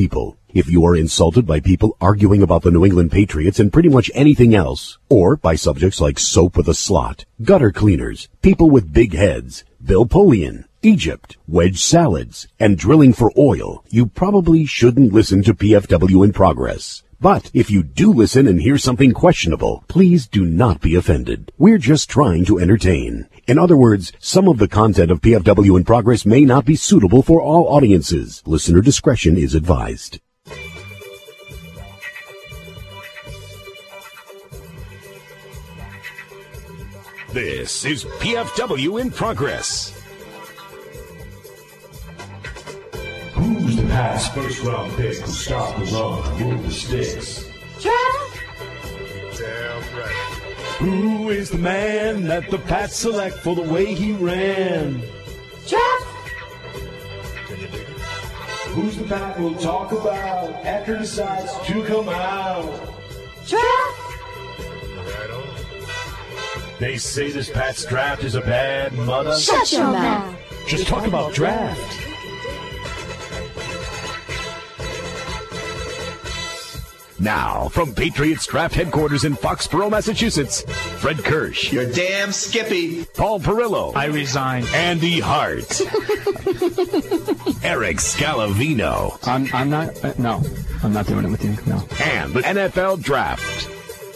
people. If you are insulted by people arguing about the New England Patriots and pretty much anything else, or by subjects like soap with a slot, gutter cleaners, people with big heads, Bill Polian, Egypt, wedge salads, and drilling for oil, you probably shouldn't listen to PFW in Progress. But if you do listen and hear something questionable, please do not be offended. We're just trying to entertain. In other words, some of the content of PFW in Progress may not be suitable for all audiences. Listener discretion is advised. This is PFW in Progress. Who's the Pats' first-round pick to stop the run, move the sticks? Draft! Damn right. Who is the man that the Pats select for the way he ran? Draft! Who's the Pat we'll talk about after decides to come out? Draft! They say this Pats draft is a bad mother. Shut your mouth! Just talk about draft. Now, from Patriots Draft Headquarters in Foxborough, Massachusetts, Fred Kirsch. You're damn Skippy. Paul Perillo. I resign. Andy Hart. Eric Scalavino. I'm not, no, I'm not doing it with you, no. And the NFL Draft.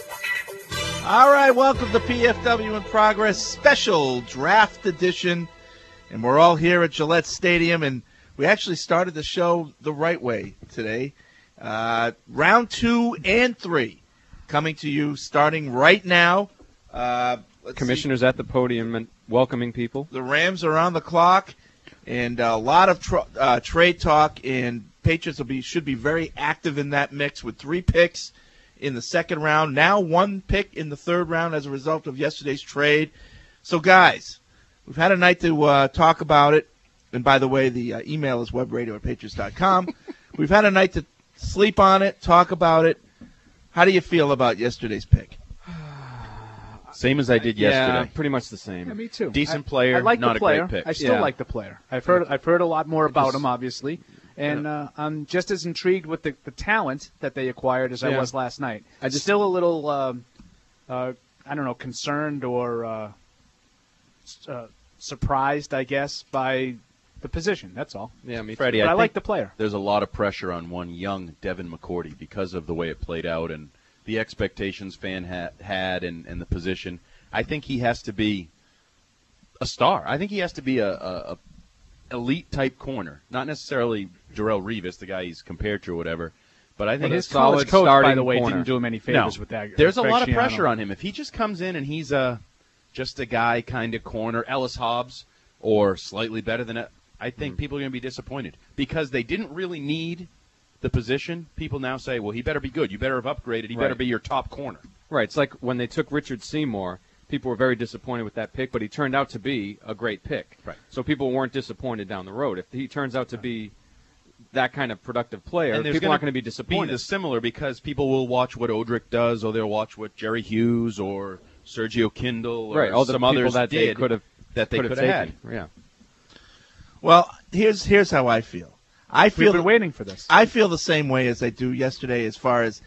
All right, welcome to PFW in Progress, special draft edition. And we're all here at Gillette Stadium, and we actually started the show the right way today. Round 2 and 3 coming to you starting right now. Commissioners at the podium and welcoming people. The Rams are on the clock, and a lot of trade talk, and Patriots should be very active in that mix with 3 picks in the second round, now 1 pick in the third round as a result of yesterday's trade. So, guys, we've had a night to talk about it. And, by the way, the email is webradio@patriots.com. We've had a night to sleep on it, talk about it. How do you feel about yesterday's pick? Same as I did yesterday. Yeah, pretty much the same. Yeah, me too. Decent player, I like not the player. a great pick. I still like the player. I've heard a lot more about him, obviously, and I'm just as intrigued with the talent that they acquired as I was last night. I'm still a little, I don't know, concerned or surprised, I guess, by the position. That's all. Yeah, me too. Freddie, But I I like think the player. There's a lot of pressure on one young Devin McCourty because of the way it played out and the expectations fan had and the position. I think he has to be a star. I think he has to be a elite-type corner, not necessarily Darrelle Revis, the guy he's compared to or whatever, but I think His a college solid coach, starting by the way, corner. didn't do him any favors No. with that. There's a Greg lot of Schiano. pressure on him. If he just comes in and he's just a guy kind of corner, Ellis Hobbs, or slightly better than it, I think people are going to be disappointed because they didn't really need the position. People now say, well, he better be good. You better have upgraded. He better be your top corner. Right. It's like when they took Richard Seymour, people were very disappointed with that pick, but he turned out to be a great pick. Right. So people weren't disappointed down the road. If he turns out to be that kind of productive player, And there's people aren't going to be Be disappointed. the similar because people will watch what Odrick does, or they'll watch what Jerry Hughes or Sergio Kindle or right. All the some people others that they did could have had. had. Yeah. Well, here's how I feel. I feel We've been waiting for this. I feel the same way as I do yesterday as far as,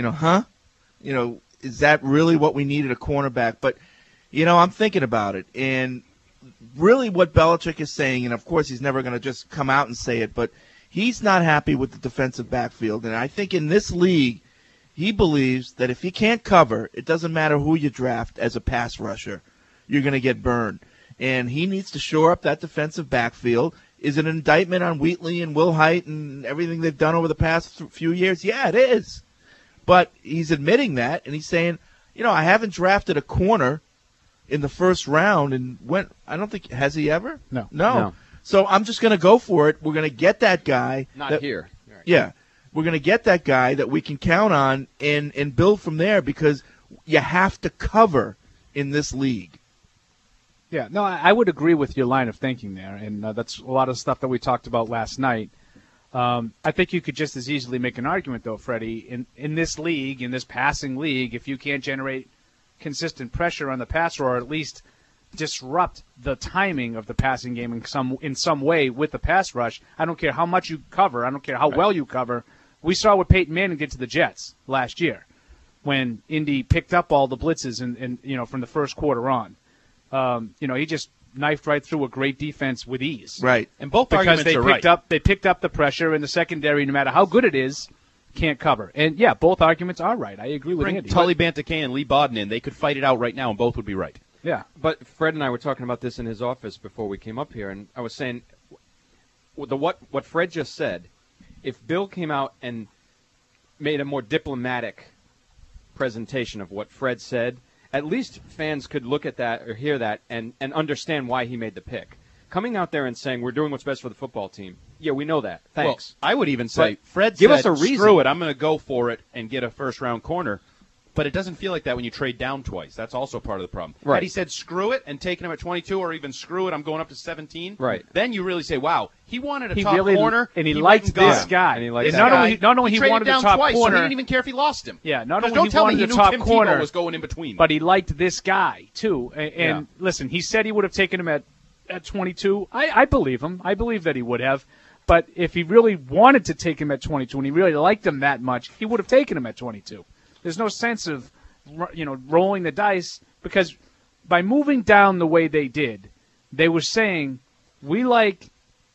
is that really what we needed, a cornerback? But, I'm thinking about it. And really what Belichick is saying, and of course he's never going to just come out and say it, but he's not happy with the defensive backfield. And I think in this league, he believes that if you can't cover, it doesn't matter who you draft as a pass rusher, you're going to get burned. And he needs to shore up that defensive backfield. Is it an indictment on Wheatley and Will Hite and everything they've done over the past few years? Yeah, it is. But he's admitting that, and he's saying, I haven't drafted a corner in the first round. And I don't think, has he ever? No. So I'm just going to go for it. We're going to get that guy. Not here. Right. Yeah. We're going to get that guy that we can count on and build from there because you have to cover in this league. Yeah, no, I would agree with your line of thinking there, and that's a lot of stuff that we talked about last night. I think you could just as easily make an argument, though, Freddie, in this league, in this passing league, if you can't generate consistent pressure on the passer or at least disrupt the timing of the passing game in some way with the pass rush. I don't care how much you cover. I don't care how well you cover. We saw what Peyton Manning did to the Jets last year when Indy picked up all the blitzes and from the first quarter on. He just knifed right through a great defense with ease. Right. And both because arguments are right. They picked up the pressure, and the secondary, no matter how good it is, can't cover. And, yeah, both arguments are right. I agree with Andy. Tully Bantakay and Lee Bodden in. They could fight it out right now, and both would be right. Yeah. But Fred and I were talking about this in his office before we came up here, and I was saying what Fred just said, if Bill came out and made a more diplomatic presentation of what Fred said, at least fans could look at that or hear that and understand why he made the pick. Coming out there and saying, we're doing what's best for the football team. Yeah, we know that. Thanks. Well, I would even say, but Fred give said, us a reason. Screw it, I'm going to go for it and get a first-round corner. But it doesn't feel like that when you trade down twice. That's also part of the problem. Right. Had he said screw it and taken him at 22 or even screw it, I'm going up to 17, right. Then you really say, wow, he wanted a he top really, corner. And he liked this guy. And he liked not only he wanted down the top twice, corner. So he didn't even care if he lost him. Yeah, not only don't he tell wanted me he the knew top Tim corner Tebow was going in between. But he liked this guy, too. And listen, he said he would have taken him at 22. I believe him. I believe that he would have. But if he really wanted to take him at 22 and he really liked him that much, he would have taken him at 22. There's no sense of rolling the dice, because by moving down the way they did, they were saying, we like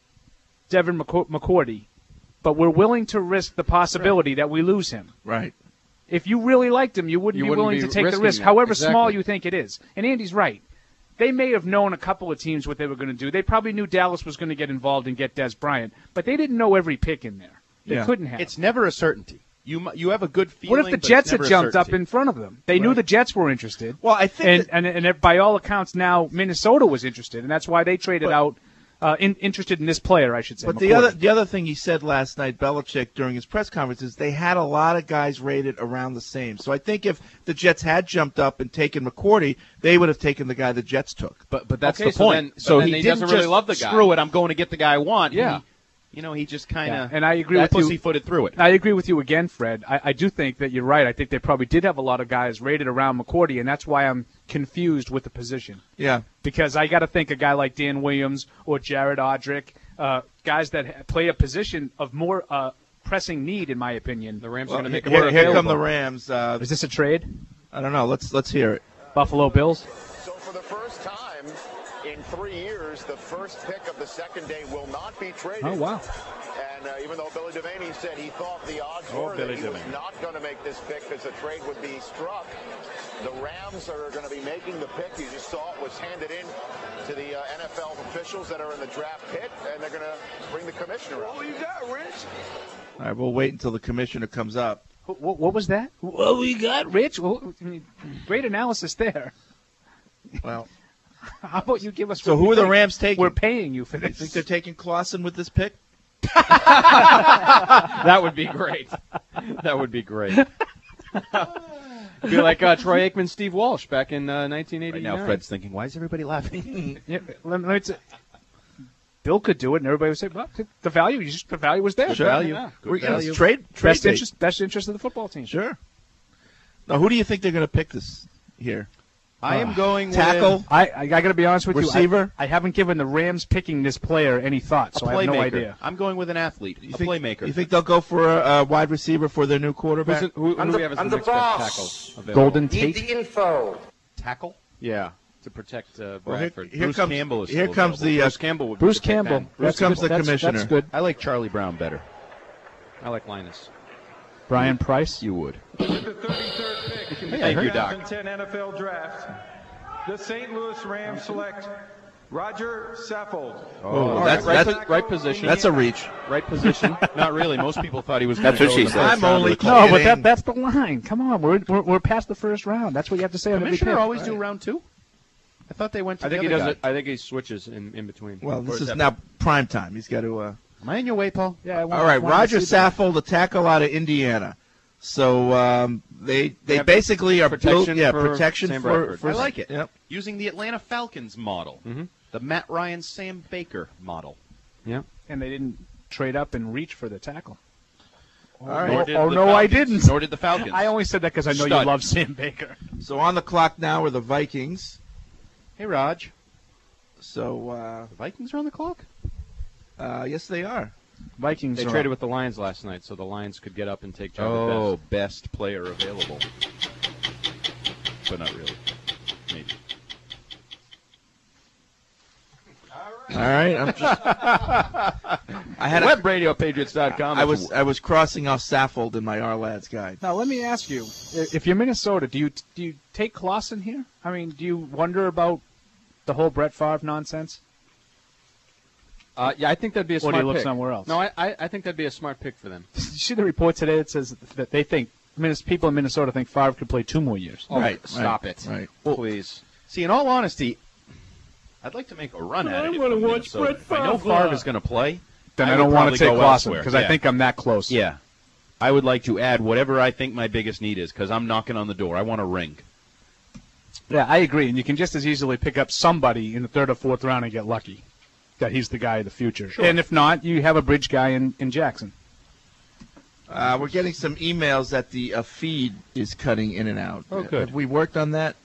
Devin McCourty, but we're willing to risk the possibility that we lose him. Right. If you really liked him, you wouldn't be willing to take the risk, however small you think it is. And Andy's right. They may have known a couple of teams what they were going to do. They probably knew Dallas was going to get involved and get Des Bryant, but they didn't know every pick in there. They couldn't have. It's never a certainty. You have a good feeling. What if the Jets had jumped up in front of them? They knew the Jets were interested. Well, I think, and by all accounts now Minnesota was interested, and that's why they traded out. Interested in this player, I should say. But the other thing he said last night, Belichick, during his press conference, is they had a lot of guys rated around the same. So I think if the Jets had jumped up and taken McCourty, they would have taken the guy the Jets took. But that's the point. So he doesn't didn't really just love the guy. Screw it, I'm going to get the guy I want. Yeah. He just kind of and I agree with you. Pussyfooted through it. I agree with you again, Fred. I do think that you're right. I think they probably did have a lot of guys rated around McCourty, and that's why I'm confused with the position. Yeah. Because I got to think a guy like Dan Williams or Jared Odrick, guys that play a position of more pressing need, in my opinion. The Rams are going to make it work. Here come the Rams. Is this a trade? I don't know. Let's hear it. Buffalo Bills. So for the first time in 3 years, the first pick of the second day will not be traded. Oh, wow. And even though Billy Devaney said he thought the odds were that he was not going to make this pick because the trade would be struck, the Rams are going to be making the pick. You just saw it was handed in to the NFL officials that are in the draft pit, and they're going to bring the commissioner out. What you got, Rich? All right, we'll wait until the commissioner comes up. What was that? What we got, Rich? Well, great analysis there. Well, how about you give us? So who are the Rams taking? We're paying you for this. You think they're taking Clausen with this pick? That would be great. That would be great. Be like Troy Aikman, Steve Walsh back in 1989. Right now, Fred's thinking, why is everybody laughing? Let me say, Bill could do it, and everybody would say, "Well, the value was there. Sure. Value. Yeah. Good value. Trade Best interest of the football team. Sure. Now, who do you think they're going to pick this here? I am going tackle. with I got to be honest with receiver? you. I haven't given the Rams picking this player any thought, so I have no idea. I'm going with an athlete, playmaker. You think they'll go for a wide receiver for their new quarterback? Who do we have as the next best tackle available? Golden Tate. Need the info. Tackle? Yeah, to protect Bradford. Here Bruce comes, Campbell is here still comes available. the Bruce Campbell would be Bruce the pick Campbell. then. Here comes the commissioner. That's good. I like Charlie Brown better. I like Linus. Brian Price. You would. With the 33rd pick in the Thank you, Doc. 2010 NFL Draft, the St. Louis Rams select Roger Saffold. Oh, right position. That's a reach. Right position. Not really. Most people thought he was. That's what she said. I'm only No, kidding. but that's the line. Come on, we're past the first round. That's what you have to say on every pick. Commissioner always do round two. I thought they went to I think the he other does guy. it. I think he switches in between. Well, Or this is is that- now prime time. He's got to. Am I in your way, Paul? Yeah. All right, Roger Saffold, a tackle out of Indiana. So they have basically are protection built, for protection Sam for, Bradford. for. I like it. Yep. Using the Atlanta Falcons model, the Matt Ryan, Sam Baker model. Yeah. And they didn't trade up and reach for the tackle. All right. Nor did Oh, the no, I Falcons. didn't. Nor did the Falcons. I only said that because I know Stud. you love Sam Baker. So on the clock now are the Vikings. Hey, Raj. So the Vikings are on the clock? yes, they are. Vikings They are traded up. with the Lions last night, so the Lions could get up and take Jarvis Oh, Best. best player available. But not really. Maybe. All right, I'm just. I had WebRadioPatriots.com. I was crossing off Saffold in my Ourlads guide. Now, let me ask you: if you're Minnesota, do you take Clausen here? I mean, do you wonder about the whole Brett Favre nonsense? Yeah, I think that'd be a Or smart do you look pick. somewhere else? No, I think that'd be a smart pick for them. Did you see the report today that says that they think people in Minnesota think Favre could play 2 more years? Oh, Right, stop right, it. right. Please. See, in all honesty, I'd like to make a run at it. I wanna if I'm watch Minnesota. Brett If I know Favre. Favre is going to play, Then I would don't want probably to take go Clausen elsewhere. because I Yeah. think I'm that close. Yeah. I would like to add whatever I think my biggest need is because I'm knocking on the door. I want a ring. Yeah, I agree. And you can just as easily pick up somebody in the 3rd or 4th round and get lucky that he's the guy of the future. Sure. And if not, you have a bridge guy in Jackson. We're getting some emails that the feed is cutting in and out. Oh, good. Have we worked on that,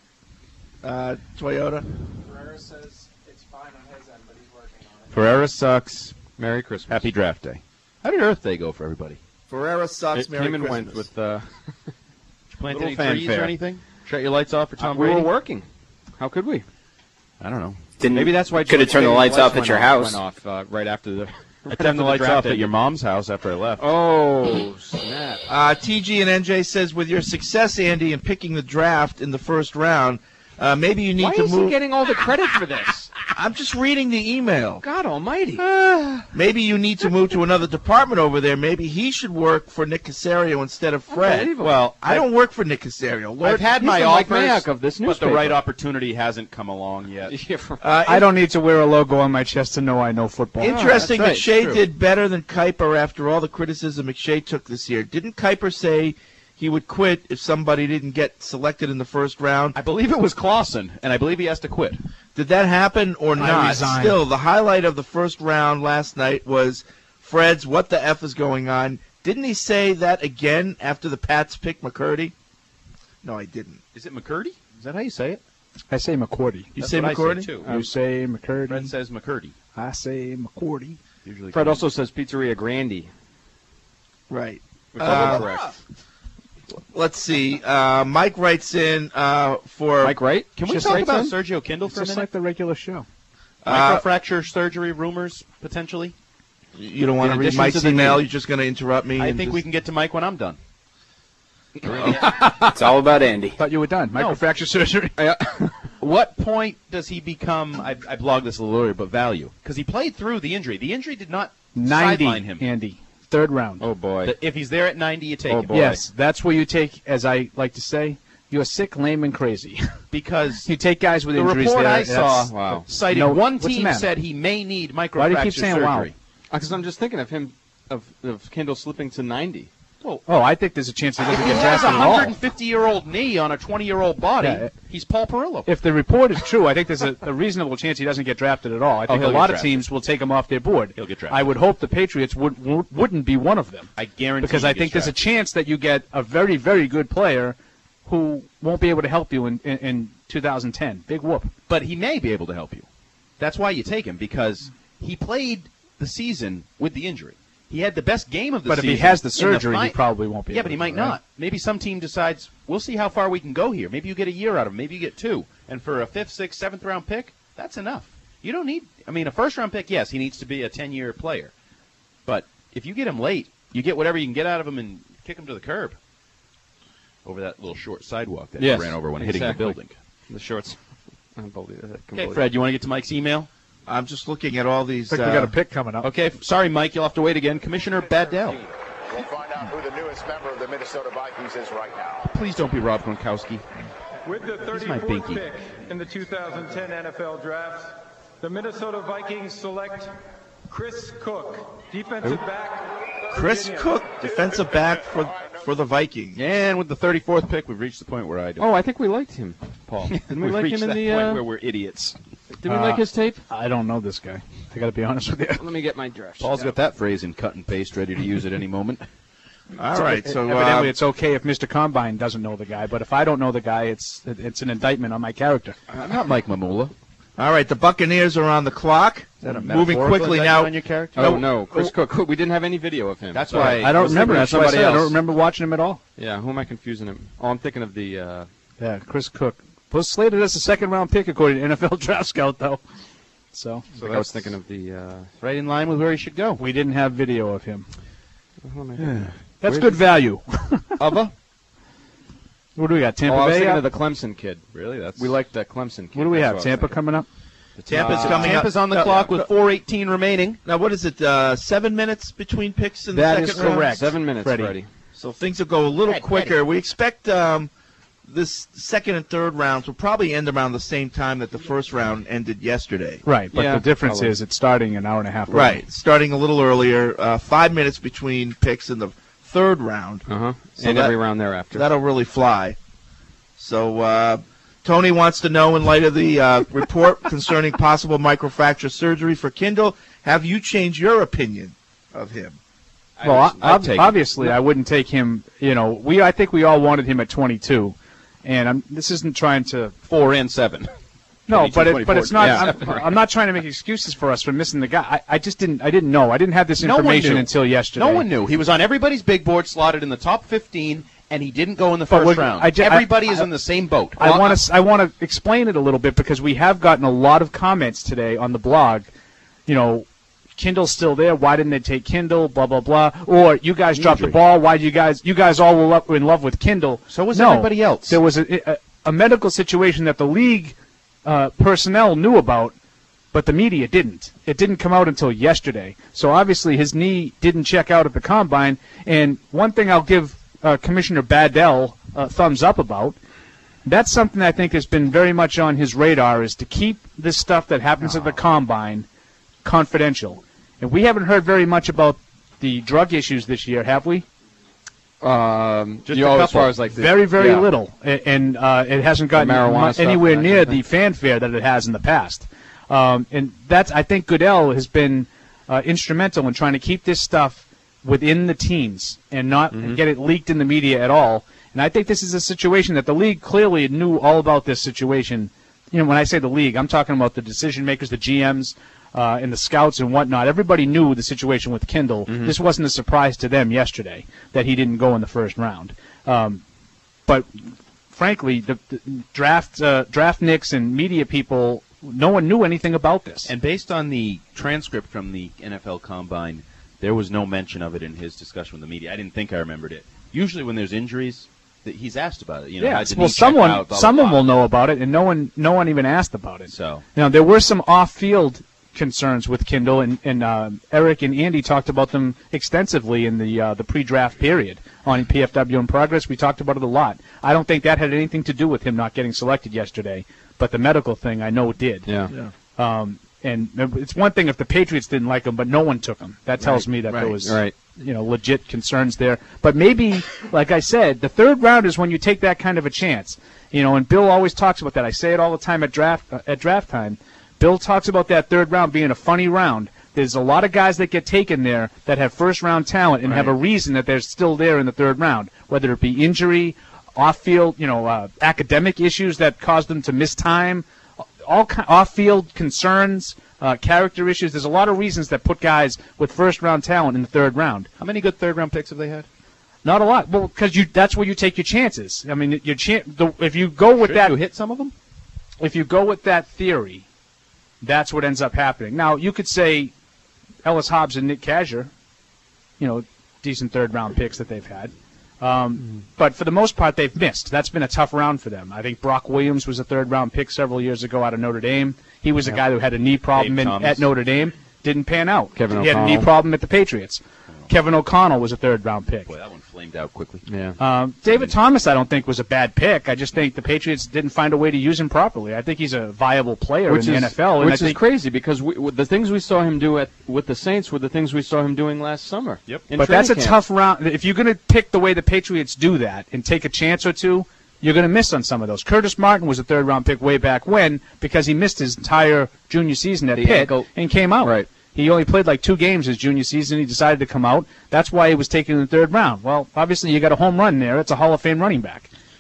Toyota? Ferreira says it's fine on his end, but he's working on it. Ferreira sucks. Merry Christmas. Happy draft day. How did Earth Day go for everybody? Ferreira sucks. It Merry came and Christmas. went with Did you plant Little any trees or fanfare. anything? Shut your lights off for Tom we Brady? were working. How could we? I don't know. Maybe that's why could have George turned the Stadium's lights off at went your off- house. Went off right after the. I turned the lights off at your mom's house after I left. Oh snap! TG and NJ says, with your success, Andy, in picking the draft in the first round, maybe you need Why to is move. he getting all the credit for this? I'm just reading the email. God Almighty! Maybe you need to move to another department over there. Maybe he should work for Nick Casario instead of Fred. Unbelievable. Well, I don't work for Nick Casario. Lord, I've had he's my the Mike offers, Mayock of this but the newspaper. right opportunity hasn't come along yet. I don't need to wear a logo on my chest to know I know football. Interesting that's right, that Shea true. did better than Kuiper after all the criticism McShay took this year. Didn't Kuiper say he would quit if somebody didn't get selected in the first round? I believe it was Clausen, and I believe he has to quit. Did that happen or not? resign. Still, the highlight of the first round last night was Fred's "What the F is going on?" Didn't he say that again after the Pats picked McCurdy? No, I didn't. Is it McCurdy? Is that how you say it? I say McCourty. You That's say what I McCurdy? too. You say McCurdy. Fred says McCurdy. I say McCourty. Usually Fred also says Pizzeria Grandi, Right. which is incorrect. Let's see. Mike writes in for Mike Wright? Can we Just talk right about then? Sergio Kindle It's for a just minute? like the regular show. Microfracture surgery rumors, potentially? You don't want In to read addition Mike's to the email. knee. You're just going to interrupt me. I and think just- we can get to Mike when I'm done. It's all about Andy. Thought you were done. Microfracture surgery. What point does he become, I blogged this a little earlier, but value? Because he played through the injury. The injury did not 90, sideline him. Andy. 3rd round. Oh boy! If he's there at 90, you take Oh, him. boy. Yes, that's where you take, as I like to say, you're sick, lame, and crazy. Because you take guys with the injuries report there. I saw Wow. cited No, one what's the team matter? said he may need microfracture Why do you keep saying surgery. wow? Because I'm just thinking of him, of Kendall slipping to 90. Oh, I think there's a chance he doesn't He get has a drafted at all. 150-year-old knee on a 20-year-old body. Yeah. He's Paul Perillo. If the report is true, I think there's a reasonable chance he doesn't get drafted at all. I think he'll a get lot of drafted. teams will take him off their board. He'll get drafted. I would hope the Patriots wouldn't be one of them. I guarantee Because he I gets think there's a drafted. chance that you get a very, very good player who won't be able to help you in 2010. Big whoop. But he may be able to help you. That's why you take him, because he played the season with the injury. He had the best game of the But if season. he has the in surgery, he fi- probably won't be Yeah, able but he to, might right? not. Maybe some team decides, we'll see how far we can go here. Maybe you get a year out of him. Maybe you get 2. And for a 5th, 6th, 7th round pick, that's enough. You don't need, a first round pick, yes, he needs to be a 10-year player. But if you get him late, you get whatever you can get out of him and kick him to the curb. Over that little short sidewalk that Yes, he ran over when hitting the exactly. building. The shorts. Unbelievable. Okay, Fred, you want to get to Mike's email? I'm just looking at all these. I think we got a pick coming up. Okay, sorry, Mike, you'll have to wait again. Commissioner Badell. We'll find out who the newest member of the Minnesota Vikings is right now. Please don't be Rob Gronkowski. With the He's my 34th binky. pick in the 2010 NFL Draft, the Minnesota Vikings select Chris Cook, defensive back. Chris Virginia. Cook, defensive back for the Vikings. And with the 34th pick, we've reached the point where I don't. Oh, I think we liked him, Paul. Didn't we We've like reached him in that the? point where we're idiots. Did we like his tape? I don't know this guy. I got to be honest with you. Let me get my draft. Paul's got that phrase in cut and paste, ready to use at any moment. All right, so Evidently, it's okay if Mr. Combine doesn't know the guy, but if I don't know the guy, it's an indictment on my character. I'm not Mike Mamula. All right, the Buccaneers are on the clock. Moving quickly now. On your character? Oh, no. Chris Cook. We didn't have any video of him. That's why I don't remember. That's what I said. I don't remember watching him at all. Yeah, who am I confusing him? Oh, I'm thinking of the... Yeah, Chris Cook. Was slated as a second-round pick according to NFL Draft Scout, though. So I was thinking of the... right in line with where he should go. We didn't have video of him. That's Where's good value. What do we got? Tampa I was Bay? thinking up? of the Clemson kid. Really? We like that Clemson kid. What do we That's have? Tampa coming up? Tampa's coming up. Tampa's on the clock with 4:18 remaining. Now, what is it, 7 minutes between picks in the That second is round? correct. 7 minutes, Freddie. So things will go a little quicker. We expect this second and third rounds will probably end around the same time that the first round ended yesterday. Right, but Yeah, the difference probably. is it's starting an hour and a half early. Right, starting a little earlier, 5 minutes between picks in the third round. Uh-huh. So And that- every round thereafter. That'll really fly. So Tony wants to know, in light of the report concerning possible microfracture surgery for Kindle, have you changed your opinion of him? Well, I'd take obviously, I wouldn't take him. I think we all wanted him at 22, and this isn't trying to 4 and 7. No, 22, but it's not. yeah. I'm not trying to make excuses for us for missing the guy. I just didn't. I didn't know. I didn't have this No one information knew. until yesterday. No one knew. He was on everybody's big board, slotted in the top 15, and he didn't go in the But first we're- round. Everybody is in the same boat. I want to explain it a little bit because we have gotten a lot of comments today on the blog. Kindle's still there. Why didn't they take Kindle? Blah blah blah. Or you guys dropped the ball. Why did you guys all were in love with Kindle? So was No. everybody else. There was a medical situation that the league personnel knew about, but the media didn't. It didn't come out until yesterday. So obviously his knee didn't check out at the combine. And one thing I'll give Commissioner Badell a thumbs up about, that's something I think has been very much on his radar, is to keep this stuff that happens at the combine confidential. And we haven't heard very much about the drug issues this year, have we? Just as far as like the, Very, very yeah. little, and it hasn't gotten marijuana stuff anywhere and that near kind of the fanfare that it has in the past. And I think Goodell has been instrumental in trying to keep this stuff within the teams and not get it leaked in the media at all. And I think this is a situation that the league clearly knew all about this situation. When I say the league, I'm talking about the decision makers, the GMs, and the scouts and whatnot. Everybody knew the situation with Kindle. This wasn't a surprise to them yesterday that he didn't go in the first round. But frankly, the draft nicks and media people, no one knew anything about this. And based on the transcript from the NFL Combine, there was no mention of it in his discussion with the media. I didn't think I remembered it. Usually when there's injuries, he's asked about it. Yeah, how'd the well, knee check out, blah, blah, someone blah. will know about it, and no one even asked about it. So there were some off-field concerns with Kindle, and Eric and Andy talked about them extensively in the pre-draft period on PFW in Progress. We talked about it a lot. I don't think that had anything to do with him not getting selected yesterday, but the medical thing I know did. Yeah. And it's one thing if the Patriots didn't like him, but no one took him. That tells me that there was legit concerns there. But maybe, like I said, the third round is when you take that kind of a chance. And Bill always talks about that. I say it all the time at draft time. Bill talks about that third round being a funny round. There's a lot of guys that get taken there that have first-round talent and have a reason that they're still there in the third round, whether it be injury, off-field, academic issues that cause them to miss time, all off-field concerns, character issues. There's a lot of reasons that put guys with first-round talent in the third round. how many good third-round picks have they had? Not a lot. Well, because that's where you take your chances. I mean, if you go with Shouldn't you hit some of them? If you go with that theory, that's what ends up happening. Now, you could say Ellis Hobbs and Nick Kazir, decent third-round picks that they've had. But for the most part, they've missed. That's been a tough round for them. I think Brock Williams was a third-round pick several years ago out of Notre Dame. He was a guy who had a knee problem at Notre Dame. Didn't pan out. He had a knee problem at the Patriots. Kevin O'Connell was a third-round pick. Boy, that one flamed out quickly. Yeah. David Thomas, I don't think, was a bad pick. I just think the Patriots didn't find a way to use him properly. I think he's a viable player in the NFL. Which is crazy because the things we saw him do with the Saints were the things we saw him doing last summer. Yep. But that's a tough round. If you're going to pick the way the Patriots do that and take a chance or two, you're going to miss on some of those. Curtis Martin was a third-round pick way back when because he missed his entire junior season at Pitt and came out. Right. He only played like 2 games his junior season. He decided to come out. That's why he was taken in the third round. Well, obviously you got a home run there. It's a Hall of Fame running back.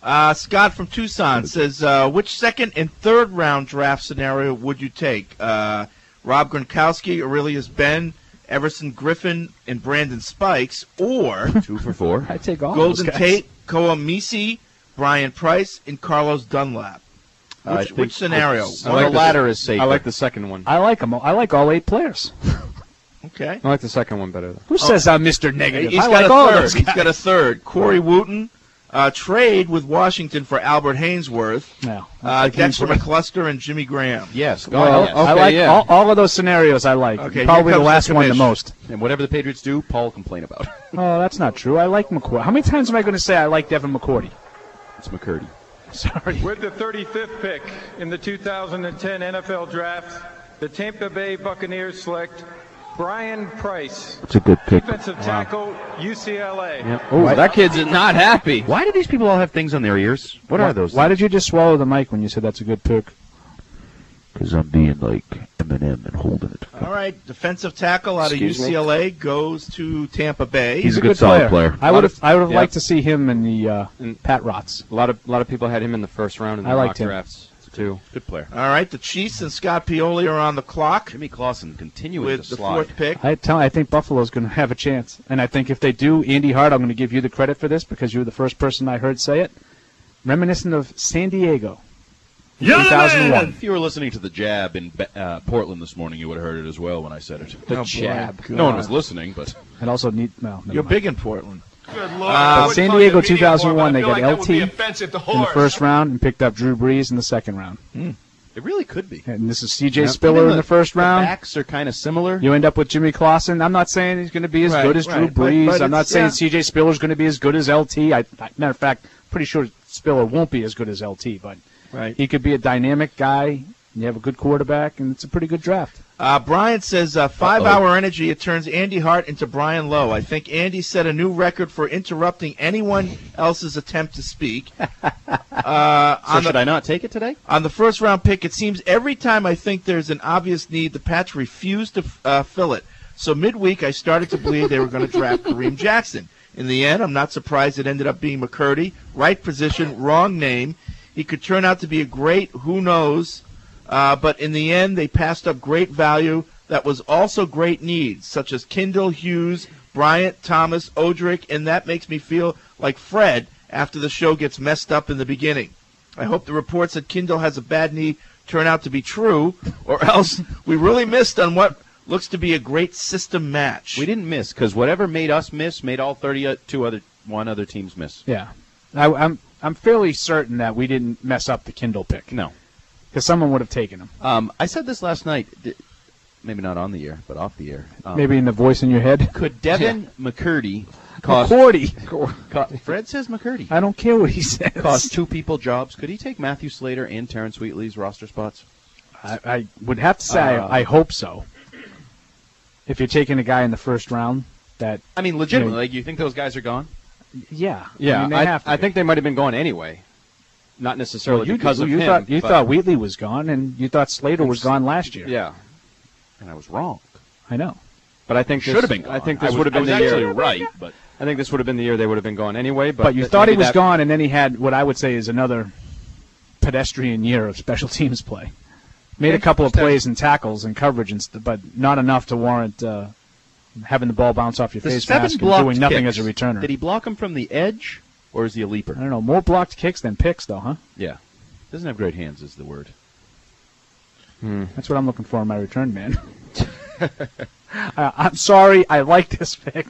Scott from Tucson says, which second and third round draft scenario would you take? Rob Gronkowski, Aurelius Ben, Everson Griffin, and Brandon Spikes, or 2 for 4. I take all Golden those guys. Tate, Koa Misi, Brian Price, and Carlos Dunlap. Which scenario? The latter is safe. I like the second one. I like them. I like all 8 players. Okay. I like the second one better. Who says I'm Mr. Negative? He's I got like a all third. those He's guys. got a third. Corey Wooten, trade with Washington for Albert Hainsworth, No, Dexter McCluster, and Jimmy Graham. Yes. Go Well, ahead. I like all of those scenarios. I like. Okay, Probably here the comes last the one the commish. most. And whatever the Patriots do, Paul will complain about. Oh, that's not true. I like McCourty. How many times am I going to say I like Devin McCourty? It's McCurdy. Sorry. With the 35th pick in the 2010 NFL Draft, the Tampa Bay Buccaneers select Brian Price. That's a good pick. Defensive tackle, UCLA. Yep. Oh, that kid's not happy. Why do these people all have things on their ears? What are those? Why did you just swallow the mic when you said that's a good pick? Because I'm being like Eminem and holding it. All right, defensive tackle out Excuse of me? UCLA goes to Tampa Bay. He's a good solid player. I would have Yep. liked to see him in the Pat Rots. A lot of people had him in the first round in the I liked mock him. drafts too. Good player. All right, the Chiefs and Scott Pioli are on the clock Jimmy Clausen continuing with to the slide. 4th pick. I think Buffalo's going to have a chance, and I think if they do, Andy Hart, I'm going to give you the credit for this because you were the first person I heard say it. Reminiscent of San Diego, 2001. If you were listening to the Jab in Portland this morning, you would have heard it as well when I said it. The jab. No one was listening, but And also never You're mind. big in Portland. Good Lord. San Diego 2001, they got LT in offensive to the first round and picked up Drew Brees in the second round. it really could be. And this is C.J. Yep. Spiller Even in the first The round. backs are kind of similar. You end up with Jimmy Clausen. I'm not saying he's going to be as Right, good as Drew right, but Brees. I'm not it's- saying yeah. C.J. Spiller's going to be as good as LT. Matter of fact, pretty sure Spiller won't be as good as LT, but Right. he could be a dynamic guy. You have a good quarterback, and it's a pretty good draft. Brian says 5-hour energy. It turns Andy Hart into Brian Lowe. I think Andy set a new record for interrupting anyone else's attempt to speak. So should I not take it today? On the first round pick, it seems every time I think there's an obvious need, the Pats refuse to fill it. So midweek, I started to believe they were going to draft Kareem Jackson. In the end, I'm not surprised it ended up being McCurdy. Right position, wrong name. He could turn out to be a great who knows. But in the end, they passed up great value that was also great needs, such as Kindle, Hughes, Bryant, Thomas, Odrick, and that makes me feel like Fred after the show gets messed up in the beginning. I hope the reports that Kindle has a bad knee turn out to be true, or else we really missed on what looks to be a great system match. We didn't miss because whatever made us miss made all 32 other teams miss. Yeah, I'm fairly certain that we didn't mess up the Kindle pick. No. Because someone would have taken him. I said this last night, maybe not on the air, but off the air. Maybe in the voice in your head. Could Devin McCurdy McCourty. Fred says McCurdy. I don't care what he says. Cost 2 people jobs. Could he take Matthew Slater and Terrence Wheatley's roster spots? I would have to say I hope so. If you're taking a guy in the first round, that I mean, legitimately, like, you think those guys are gone? yeah, Yeah, I mean, they have to I be. think they might have been gone anyway. Not necessarily you because of you him. thought you but- thought Wheatley was gone, and you thought Slater was gone last year. Yeah, And I was wrong. I know. but I think Should have been gone. I think this was- would have I been was the actually year. right, but I think this would have been the year they would have been gone anyway. But you thought he was gone, and then he had what I would say is another pedestrian year of special teams play. Made a couple of plays and tackles and coverage, but not enough to warrant having the ball bounce off your the face 7 mask and blocked doing nothing kicks, as a returner. Did he block him from the edge, or is he a leaper? I don't know. More blocked kicks than picks, though, huh? Yeah. Doesn't have great hands is the word. That's what I'm looking for in my return man. I'm sorry. I like this pick.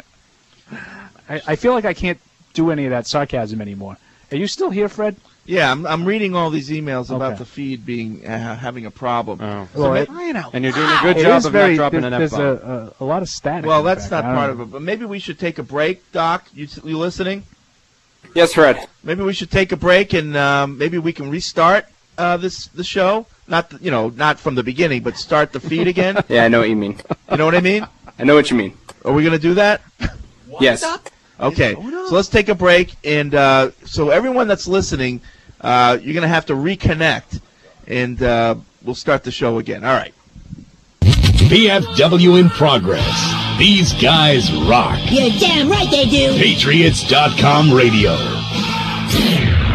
I feel like I can't do any of that sarcasm anymore. Are you still here, Fred? Yeah, I'm reading all these emails about Okay. the feed being having a problem. Oh. Well, it- And you're doing a good It job is of very, not dropping an there's F-bomb. a lot of static. Well, in the that's back. not I part don't of it, but maybe we should take a break, Doc. You listening? Yes, Fred. Maybe we should take a break and maybe we can restart the show. Not from the beginning, but start the feed again. Yeah, I know what you mean. You know what I mean? I know what you mean. Are we going to do that? Yes. Okay. So let's take a break, and so everyone that's listening, you're going to have to reconnect, and we'll start the show again. All right. BFW in progress. These guys rock. You're damn right they do. Patriots.com radio.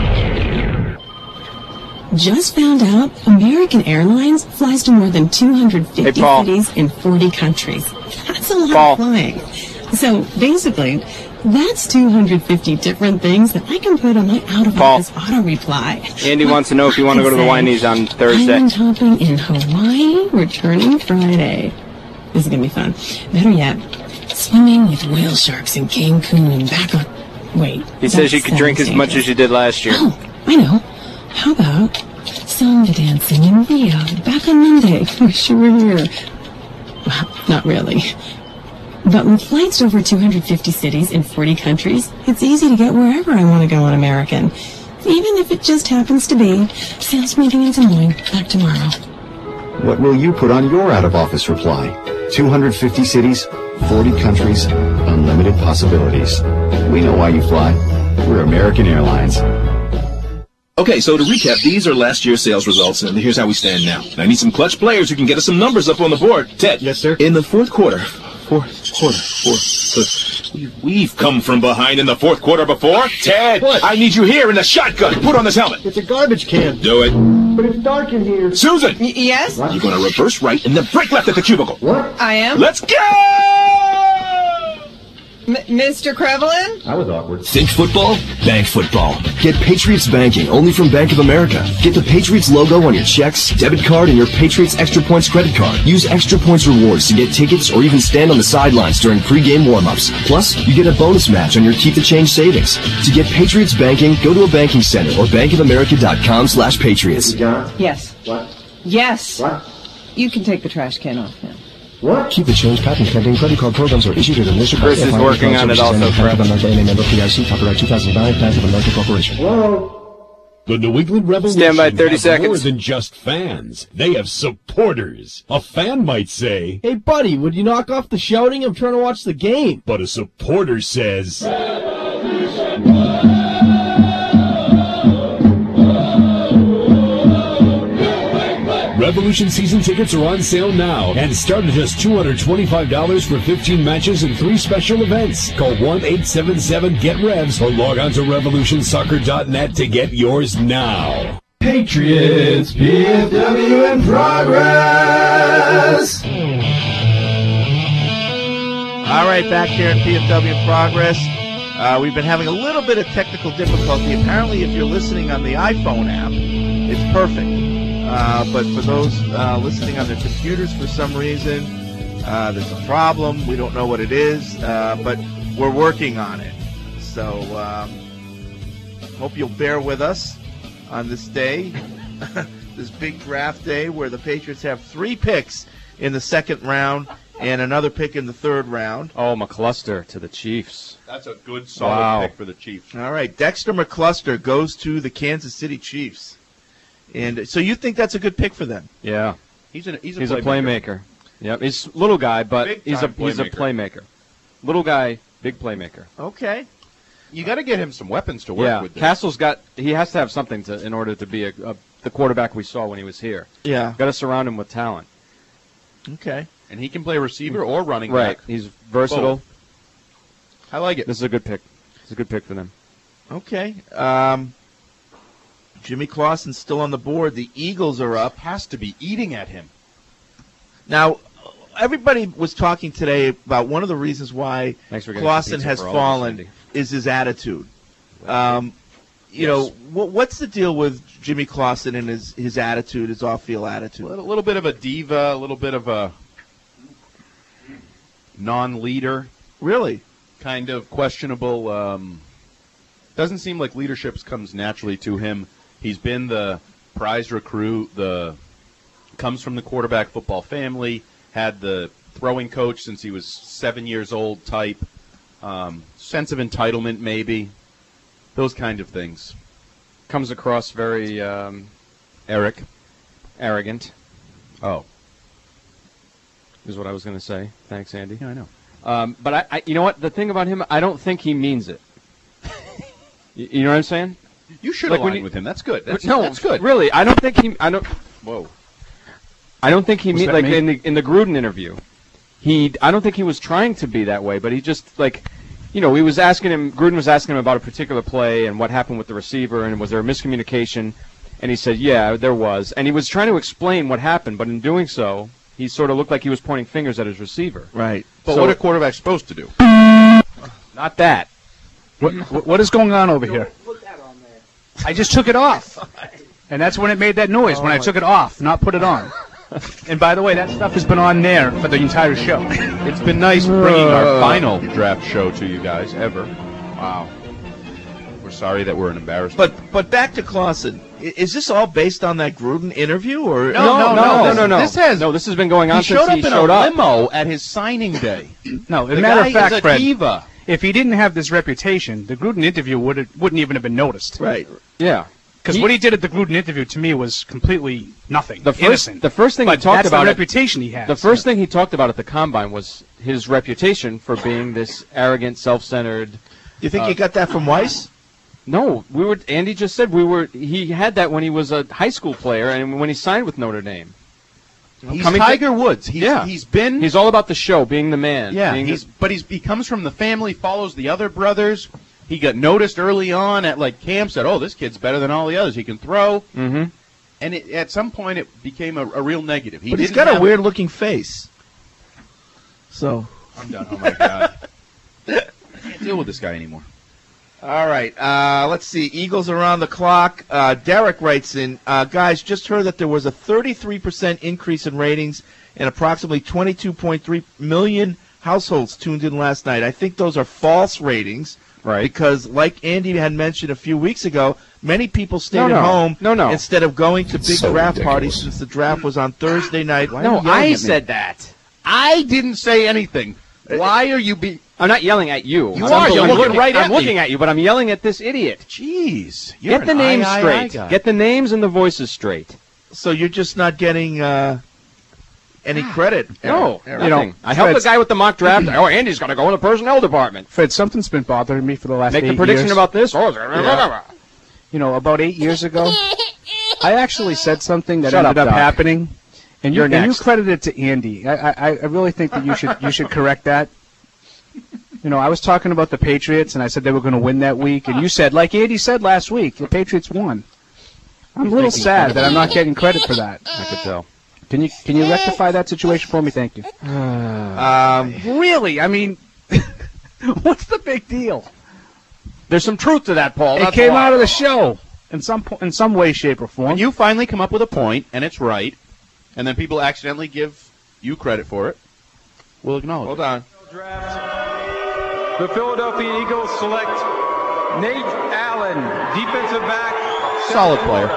Just found out American Airlines flies to more than 250 Hey, Paul. cities in 40 countries. That's a lot Paul. of flying. So basically, that's 250 different things that I can put on my out-of-office auto reply. Andy wants to know if you want to go to the Wineys on Thursday. Island hopping in Hawaii, returning Friday. This is going to be fun. Better yet, swimming with whale sharks in Cancun and back on... Wait. He says you could drink as much as you did last year. Oh, I know. How about samba dancing in Rio back on Monday? Wish you were here. Well, not really. But with flights to over 250 cities in 40 countries, it's easy to get wherever I want to go on American. Even if it just happens to be sales meeting in Des Moines back tomorrow. What will you put on your out-of-office reply? 250 cities, 40 countries, unlimited possibilities. We know why you fly. We're American Airlines. Okay, so to recap, these are last year's sales results, and here's how we stand now. I need some clutch players who can get us some numbers up on the board. Ted. Yes, sir. In the fourth quarter, we've come from behind in the fourth quarter before. Ted, what? I need you here in the shotgun. Put on this helmet. It's a garbage can. Do it. But it's dark in here. Susan. Yes? You're going to reverse right and then break left at the cubicle. What? I am. Let's go! Mr. Krevelin? That was awkward. Think football? Bank football. Get Patriots banking only from Bank of America. Get the Patriots logo on your checks, debit card, and your Patriots Extra Points credit card. Use Extra Points rewards to get tickets or even stand on the sidelines during pregame warm-ups. Plus, you get a bonus match on your Keep the Change savings. To get Patriots banking, go to a banking center or bankofamerica.com/Patriots. Yes. What? Yes. What? You can take the trash can off now. What? Keep the Change patent pending. Credit card programs are issued at administered by Chris is working on it also, Bank of America, a member PIC, copyright 2009, Bank of America Corporation. Whoa. The New England Revolution Stand by 30 has seconds. more than just fans. They have supporters. A fan might say, Hey, buddy, would you knock off the shouting? I'm trying to watch the game. but a supporter says, Revolution season tickets are on sale now and start at just $225 for 15 matches and 3 special events. Call 1-877-GET-REVS or log on to revolutionsoccer.net to get yours now. Patriots, PFW in progress. All right, back here in PFW in progress. We've been having a little bit of technical difficulty. Apparently, if you're listening on the iPhone app, it's perfect. But for those listening on their computers, for some reason, there's a problem. We don't know what it is, but we're working on it. So hope you'll bear with us on this day, this big draft day where the Patriots have 3 picks in the second round and another pick in the third round. Oh, McCluster to the Chiefs. That's a good, solid pick for the Chiefs. All right, Dexter McCluster goes to the Kansas City Chiefs. And so you think that's a good pick for them? Yeah. He's a playmaker. Yep, he's a little guy, but he's a playmaker. Little guy, big playmaker. Okay. You got to get him some weapons to work with. Castle's he has to have something in order to be the quarterback we saw when he was here. Yeah. Got to surround him with talent. Okay. And he can play receiver or running back. Right. He's versatile. Both. I like it. This is a good pick. It's a good pick for them. Okay. Jimmy Clausen's still on the board. The Eagles are up. Has to be eating at him. Now, everybody was talking today about one of the reasons why Clausen has fallen is his attitude. You know, what's the deal with Jimmy Clausen and his attitude, his off-field attitude? A little bit of a diva, a little bit of a non-leader. Really? Kind of questionable. Doesn't seem like leadership comes naturally to him. He's been the prize recruit, comes from the quarterback football family, had the throwing coach since he was 7 years old type, sense of entitlement maybe, those kind of things. Comes across very arrogant. Oh. Is what I was going to say. Thanks, Andy. Yeah, I know. But I you know what? The thing about him, I don't think he means it. You know what I'm saying? You should align with him. That's good. That's good. Really, I don't think he. Whoa. I don't think he means like in the Gruden interview. I don't think he was trying to be that way, but he just he was asking him. Gruden was asking him about a particular play and what happened with the receiver and was there a miscommunication, And he said, yeah, there was. And he was trying to explain what happened, but in doing so, he sort of looked like he was pointing fingers at his receiver. Right. But So- what are quarterbacks supposed to do? Not that. What is going on over here? I just took it off. And that's when it made that noise, when I took it off, not put it on. And by the way, that stuff has been on there for the entire show. It's been nice bringing our final draft show to you guys ever. Wow. We're sorry that we're an embarrassment. But back to Clausen. Is this all based on that Gruden interview, or No. This has been going on he since showed up he in showed a up. limo at his signing day. No, as The a matter guy of fact, is a Fred, diva. if he didn't have this reputation, the Gruden interview wouldn't even have been noticed. Right. Yeah. Because what he did at the Gruden interview to me was completely nothing. The first thing but he talked that's about the reputation he has. The first thing he talked about at the combine was his reputation for being this arrogant, self-centered. Do you think he got that from Weiss? No, Andy just said he had that when he was a high school player and when he signed with Notre Dame. He's Tiger Woods. He's all about the show, being the man. Yeah, being he comes from the family, follows the other brothers. He got noticed early on at camp. Said, "Oh, this kid's better than all the others. He can throw." Mm-hmm. And at some point, it became a real negative. But he's got a weird-looking face. So I'm done. Oh my god, I can't deal with this guy anymore. All right, let's see. Eagles are on the clock. Derek writes in, guys, just heard that there was a 33% increase in ratings and approximately 22.3 million households tuned in last night. I think those are false ratings. Right. Because, like Andy had mentioned a few weeks ago, many people stayed No. at home No. instead of going to big So draft ridiculous. parties since the draft was on Thursday night. Why are No, you yelling I at me? said that. I didn't say anything. Why are you I'm not yelling at you. You are. You're looking right at I'm me. looking at you, but I'm yelling at this idiot. Jeez. You're Get the an names I straight. guy. Get the names and the voices straight. So you're just not getting any credit. No, Eric. I helped the guy with the mock draft. Oh, Andy's going to go in the personnel department. Fred, something's been bothering me for the last 8 Make years. a prediction about this. You know, about 8 years ago, I actually said something that Shut ended up, up Doc. happening, and You're you next. credited it to Andy. I really think that you should correct that. You know, I was talking about the Patriots, and I said they were going to win that week, and you said, like Andy said last week, the Patriots won. I'm a little sad that I'm not getting credit for that. I could tell. Can you rectify that situation for me? Thank you. Really? I mean, what's the big deal? There's some truth to that, Paul. It That's came why. out of the show in some way, shape, or form. When you finally come up with a point and it's right, and then people accidentally give you credit for it, we'll acknowledge. Hold on. The Philadelphia Eagles select Nate Allen, defensive back. Solid player.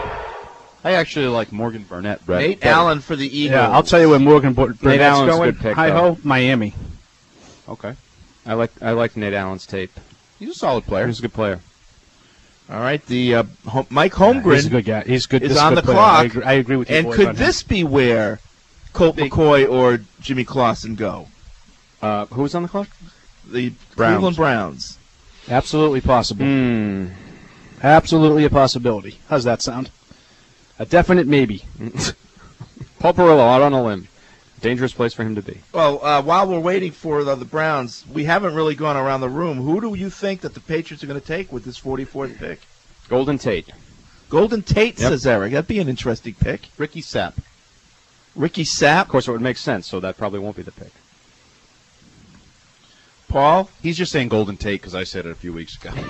I actually like Morgan Burnett. Brett. Nate Allen for the Eagles. Yeah, I'll tell you where Morgan Burnett's Allen's a going. good pick, Hi-ho, Miami. Okay. I like Nate Allen's tape. He's a solid player. He's a good player. All right, the Mike Holmgren He's a good guy. He's good. is this is on a the good player. clock. I agree with you. And boys could on him. this be where Colt McCoy or Jimmy Clausen go? Who's on the clock? The Browns. Cleveland Browns. Absolutely possible. Hmm. Absolutely a possibility. How's that sound? A definite maybe. Paul Perillo out on a limb. Dangerous place for him to be. Well, while we're waiting for the Browns, we haven't really gone around the room. Who do you think that the Patriots are going to take with this 44th pick? Golden Tate. Golden Tate, Yep. says Eric. That'd be an interesting pick. Ricky Sapp. Ricky Sapp. Of course, it would make sense, so that probably won't be the pick. Paul? He's just saying Golden Tate because I said it a few weeks ago.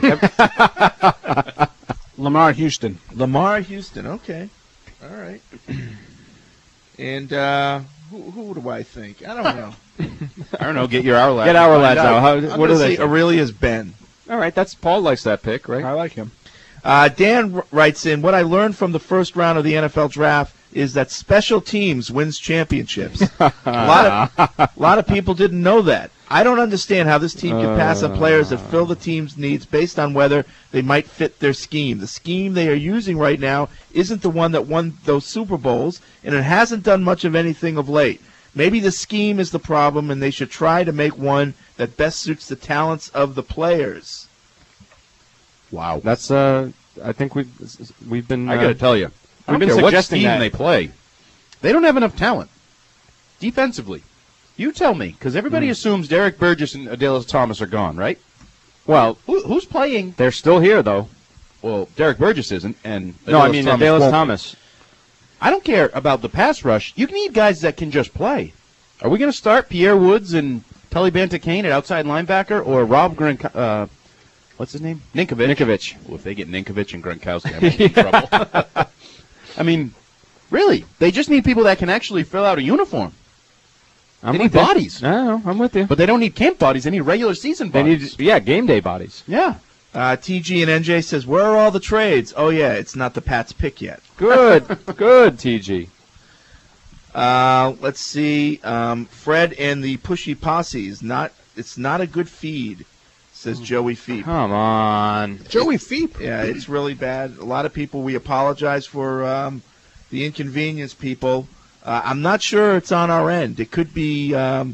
Lamar Houston. Lamar Houston. Okay. All right. And who do I think? I don't know. I don't know. Get your hour lads. Get our lads I'm out. What do gonna they say? Aurelius Ben. All right, that's Paul likes that pick, right? I like him. Dan writes in, what I learned from the first round of the NFL draft is that special teams wins championships. a lot of people didn't know that. I don't understand how this team can pass on players that fill the team's needs based on whether they might fit their scheme. The scheme they are using right now isn't the one that won those Super Bowls, and it hasn't done much of anything of late. Maybe the scheme is the problem, and they should try to make one that best suits the talents of the players. Wow. That's I think we've been. I got to tell you, we've been what suggesting scheme that. they play. They don't have enough talent defensively. You tell me, because everybody assumes Derek Burgess and Adele Thomas are gone, right? Well, who's playing? They're still here, though. Well, Derek Burgess isn't, and Bayless Thomas. I don't care about the pass rush. You need guys that can just play. Are we going to start Pierre Woods and Tully Banta-Kane at outside linebacker, or Rob what's his name? Ninkovich. Well, if they get Ninkovich and Gronkowski, I'm in trouble. I mean, really, they just need people that can actually fill out a uniform. They need bodies. No, I'm with you. But they don't need camp bodies. They need regular season bodies. They need, game day bodies. Yeah. TG and NJ says, where are all the trades? Oh, yeah, it's not the Pats pick yet. Good, TG. Let's see. Fred and the Pushy Posse it's not a good feed, says Joey Feep. Come on. Joey Feep? Yeah, it's really bad. A lot of people, we apologize for the inconvenience, people. I'm not sure it's on our end. It could be, our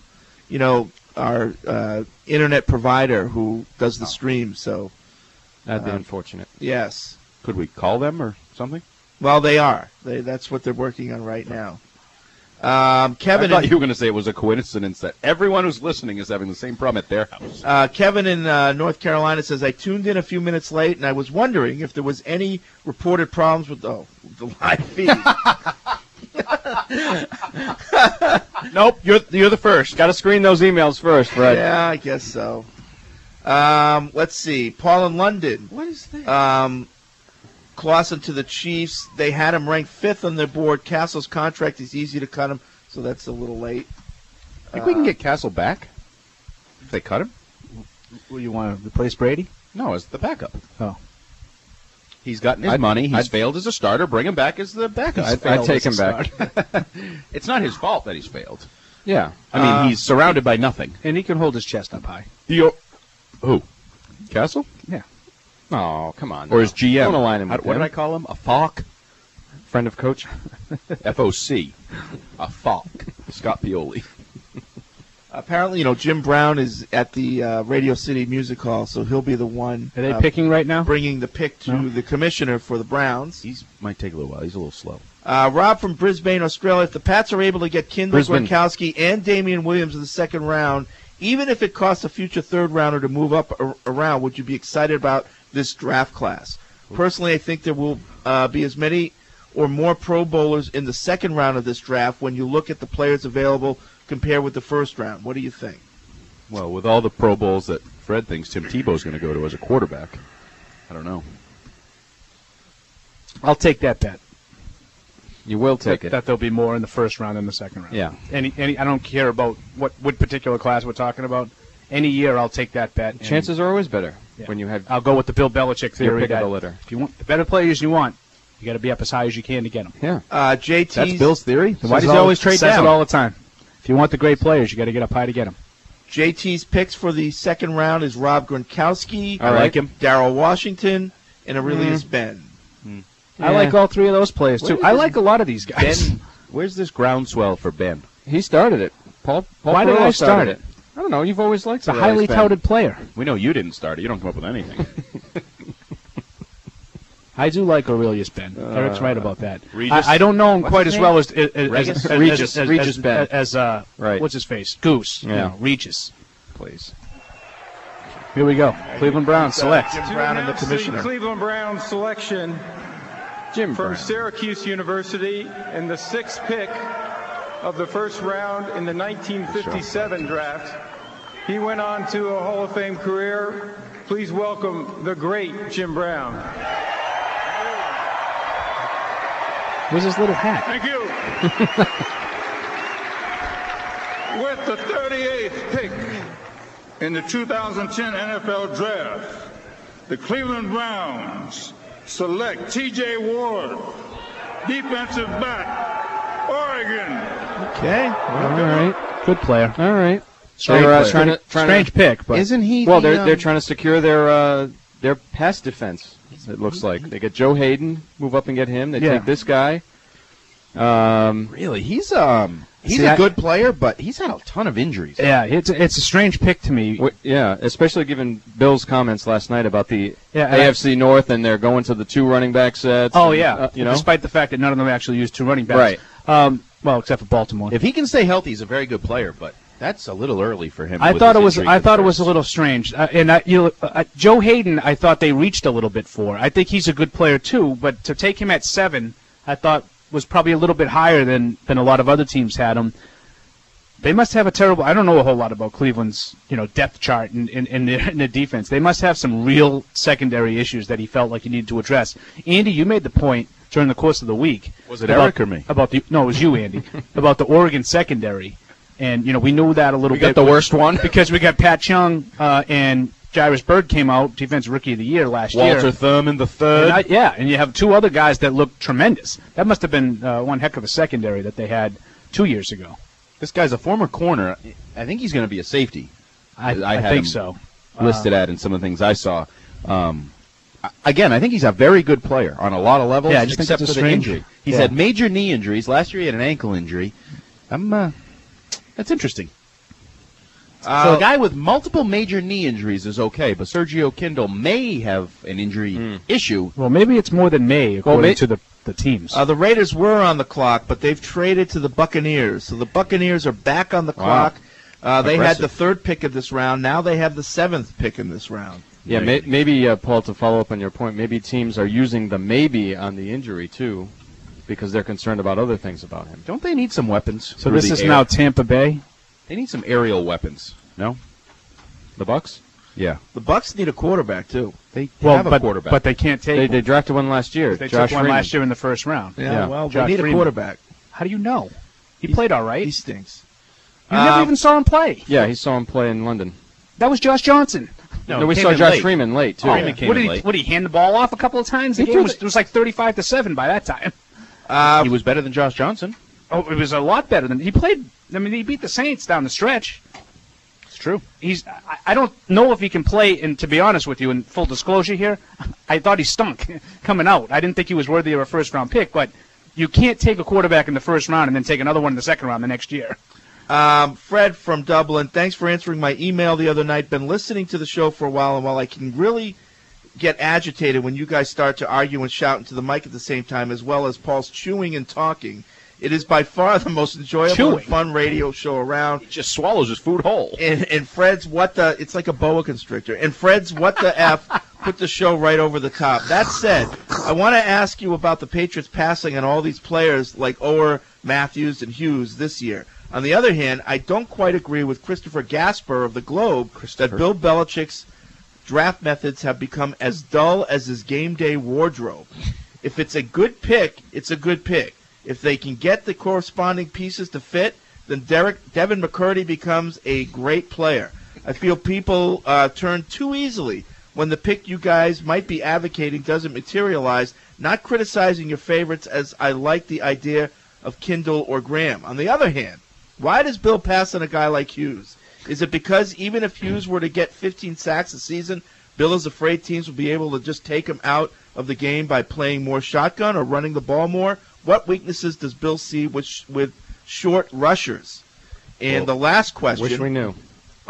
internet provider who does the stream, so. That'd be unfortunate. Yes. Could we call them or something? Well, they are. That's what they're working on right now. Kevin, I thought you were going to say it was a coincidence that everyone who's listening is having the same problem at their house. Kevin in North Carolina says, I tuned in a few minutes late, and I was wondering if there was any reported problems with the live feed. Nope, you're the first. Got to screen those emails first, Fred. Yeah, I guess so. Let's see. Paul in London. What is that? Clausen to the Chiefs. They had him ranked 5th on their board. Castle's contract is easy to cut him, so that's a little late. Think we can get Castle back if they cut him? Well, you want to replace Brady? No, as the backup. Oh. He's gotten his money. He's failed as a starter. Bring him back as the backup. I'd take him back. It's not his fault that he's failed. Yeah. I mean, he's surrounded by nothing. And he can hold his chest up high. Who? Castle? Yeah. Oh, come on. Or his GM. Don't align him with what him. did I call him? A Falk? Friend of Coach? FOC. A Falk. Scott Pioli. Apparently, Jim Brown is at the Radio City Music Hall, so he'll be the one. Are they picking right now? Bringing the pick to the commissioner for the Browns. He might take a little while. He's a little slow. Rob from Brisbane, Australia. If the Pats are able to get Kendall Gronkowski and Damian Williams in the second round, even if it costs a future third rounder to move up around, would you be excited about this draft class? Personally, I think there will be as many or more Pro Bowlers in the second round of this draft when you look at the players available compared with the first round. What do you think? Well, with all the Pro Bowls that Fred thinks Tim Tebow's going to go to as a quarterback, I don't know. I'll take that bet. You will take it. That there'll be more in the first round than the second round. Yeah. I don't care about what particular class we're talking about. Any year, I'll take that bet. Chances are always better when you have. I'll go with the Bill Belichick theory. Pick of the litter. If you want the better players you want, you got to be up as high as you can to get them. Yeah. JT's, that's Bill's theory. Why does he always trade down? Says it all the time. If you want the great players, you got to get up high to get them. JT's picks for the second round is Rob Gronkowski. I like him. Darrell Washington and Aurelius Ben. I like all three of those players too. I like a lot of these guys. Ben, where's this groundswell for Ben? He started it. Paul Why did I start it? I don't know. You've always liked it. It's a highly touted player. We know you didn't start it. You don't come up with anything. I do like Aurelius Ben. Eric's right about that. Regis? I don't know him quite as well as Regis Ben. Right. What's his face? Goose. Yeah. Regis. Please. Here we go. Cleveland Browns select. Jim Brown and the commissioner. Cleveland Browns selection Jim from Brown. Syracuse University in the 6th pick of the first round in the 1957 draft. He went on to a Hall of Fame career. Please welcome the great Jim Brown. Where's his little hat? Thank you. With the 38th pick in the 2010 NFL Draft, the Cleveland Browns select T.J. Ward, defensive back, Oregon. Okay. All right. Good player. All right. Strange pick, but isn't he? Well, they're trying to secure their pass defense. It looks like they get Joe Hayden, move up and get him. They take this guy. Really, he's a good player, but he's had a ton of injuries. Yeah, it's a strange pick to me. Yeah, especially given Bill's comments last night about the Yeah, AFC North, and they're going to the 2 running back sets. Oh, and, yeah. you know, Despite the fact that none of them actually used 2 running backs. Right. Well, except for Baltimore. If he can stay healthy, he's a very good player, but That's a little early for him. I with thought his it was. injury I thought it concerns. was a little strange. Joe Hayden, I thought they reached a little bit for. I think he's a good player too, but to take him at 7, I thought was probably a little bit higher than a lot of other teams had him. They must have a terrible. I don't know a whole lot about Cleveland's depth chart in their defense. They must have some real secondary issues that he felt like he needed to address. Andy, you made the point during the course of the week. Was it Eric or me? No, it was you, Andy. About the Oregon secondary. And, we knew that a little bit. We got the worst one? Because we got Pat Chung and Jairus Byrd came out, Defensive Rookie of the Year last year. Walter Thurman the third. And you have 2 other guys that look tremendous. That must have been one heck of a secondary that they had 2 years ago. This guy's a former corner. I think he's going to be a safety. I had think him so. Listed at in some of the things I saw. Again, I think he's a very good player on a lot of levels, Yeah, I just think except it's for a the strange- injury. He's Yeah. had major knee injuries. Last year he had an ankle injury. That's interesting. So a guy with multiple major knee injuries is okay, but Sergio Kindle may have an injury issue. Well, maybe it's more than May, according to the teams. The Raiders were on the clock, but they've traded to the Buccaneers. So the Buccaneers are back on the clock. They had Aggressive. the 3rd pick of this round. Now they have the 7th pick in this round. Yeah, maybe, Paul, to follow up on your point, maybe teams are using the maybe on the injury, too, because they're concerned about other things about him. Don't they need some weapons? So through this the is air? now Tampa Bay? They need some aerial weapons. No? The Bucks? Yeah. The Bucks need a quarterback, too. They have a quarterback. But they can't take They drafted one last year. They Josh took one Freeman. last year in the first round. Yeah, well, Josh they need Freeman. a quarterback. How do you know? He played all right. He stinks. You never even saw him play. Yeah, he saw him play in London. That was Josh Johnson. No, we saw Josh Freeman late, too. Freeman came What in did late. he hand the ball off a couple of times? The game was, it was like 35-7 by that time. He was better than Josh Johnson. Oh, it was a lot better than he played. I mean, he beat the Saints down the stretch. It's true. I don't know if he can play. And to be honest with you, in full disclosure here, I thought he stunk coming out. I didn't think he was worthy of a first-round pick. But you can't take a quarterback in the first round and then take another one in the second round the next year. Fred from Dublin, thanks for answering my email the other night. Been listening to the show for a while, and while I can really get agitated when you guys start to argue and shout into the mic at the same time, as well as Paul's chewing and talking, it is by far the most enjoyable and fun radio show around. He just swallows his food whole. And Fred's it's like a boa constrictor. And Fred's what the F put the show right over the top. That said, I want to ask you about the Patriots passing on all these players like Ower, Matthews, and Hughes this year. On the other hand, I don't quite agree with Christopher Gasper of the Globe that Bill Belichick's draft methods have become as dull as his game day wardrobe. If it's a good pick, it's a good pick. If they can get the corresponding pieces to fit, then Devin McCurdy becomes a great player. I feel people turn too easily when the pick you guys might be advocating doesn't materialize, not criticizing your favorites as I like the idea of Kindle or Graham. On the other hand, why does Bill pass on a guy like Hughes? Is it because even if Hughes were to get 15 sacks a season, Bill is afraid teams will be able to just take him out of the game by playing more shotgun or running the ball more? What weaknesses does Bill see with short rushers? And the last question. Wish we knew.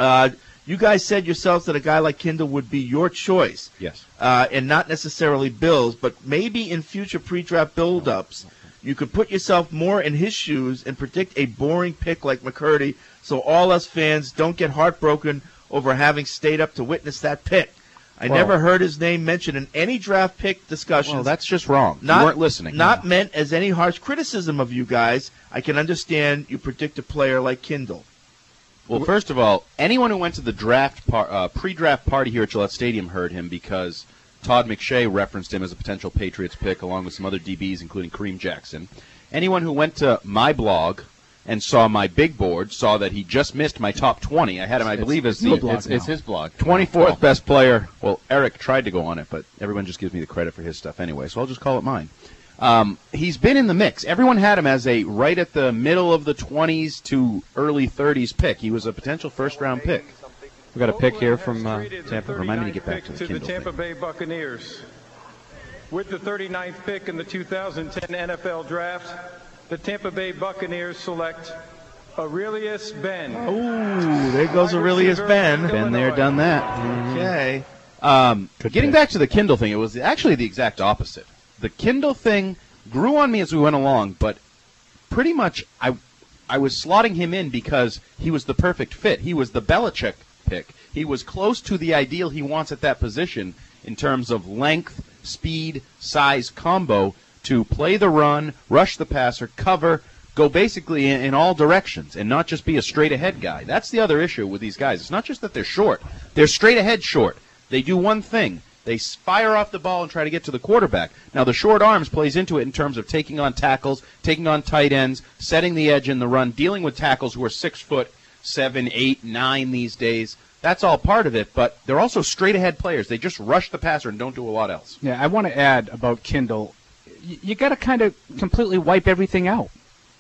You guys said yourselves that a guy like Kindle would be your choice. Yes. And not necessarily Bill's, but maybe in future pre-draft build-ups, you could put yourself more in his shoes and predict a boring pick like McCurdy so all us fans don't get heartbroken over having stayed up to witness that pick. I never heard his name mentioned in any draft pick discussions. Well, that's just wrong. You weren't listening. Not meant as any harsh criticism of you guys. I can understand you predict a player like Kindle. Well, first of all, anyone who went to the pre-draft party here at Gillette Stadium heard him because Todd McShay referenced him as a potential Patriots pick along with some other DBs, including Kareem Jackson. Anyone who went to my blog and saw my big board saw that he just missed my top 20. I had him, I believe, as it's his blog. 24th best player. Well, Eric tried to go on it, but everyone just gives me the credit for his stuff anyway, so I'll just call it mine. He's been in the mix. Everyone had him as a right at the middle of the 20s to early 30s pick. He was a potential first-round pick. We got a pick here from Tampa. Remind me to get back to the the Kindle Tampa thing. Bay Buccaneers. With the 39th pick in the 2010 NFL Draft, the Tampa Bay Buccaneers select Aurelius Ben. Ooh, there goes Aurelius Ben. Been there, done that. Okay. Getting back to the Kindle thing, it was actually the exact opposite. The Kindle thing grew on me as we went along, but pretty much I was slotting him in because he was the perfect fit. He was the Belichick pick. He was close to the ideal he wants at that position in terms of length, speed, size combo to play the run, rush the passer, cover, go basically in all directions and not just be a straight-ahead guy. That's the other issue with these guys. It's not just that they're short. They're straight-ahead short. They do one thing. They fire off the ball and try to get to the quarterback. Now, the short arms plays into it in terms of taking on tackles, taking on tight ends, setting the edge in the run, dealing with tackles who are 6'7", 8, 9 these days. That's all part of it, but they're also straight-ahead players. They just rush the passer and don't do a lot else. Yeah, I want to add about Kindle. You got to kind of completely wipe everything out.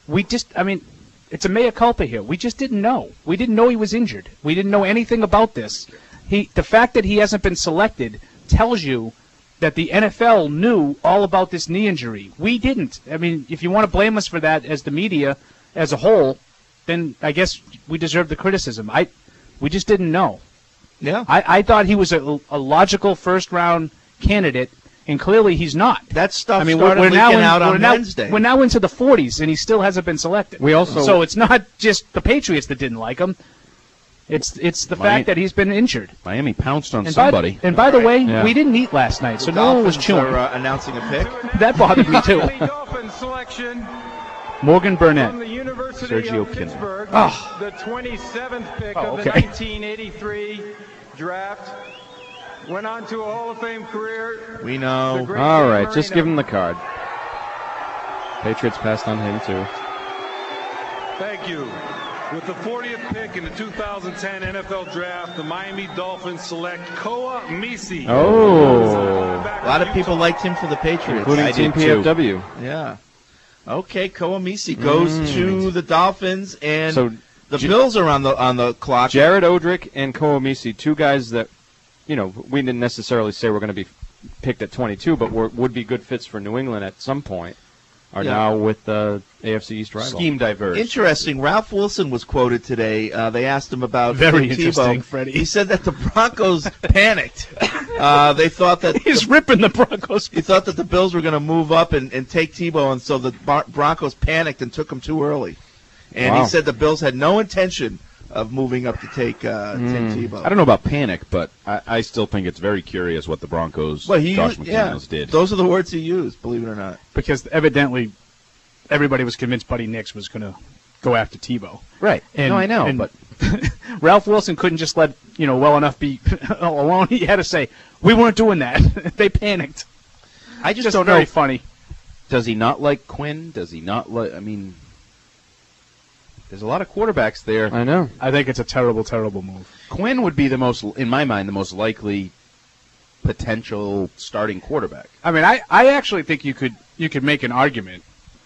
It's a mea culpa here. We just didn't know. We didn't know he was injured. We didn't know anything about this. The fact that he hasn't been selected tells you that the NFL knew all about this knee injury. We didn't. I mean, if you want to blame us for that as the media as a whole, then I guess we deserve the criticism. We just didn't know. Yeah. I thought he was a logical first-round candidate, and clearly he's not. That stuff started leaking out on Wednesday. We're now into the 40s, and he still hasn't been selected. So it's not just the Patriots that didn't like him. It's the fact that he's been injured. Miami pounced on somebody. By the way, we didn't eat last night, so no one was chewing. Are announcing a pick. That bothered me too. Dolphin selection Morgan Burnett. from the University Sergio of Kindle. Pittsburgh, Oh. the 27th pick Oh, of the okay. 1983 draft. Went on to a Hall of Fame career. We know. The great All Dan right, just Marino. give him the card. Patriots passed on him, too. Thank you. With the 40th pick in the 2010 NFL Draft, the Miami Dolphins select Koa Misi. Oh. A lot of people liked him for the Patriots. Including Team PFW. Yeah. Okay, Kawamisi goes to the Dolphins, and So the Bills are on the clock. Jared Odrick and Kowamisi, two guys that, we didn't necessarily say we're going to be picked at 22, but would be good fits for New England at some point, are now with the AFC East rival. Scheme diverse. Interesting. Ralph Wilson was quoted today. They asked him about Very Tim interesting, Tebow. Freddie. He said that the Broncos panicked. They thought that he's ripping the Broncos. He thought that the Bills were going to move up and take Tebow, and so the Broncos panicked and took him too early. And Wow. he said the Bills had no intention of moving up to take Tebow. I don't know about panic, but I still think it's very curious what the Broncos, Josh McDaniels did. Those are the words he used, believe it or not. Because evidently everybody was convinced Buddy Nix was going to go after Tebow. Right. And, No, I know, but Ralph Wilson couldn't just let, well enough be alone. He had to say, we weren't doing that. They panicked. I just don't very know. funny. Does he not like Quinn? Does he not like? I mean, there's a lot of quarterbacks there. I know. I think it's a terrible, terrible move. Quinn would be the most, in my mind, the most likely potential starting quarterback. I mean, I actually think you could make an argument.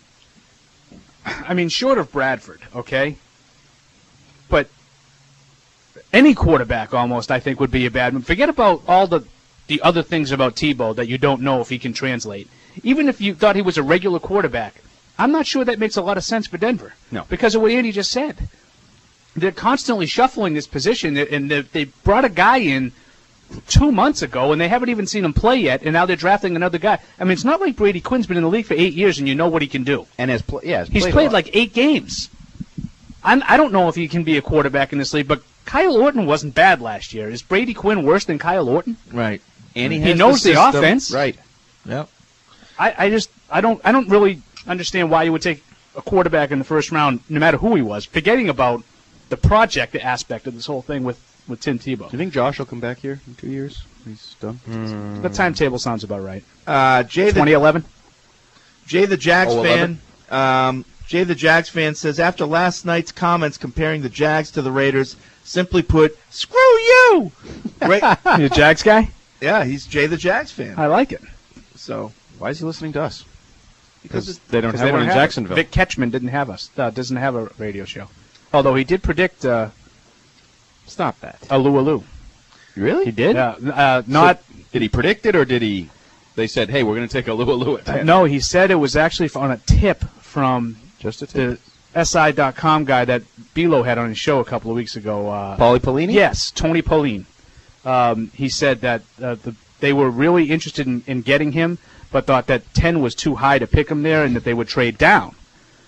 I mean, short of Bradford, okay? But any quarterback almost, I think, would be a bad move. Forget about all the other things about Tebow that you don't know if he can translate. Even if you thought he was a regular quarterback, I'm not sure that makes a lot of sense for Denver. No. Because of what Andy just said. They're constantly shuffling this position, and they brought a guy in 2 months ago, and they haven't even seen him play yet, and now they're drafting another guy. I mean, it's not like Brady Quinn's been in the league for 8 years, and you know what he can do. And he's played a lot. like 8 games. I don't know if he can be a quarterback in this league, but Kyle Orton wasn't bad last year. Is Brady Quinn worse than Kyle Orton? Right. And he knows the offense. Right. Yep. I don't really understand why you would take a quarterback in the first round, no matter who he was, forgetting about the project aspect of this whole thing with Tim Tebow. Do you think Josh will come back here in 2 years? He's done. The timetable sounds about right. Jay 2011. Jay the Jags 11. fan. Jay the Jags fan says, after last night's comments comparing the Jags to the Raiders, simply put, screw you. Right? You a Jags guy? Yeah, he's Jay the Jags fan. I like it. So Why is he listening to us? because They don't 'Cause have they one don't in have it. Jacksonville. Vic Ketchman didn't have a radio show. Although he did predict Stop that. Alu. Really? He did? Not. So, did he predict it, or did he? They said, "Hey, we're going to take Alu at 10." No, he said it was actually on a tip from Just a tip. the SI.com guy that Bilo had on his show a couple of weeks ago. Paulie Pelini? Yes, Tony Pauline. He said that they were really interested in getting him, but thought that 10 was too high to pick him there and that they would trade down.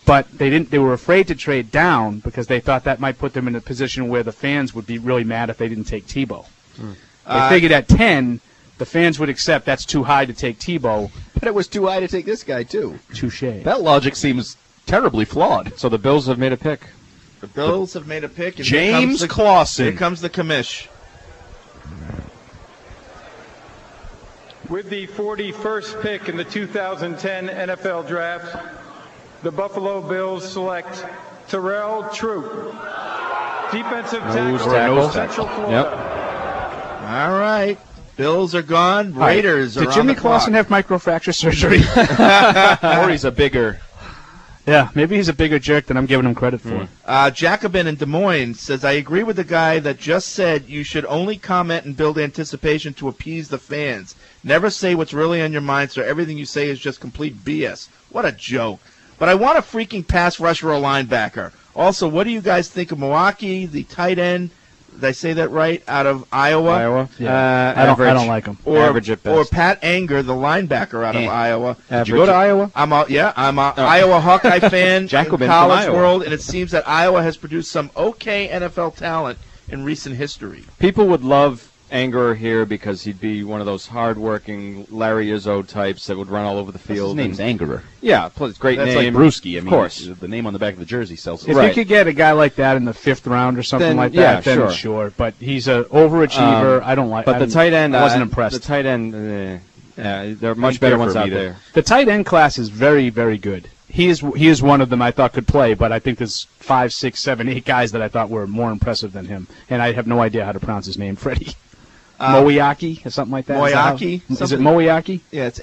but they didn't. They were afraid to trade down because they thought that might put them in a position where the fans would be really mad if they didn't take Tebow. They figured at 10, the fans would accept that's too high to take Tebow. But it was too high to take this guy, too. Touche. That logic seems terribly flawed. So the Bills have made a pick. The Bills have made a pick. And James Clausen. Here comes the commish. With the 41st pick in the 2010 NFL Draft, the Buffalo Bills select Terrell Troop, defensive tackle, Central Florida. All right. Bills are gone. Raiders are on the Did Jimmy clock. Clausen have microfracture surgery? Or he's a bigger... Yeah, maybe he's a bigger jerk than I'm giving him credit for. Jacobin in Des Moines says, I agree with the guy that just said you should only comment and build anticipation to appease the fans. Never say what's really on your mind, so everything you say is just complete BS. What a joke. But I want a freaking pass rusher or linebacker. Also, what do you guys think of Milwaukee, the tight end? Did I say that right? Out of Iowa? Yeah. I don't like him. Average at best. Or Pat Anger, the linebacker out of Iowa. Did you go to Iowa? I'm an Iowa Hawkeye fan in Jacobin from college Iowa. world, and it seems that Iowa has produced some okay NFL talent in recent history. People would love Anger here because he'd be one of those hard-working Larry Izzo types that would run all over the field. His name's Angerer. Yeah, plus great That's name. like Brewski. I mean, of course. the name on the back of the jersey sells. If you could get a guy like that in the 5th round or something Then, like yeah, that, then sure. But he's an overachiever. I don't like. But the tight end, I wasn't impressed. The tight end, there are much better ones out there. The tight end class is very, very good. He is one of them I thought could play, but I think there's 5, 6, 7, 8 guys that I thought were more impressive than him, and I have no idea how to pronounce his name, Freddie. Moiaki or something like that. Moiaki? Is it Moiaki? Yeah, it's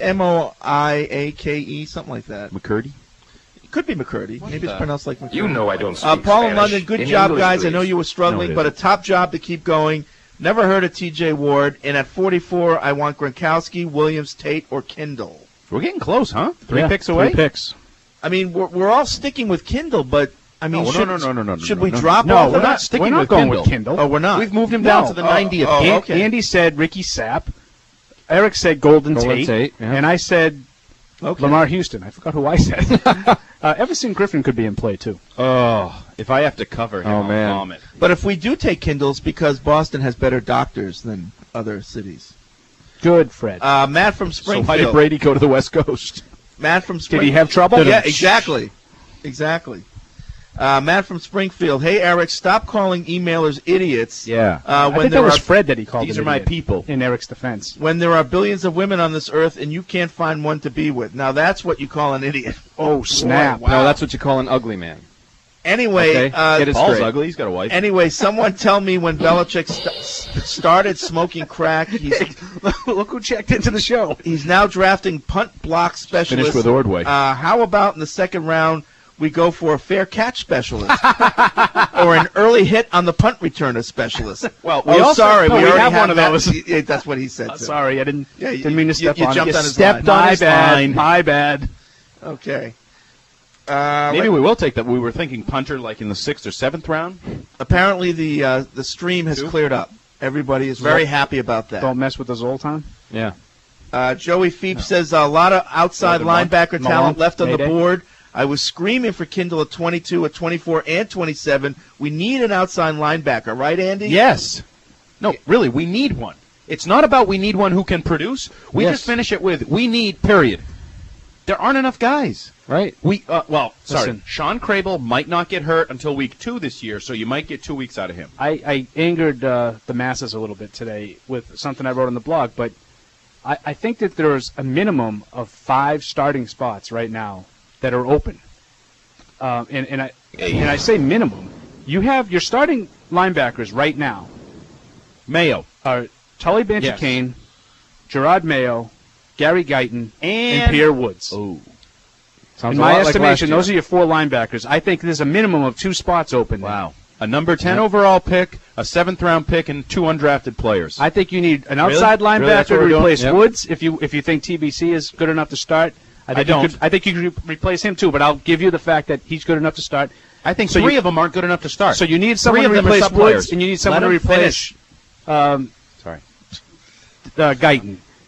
Moiake, something like that. McCurdy? It could be McCurdy. Maybe it's pronounced like McCurdy. You know I don't speak Paul in Spanish. London, good In job, English, guys. I please. know you were struggling, No, it but a isn't. top job to keep going. Never heard of T.J. Ward. And at 44, I want Gronkowski, Williams, Tate, or Kindle. We're getting close, huh? 3 picks away? 3 picks. I mean, we're all sticking with Kindle, but I mean, No, should we drop No, off? we're not sticking we're not with going Kindle. with Kindle. Oh, we're not. We've moved him down to the 90th. okay. Andy said Ricky Sapp. Eric said Golden Tate. Yeah. And I said Lamar Houston. I forgot who I said. Everson Griffin could be in play, too. Oh, if I have to cover him, Oh, I'll man. vomit. But if we do take Kindles, because Boston has better doctors than other cities. Good, Fred. Matt from So Springfield. why did Brady go to the West Coast? Matt from Did Springfield. he have trouble? Yeah, exactly. Matt from Springfield. Hey, Eric, stop calling emailers idiots. Yeah. I When think there that was are Fred that he called These an are my idiot people. in Eric's defense. when there are billions of women on this earth and you can't find one to be with. Now that's what you call an idiot. Oh, snap. Wow. No, that's what you call an ugly man. Anyway, Okay, get it Paul's straight. ugly. He's got a wife. anyway, someone tell me when Belichick started smoking crack. Look who checked into the show. He's now drafting punt block specialists. Finished with Ordway. How about in the second round we go for a fair catch specialist or an early hit on the punt returner specialist? Well, we also- sorry, no, we we already have one of that. those. Yeah, that's what he said. too. Sorry, I didn't Yeah, didn't mean to step you on jumped it. on his stepped line. on My his bad. line. My bad. Okay. Maybe we will take that. We were thinking punter like in the 6th or 7th round. Apparently the stream has cleared up. Everybody is very happy about that. Don't mess with the Zoltan. Yeah. Joey Feep says a lot of outside linebacker talent left on the Mayday. board. I was screaming for Kindle at 22, at 24, and 27. We need an outside linebacker, right, Andy? Yes. No, really, we need one. It's not about we need one who can produce. We Yes. just finish it with we need, period. There aren't enough guys. Right. Sorry. Listen. Sean Crable might not get hurt until week 2 this year, so you might get 2 weeks out of him. I angered the masses a little bit today with something I wrote on the blog, but I think that there's a minimum of 5 starting spots right now that are open. And I say minimum. You have your starting linebackers right now Mayo. are Tully Banchikane, Gerard Mayo, Gary Guyton, and Pierre Woods. Oh. Sounds In a my lot like estimation, last those are your 4 linebackers. I think there's a minimum of 2 spots open. Wow. A number 10 overall pick, a 7th round pick, and 2 undrafted players. I think you need an outside Really? linebacker That's what to we're doing? replace Yep. Woods. If you think TBC is good enough to start, I think you could replace him too. But I'll give you the fact that he's good enough to start. I think So 3 you- of them aren't good enough to start. So you need someone 3 to of them are replace sub-players. Woods, and you need someone Let to him replace Sorry. Guyton.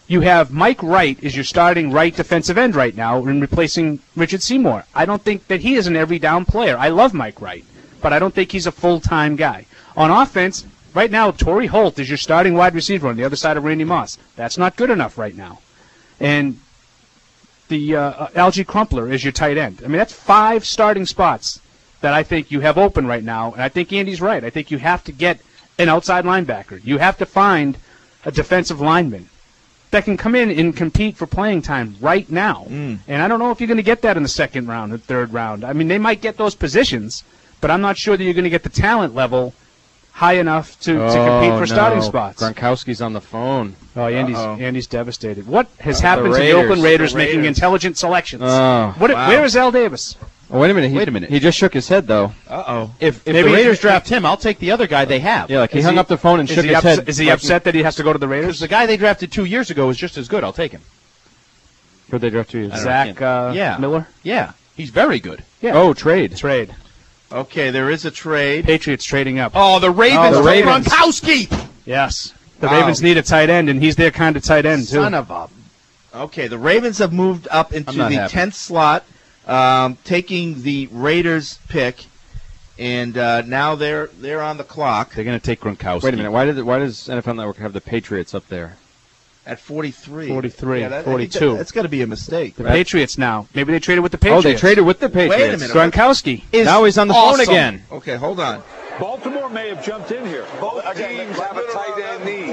You have Mike Wright as your starting right defensive end right now and replacing Richard Seymour. I don't think that he is an every down player. I love Mike Wright, but I don't think he's a full-time guy. On offense, right now, Torrey Holt is your starting wide receiver on the other side of Randy Moss. That's not good enough right now. And the Algie Crumpler is your tight end. I mean, that's 5 starting spots that I think you have open right now, and I think Andy's right. I think you have to get an outside linebacker. You have to find a defensive lineman that can come in and compete for playing time right now. And I don't know if you're going to get that in the second round or third round. I mean, they might get those positions, but I'm not sure that you're going to get the talent level high enough to compete for starting spots. Gronkowski's on the phone. Oh, Andy's devastated. What has happened to the Oakland Raiders making intelligent selections? Where is Al Davis? Oh, wait a minute. He just shook his head, though. Uh-oh. If the Raiders draft him, I'll take the other guy they have. Yeah, like he hung up the phone and shook his head. Is he upset that he has to go to the Raiders? Because the guy they drafted 2 years ago is just as good. I'll take him. Who'd they draft 2 years ago? Zach Miller? Yeah. He's very good. Yeah. Oh, trade. Okay, there is a trade. Patriots trading up. Oh, the Ravens for Gronkowski! Yes. The Ravens need a tight end, and he's their kind of tight end, too. Son of a... Okay, the Ravens have moved up into the 10th slot, taking the Raiders pick, and now they're on the clock. They're going to take Gronkowski. Wait a minute. Why does NFL Network have the Patriots up there? At 43. 42. That's got to be a mistake. The Patriots now. Maybe they traded with the Patriots. Oh, they traded with the Patriots. Wait a minute. Gronkowski. Now he's on the phone again. Okay, hold on. Baltimore may have jumped in here. Both teams have a tight end need.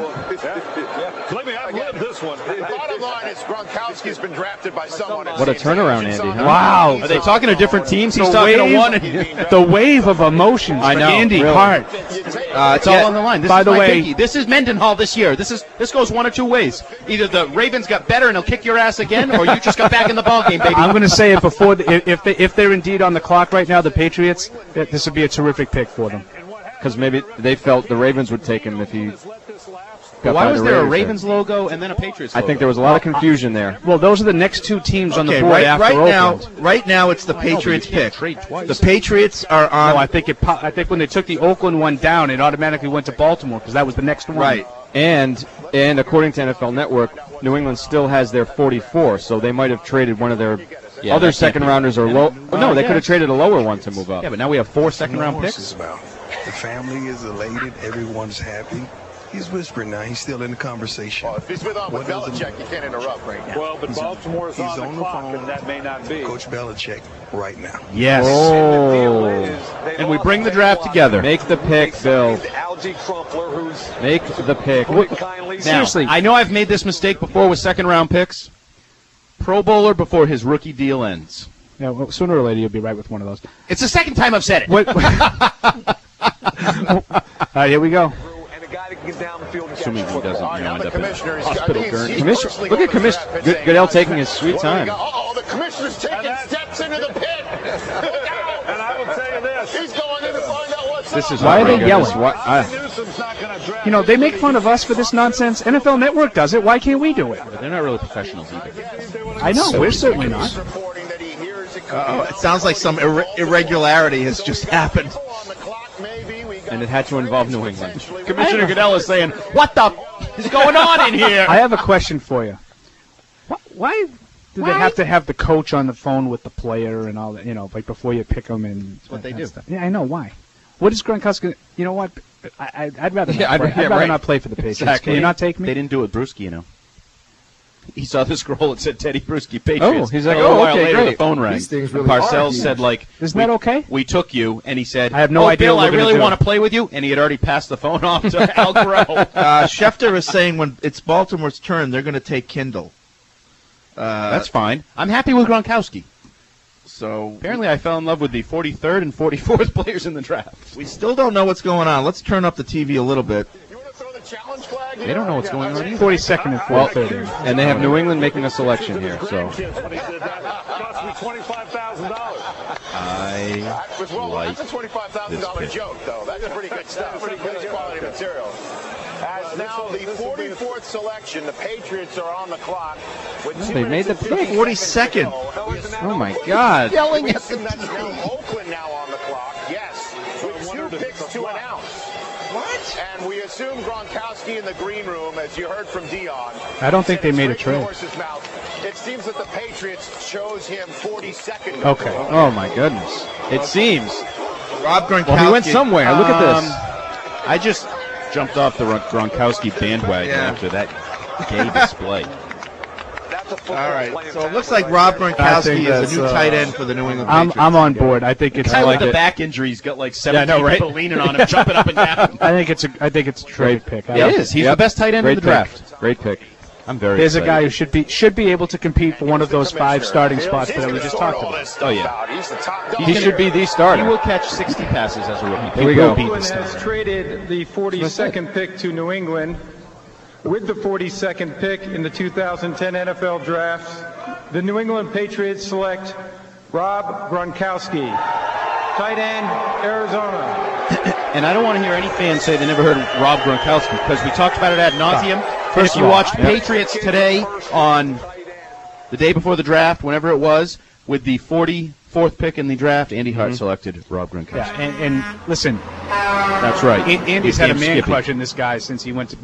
I've lived this one. The bottom line is Gronkowski's been drafted by someone. What a turnaround, Andy. Huh? Wow. Are they talking to different teams? He's talking to one. The wave of emotions for Andy Hart. It's all on the line. By the way, this is Mendenhall this year. This goes one of two ways. Either the Ravens got better and they'll kick your ass again, or you just got back in the ballgame, baby. I'm going to say it before. If they're indeed on the clock right now, the Patriots, this would be a terrific pick for them. Because maybe they felt the Ravens would take him if he got Why by was the there a Raiders Ravens logo and then a Patriots logo? I think there was a lot of confusion there. Well, those are the next 2 teams on the board right after Oakland. Right now, it's the Patriots pick. The Patriots are on. No, I think when they took the Oakland one down, it automatically went to Baltimore because that was the next one. Right. And according to NFL Network, New England still has their 44, so they might have traded one of their other second rounders or low. No, they could have traded a lower one to move up. Yeah, but now we have 4 second-round picks. The family is elated. Everyone's happy. He's whispering now. He's still in the conversation. Well, if he's with Belichick, you can't interrupt right now. Well, but Baltimore's on the clock, and that may not be. Coach Belichick right now. Yes. Oh. And we bring the draft together. Make the pick, Bill. Algie Crumpler, who's Make the pick. Now, Seriously. I know I've made this mistake before with second-round picks. Pro Bowler before his rookie deal ends. Yeah, well, sooner or later you'll be right with one of those. It's the second time I've said it. Here we go. and a guy that can get down the field and Assuming he doesn't end up in Commissioner hospital gurney. Look at Commissioner Goodell taking his sweet time. Oh, the commissioner's taking steps into the pit. And I will tell you this. He's going in to find out what's This is Why are they yelling? Newsom's not going to draft. You know, they make fun of us for this nonsense. NFL Network does it. Why can't we do it? But they're not really professionals either. I know. We're certainly not. It sounds like some irregularity has just happened. And it had to involve New England. Commissioner Goodell is saying, "What the is going on in here?" I have a question for you. Why do they have to have the coach on the phone with the player and all that? You know, like before you pick them and That's what they do. Stuff. Yeah, I know why. What is Gronkowski? You know what? I'd rather not. Yeah, play. I'd rather not play for the Patriots. Exactly. Can you not take me? They didn't do it with Bruschi, you know. He saw the scroll that said Teddy Bruschi Patriots. Oh, he's like, a while okay, later, great. the phone rang. These things And really Parcells are said, like, Isn't that okay? We took you, and he said, I have no idea Bill, what I we're gonna really do." want to play with you, and he had already passed the phone off to Al Corral. Schefter is saying when it's Baltimore's turn, they're going to take Kindle. That's fine. I'm happy with Gronkowski. So apparently, I fell in love with the 43rd and 44th players in the draft. We still don't know what's going on. Let's turn up the TV a little bit. They don't know what's going on either. 42nd and 43rd. And they have New England making a selection here. So Cost me $25,000. That's a $25,000 joke, though. That's pretty good stuff. Pretty good quality material. As now the 44th selection, the Patriots are on the clock. With they made the pick. 42nd. Oh my God! Yelling at the Oakland now on the clock. Yes, with 2 picks to announce. What? And we assume Gronkowski in the green room, as you heard from Dion. I don't think they made a trade. It seems that the Patriots chose him 42nd. Okay. Oh, my goodness. It seems. Rob Gronkowski. Well, he went somewhere. Look at this. I just jumped off the Gronkowski bandwagon after that gay display. All right, so it looks like Rob Gronkowski is the new tight end for the New England Patriots. I'm on board. I think it's like the back injury. He's got like 17 people leaning on him, jumping up and down. I think it's a trade pick. It is. He's the best tight end in the draft. Great pick. I'm very. Here's excited. a guy who should be able to compete for one of those 5 starting spots that we just talked about. Oh yeah, he should be the starter. He will catch 60 passes as a rookie. Here we go. New England has traded the 42nd pick to New England. With the 42nd pick in the 2010 NFL Draft, the New England Patriots select Rob Gronkowski, tight end, Arizona. And I don't want to hear any fans say they never heard of Rob Gronkowski because we talked about it ad nauseum. And if you watched Patriots today on the day before the draft, whenever it was, with the 44th pick in the draft, Andy Hart selected Rob Gronkowski. Yeah, and listen, that's right. Andy's had a man crush in this guy since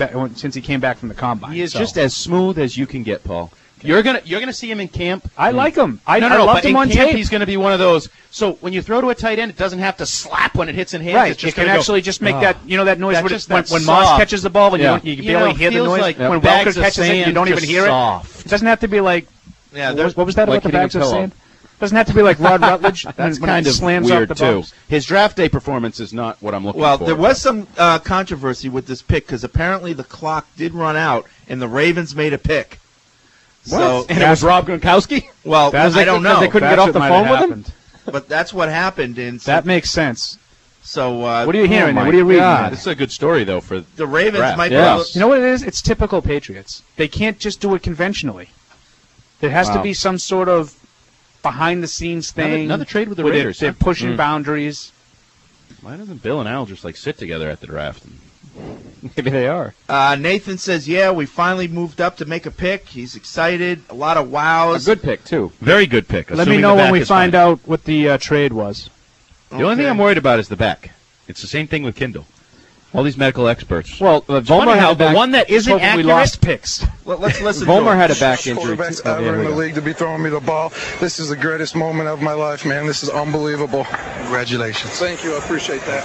he came back from the combine. He is just as smooth as you can get, Paul. You're gonna see him in camp. I like him. I loved him on camp, tape. He's gonna be one of those. So when you throw to a tight end, it doesn't have to slap when it hits in hands. Right. It's just it can actually just make that that noise when soft. Moss catches the ball and you can barely hear the noise. Like when Welker catches it, you don't even hear it. It doesn't have to be like. Yeah. What was that about the bags of sand? Doesn't have to be like Rod Rutledge. That's when kind of slams weird off the too. box. His draft day performance is not what I'm looking for. Well, there was some controversy with this pick because apparently the clock did run out and the Ravens made a pick. What? So, and it was Rob Gronkowski? Well, I don't know. They couldn't get off the phone with him? But that's what happened. And so, that makes sense. So what are you hearing? What are you reading? This is a good story, though, for the Ravens. draft. Might You know what it is? It's typical Patriots. They can't just do it conventionally. There has to be some sort of behind-the-scenes thing. Another trade with the where Raiders. They're pushing boundaries. Why doesn't Bill and Al just sit together at the draft? Maybe they are. Nathan says, "Yeah, we finally moved up to make a pick. He's excited. A lot of wows. A good pick too. Very good pick. Let me know when we find out what the trade was. The only thing I'm worried about is the back. It's the same thing with Kindle. All these medical experts. Well, Volmer had the one that isn't accurate. We lost picks. Let's listen. Volmer had a back injury. Quarterbacks ever in the league to be throwing me the ball. This is the greatest moment of my life, man. This is unbelievable. Congratulations. Thank you. I appreciate that.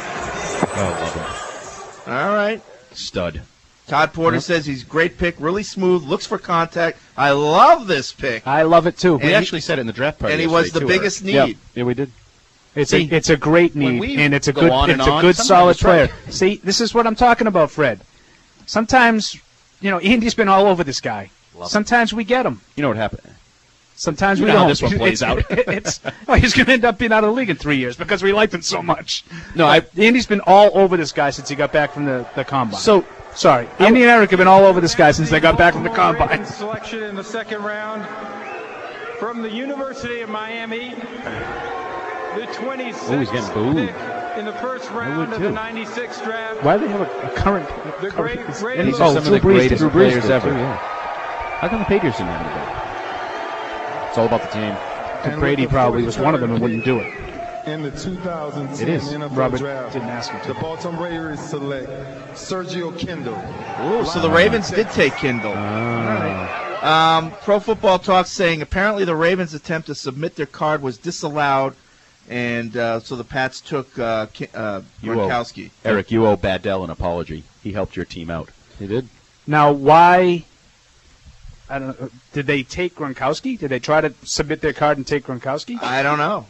Oh, love him. All right. Stud. Todd Porter says he's a great pick, really smooth, looks for contact. I love this pick. I love it too. We actually said it in the draft party. And he was the biggest need. Yeah, we did. It's a great need, and it's a good solid player. See, this is what I'm talking about, Fred. Sometimes, Andy's been all over this guy. Sometimes we get him. You know what happened? Sometimes we know don't. how this one plays out. He's going to end up being out of the league in 3 years because we liked him so much. No, Andy's been all over this guy since he got back from the combine. So, sorry, Andy and Eric have been all over this guy since they got back from the combine. Selection in the second round from the University of Miami. The 26th pick in the first round of the 96 draft. Why do they have a current? The great And he's some of the greatest players ever. How come the Patriots didn't have anybody? It's all about the team. And Brady probably was one of them and wouldn't do it. In the 2010 It is. NFL Robert draft, didn't ask him to. the Baltimore Ravens select Sergio Kindle. Ooh, so the Ravens did take Kindle. All right. Pro Football Talk saying apparently the Ravens' attempt to submit their card was disallowed, and so the Pats took Gronkowski. Eric, you owe Badell an apology. He helped your team out. He did. Now, why? I don't know. Did they take Gronkowski? Did they try to submit their card and take Gronkowski? I don't know.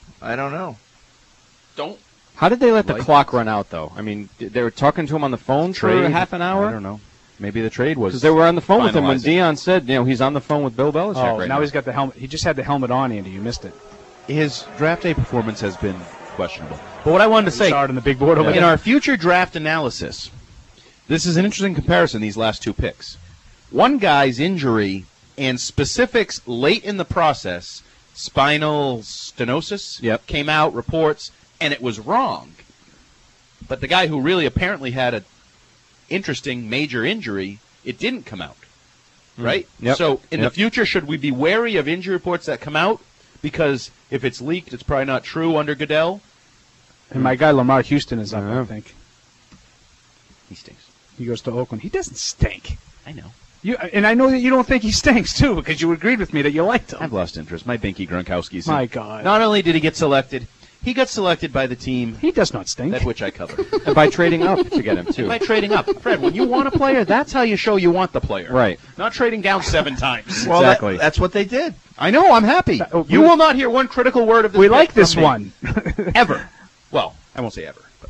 How did they let the clock run out, though? I mean, they were talking to him on the phone for half an hour? I don't know. Maybe the trade was because they were on the phone with him when finalizing. Dion said, he's on the phone with Bill Belichick right now. Now he's got the helmet. He just had the helmet on, Andy. You missed it. His draft day performance has been questionable. But what I wanted to say, Started on the big board over in there. our future draft analysis, this is an interesting comparison, these last two picks. One guy's injury and specifics late in the process, spinal stenosis, came out, reports, and it was wrong. But the guy who really apparently had an interesting major injury, it didn't come out. Right? Yep. So in the future, should we be wary of injury reports that come out? Because if it's leaked, it's probably not true under Goodell. And my guy Lamar Houston is up, I think. He stinks. He goes to Oakland. He doesn't stink. I know. And I know that you don't think he stinks, too, because you agreed with me that you liked him. I've lost interest. My Binky Gronkowski's. My God. Not only did he get selected, he got selected by the team. He does not stink. That which I cover. And by trading up to get him, too. And by trading up. Fred, when you want a player, that's how you show you want the player. Right. Not trading down 7 times. Well, exactly. That's what they did. I know. I'm happy. You will not hear one critical word of this. We like from this me. one. Ever. Well, I won't say ever. But.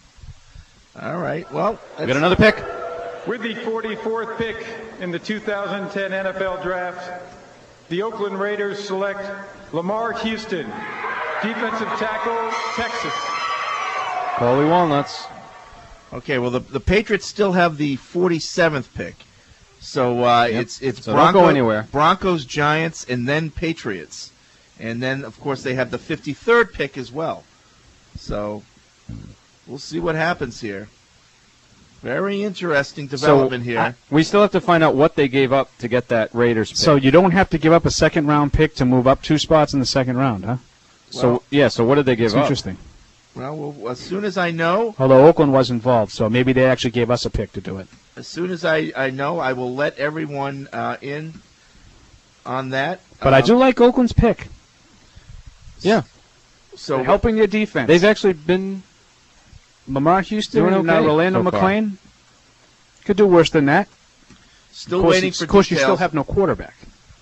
All right. Well, We got another pick. With the 44th pick in the 2010 NFL Draft, the Oakland Raiders select Lamar Houston, defensive tackle, Texas. Coley Walnuts. Okay, well, the Patriots still have the 47th pick. So it's So don't go anywhere. Broncos, Giants, and then Patriots. And then, of course, they have the 53rd pick as well. So we'll see what happens here. Very interesting development here. We still have to find out what they gave up to get that Raiders pick. So you don't have to give up a second-round pick to move up 2 spots in the second round, huh? So what did they give It's up? interesting. Well, as soon as I know, Although Oakland was involved, so maybe they actually gave us a pick to do it. as soon as I know, I will let everyone in on that. But I do like Oakland's pick. Yeah. So They're helping your defense. They've actually been Lamar Houston doing and okay Rolando so far. McClain could do worse than that. Still Of course, waiting for Of course, you details. still have no quarterback.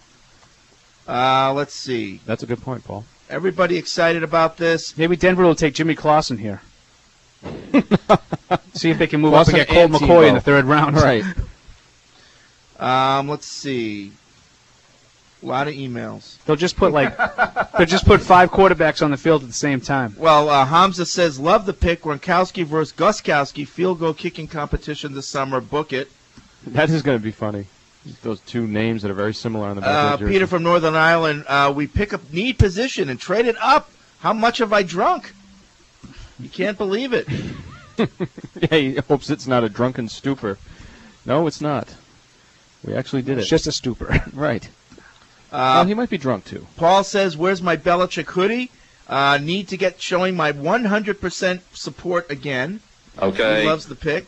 Let's see. That's a good point, Paul. Everybody excited about this? Maybe Denver will take Jimmy Clausen here. See if they can move up Clausen and get Colt and McCoy in Tebow. the third round. Right. Let's see. A lot of emails. They'll just put 5 quarterbacks on the field at the same time. Well, Hamza says, love the pick. Gronkowski versus Guskowski, field goal kicking competition this summer. Book it. That is going to be funny. Those two names that are very similar on the back of the jersey. Peter from Northern Ireland, we pick up need position and trade it up. How much have I drunk? You can't believe it. Yeah, he hopes it's not a drunken stupor. No, it's not. We actually did it. It's just a stupor. Right. Well, he might be drunk, too. Paul says, where's my Belichick hoodie? Need to get showing my 100% support again. Okay. He loves the pick.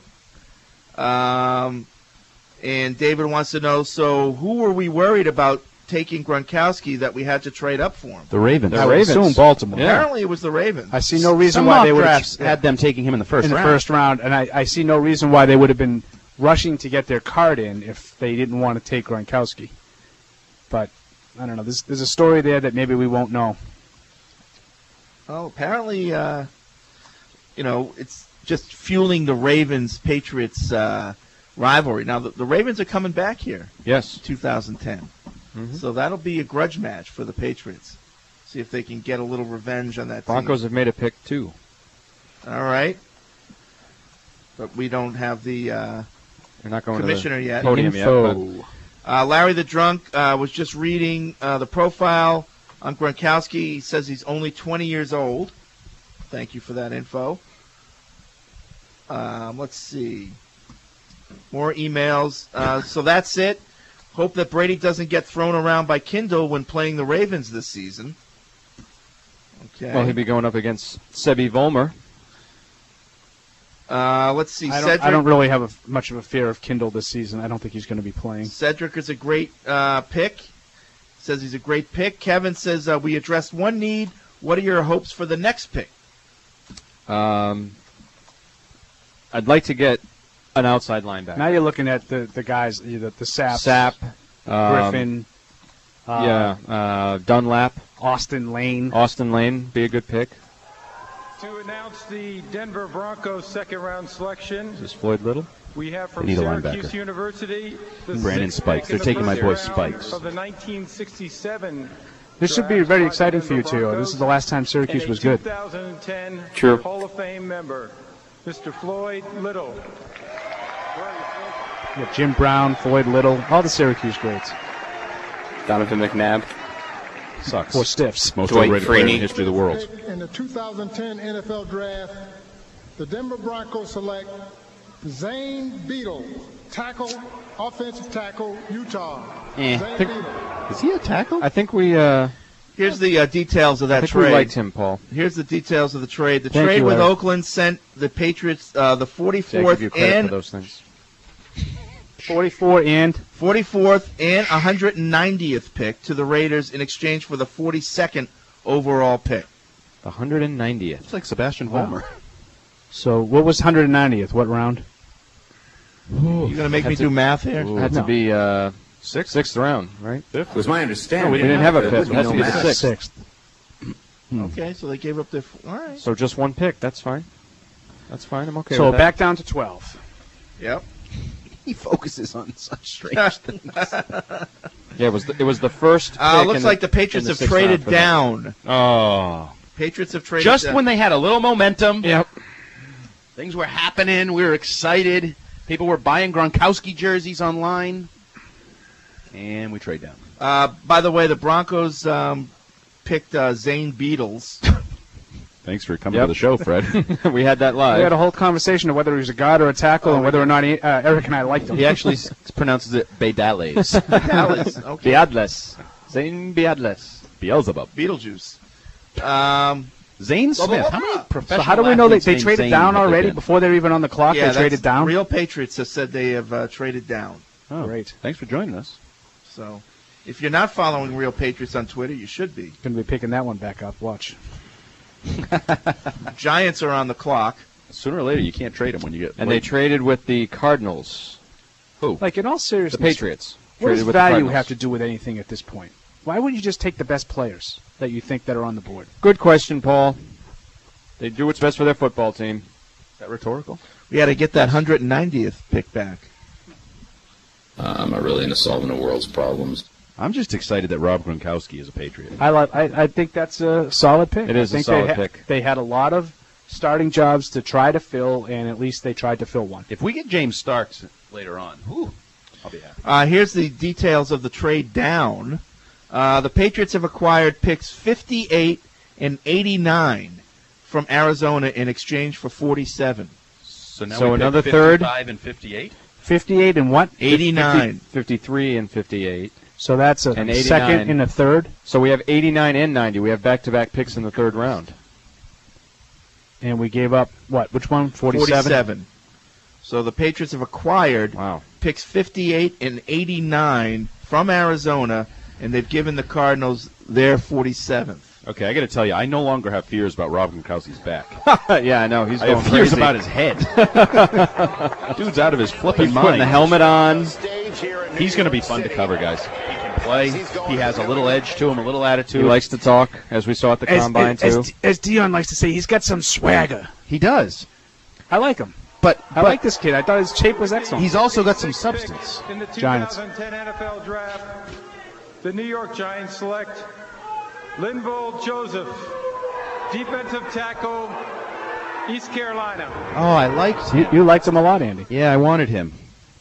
And David wants to know, so who were we worried about taking Gronkowski that we had to trade up for him? The Ravens. I would assume Baltimore. Yeah. Apparently it was the Ravens. I see no reason Some why mock they would drafts had them taking him in the first round. first round, and I see no reason why they would have been rushing to get their card in if they didn't want to take Gronkowski. But I don't know. There's a story there that maybe we won't know. Well, apparently, it's just fueling the Ravens-Patriots rivalry. Now, the Ravens are coming back here. Yes. 2010. Mm-hmm. So that'll be a grudge match for the Patriots. See if they can get a little revenge on that Broncos team. have made a pick, too. All right. But we don't have the They're not going commissioner to the yet. podium yet. But Larry the Drunk was just reading the profile on Gronkowski. He says he's only 20 years old. Thank you for that info. Let's see. More emails. So that's it. Hope that Brady doesn't get thrown around by Kindle when playing the Ravens this season. Okay. Well, he'll be going up against Sebi Vollmer. Let's see. I don't really have much of a fear of Kindle this season. I don't think he's going to be playing. Cedric is a great pick. Says he's a great pick. Kevin says we addressed one need. What are your hopes for the next pick? I'd like to get an outside linebacker. Now you're looking at the guys, the Saps, Sapp, Griffin, Dunlap, Austin Lane. Be a good pick. To announce the Denver Broncos second-round selection, Is this Floyd Little? we have from They need a Syracuse linebacker. University the Brandon sixth Spikes. pick in They're the taking my first boy round Spikes. Of the 1967 This should be draft very by exciting the for you, Denver Teo. Broncos This is the last time Syracuse and a was good. 2010 True. Hall of Fame member, Mr. Floyd Little. Yeah, Jim Brown, Floyd Little, all the Syracuse greats. Donovan McNabb. Sucks. Four stiffs. Most Dwight overrated player in the Freeney. history of the world. In the 2010 NFL Draft, the Denver Broncos select Zane Beadle, offensive tackle, Utah. Zane Beadle. Is he a tackle? I think we Here's the details of that I think trade. we liked him, Paul. Here's the details of the trade. The Thank trade you, with Eric. Oakland sent the Patriots the See, I give 44th you credit and for those things. 44 and 44th and 190th pick to the Raiders in exchange for the 42nd overall pick. The 190th. It's like Sebastian Wow. Vollmer. So what was 190th? What round? You going to make me do math here? Had to be sixth round, right? It was my understanding. No, we didn't have a fifth. It has to be the sixth. Sixth. Okay, so they gave up their... All right. So just one pick. That's fine. That's fine. I'm okay So with that. back down to 12. Yep. He focuses on such strange things. Yeah, it was the first. Pick Looks in like the Patriots in have sixth traded round for that. down. Oh. Patriots have traded Just down. when they had a little momentum. Yep. Things were happening. We were excited. People were buying Gronkowski jerseys online. And we trade down. By the way, the Broncos picked Zane Beatles. Thanks for coming to the show, Fred. We had that live. We had a whole conversation of whether he was a guard or a tackle and whether or not Eric and I liked him. He actually pronounces it Beidales. Dallas. Okay. Biadles. Zane Biadles. Beelzebub. Beetlejuice. Zane Smith. How many So professional how do we know athletes they named traded Zane down have there already been? before they're even on the clock? Yeah, they traded down. Real Patriots have said they have traded down. Oh, Great. Thanks for joining us. So, if you're not following Real Patriots on Twitter, you should be. Going to be picking that one back up. Watch. Giants are on the clock. Sooner or later, you can't trade them when you get. And they traded with the Cardinals. Who? Like, in all seriousness, The Patriots. what does Traded with the value Cardinals. have to do with anything at this point? Why wouldn't you just take the best players that you think that are on the board? Good question, Paul. They do what's best for their football team. Is that rhetorical? We got to get that 190th pick back. I'm not really into solving the world's problems. I'm just excited that Rob Gronkowski is a Patriot. I think that's a solid pick. It is I a think solid pick. They had a lot of starting jobs to try to fill, and at least they tried to fill one. If we get James Starks later on, I'll be happy. Here's the details of the trade down. The Patriots have acquired picks 58 and 89 from Arizona in exchange for 47. So now So we another pick third? 55 and 58? 58 and what? 89. 53 and 58. So that's a And 89. second and a third. So we have 89 and 90. We have back-to-back picks in the third round. And we gave up, what, which one? 47? So the Patriots have acquired picks 58 and 89 from Arizona, and they've given the Cardinals their 47th. Okay, I got to tell you, I no longer have fears about Rob Gronkowski's back. Yeah, I know. He's I going have fears crazy. about his head. Dude's out of his flipping He's mind. putting the helmet on. He's going to be fun to cover, guys. He can play. He has a little edge to him, a little attitude. He likes to talk, as we saw at the Combine, too. As Dion likes to say, he's got some swagger. He does. I like him. But I like this kid. I thought his shape was excellent. He's also got some substance. In the Giants. 2010 NFL Draft, the New York Giants select Linval Joseph, defensive tackle, East Carolina. Oh, I liked him. You liked him a lot, Andy. Yeah, I wanted him.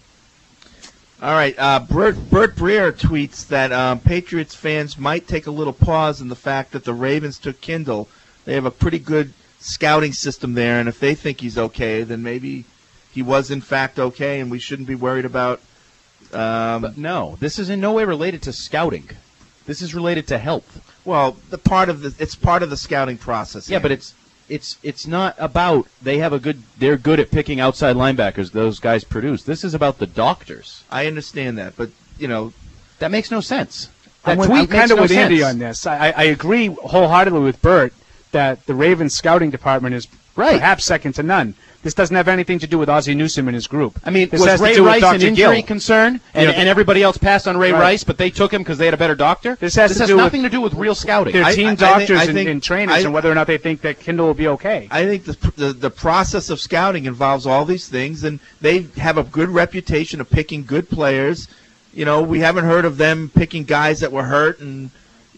All right, Bert Breer tweets that Patriots fans might take a little pause in the fact that the Ravens took Kindle. They have a pretty good scouting system there, and if they think he's okay, then maybe he was in fact okay, and we shouldn't be worried about. But no, this is in no way related to scouting. This is related to health. Well, it's part of the scouting process. Yeah, but it's not about they're good at picking outside linebackers. Those guys produce. This is about the doctors. I understand that, but that makes no sense. I'm That tweet kind makes of no with sense. Andy on this. I agree wholeheartedly with Bert that the Ravens scouting department is perhaps second to none. This doesn't have anything to do with Ozzie Newsome and his group. I mean, this was has to Ray do with Rice Dr. an injury Gill. concern, and everybody else passed on Ray Right. Rice, but they took him because they had a better doctor? This has nothing to do with real scouting. Their team doctors I think- and trainers and whether or not they think that Kindle will be okay. I think the process of scouting involves all these things, and they have a good reputation of picking good players. We haven't heard of them picking guys that were hurt, and